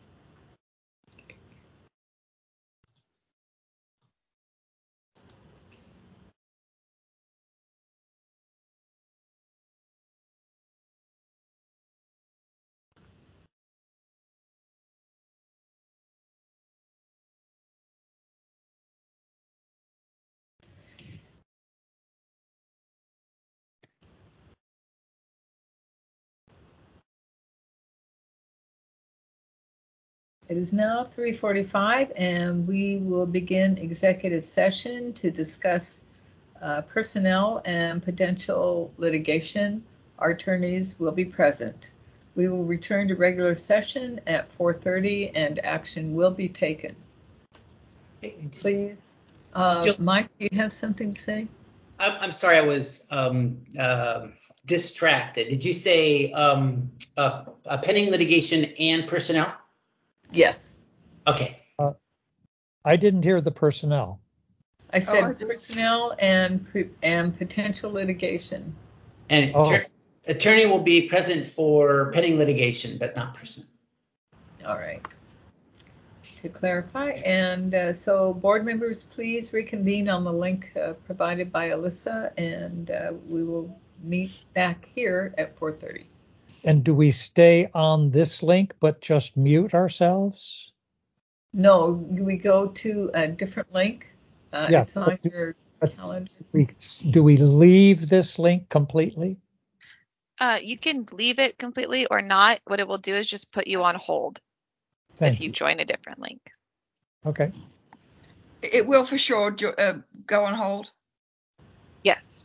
It is now 3:45, and we will begin executive session to discuss personnel and potential litigation. Our attorneys will be present. We will return to regular session at 4:30, and action will be taken. Please, Mike, do you have something to say? I'm sorry, I was distracted. Did you say pending litigation and personnel? Yes. Okay. I didn't hear the personnel. I said personnel and potential litigation. And attorney will be present for pending litigation, but not personnel. All right. To clarify, and so board members, please reconvene on the link provided by Alyssa, and we will meet back here at 4:30. And do we stay on this link but just mute ourselves? No, we go to a different link. Yeah, it's on your calendar. Do we leave this link completely? You can leave it completely or not. What it will do is just put you on hold if you join a different link. Okay. It will for sure go on hold. Yes.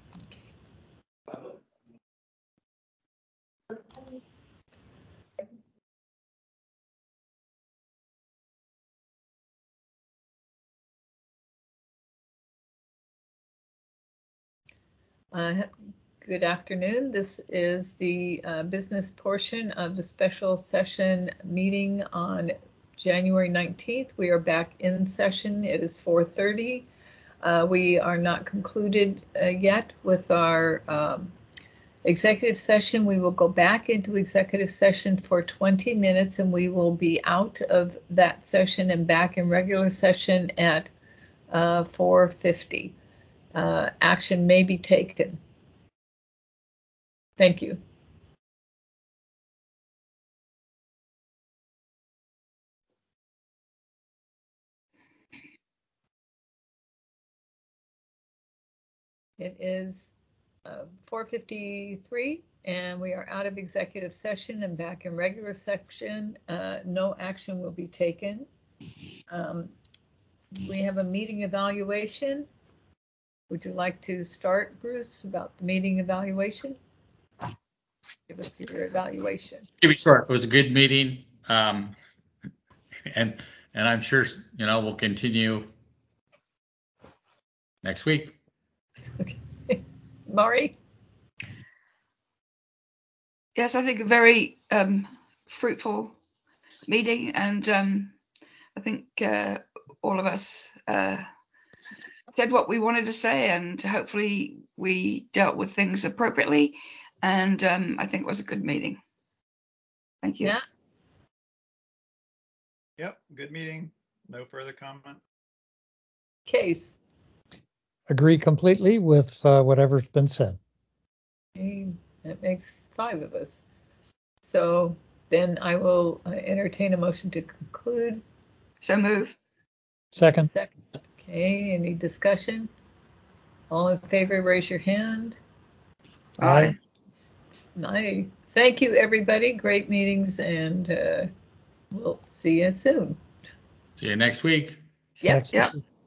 Good afternoon. This is the business portion of the special session meeting on January 19th. We are back in session. It is 4:30. We are not concluded yet with our executive session. We will go back into executive session for 20 minutes, and we will be out of that session and back in regular session at 4:50. Action may be taken. Thank you. It is 4:53, and we are out of executive session and back in regular session. No action will be taken. We have a meeting evaluation. Would you like to start, Bruce, about the meeting evaluation? Give us your evaluation. Keep it short. It was a good meeting, and I'm sure we'll continue next week. Okay. Mari? Yes, I think a very fruitful meeting, and I think all of us said what we wanted to say, and hopefully we dealt with things appropriately, and I think it was a good meeting. Thank you. Yeah. Yep, good meeting. No further comment. Case. Agree completely with whatever's been said. Okay, that makes 5 of us. So then I will entertain a motion to conclude. So move. Second. Okay, any discussion? All in favor, raise your hand. Aye. Aye. Thank you, everybody. Great meetings, and we'll see you soon. See you next week. Yep.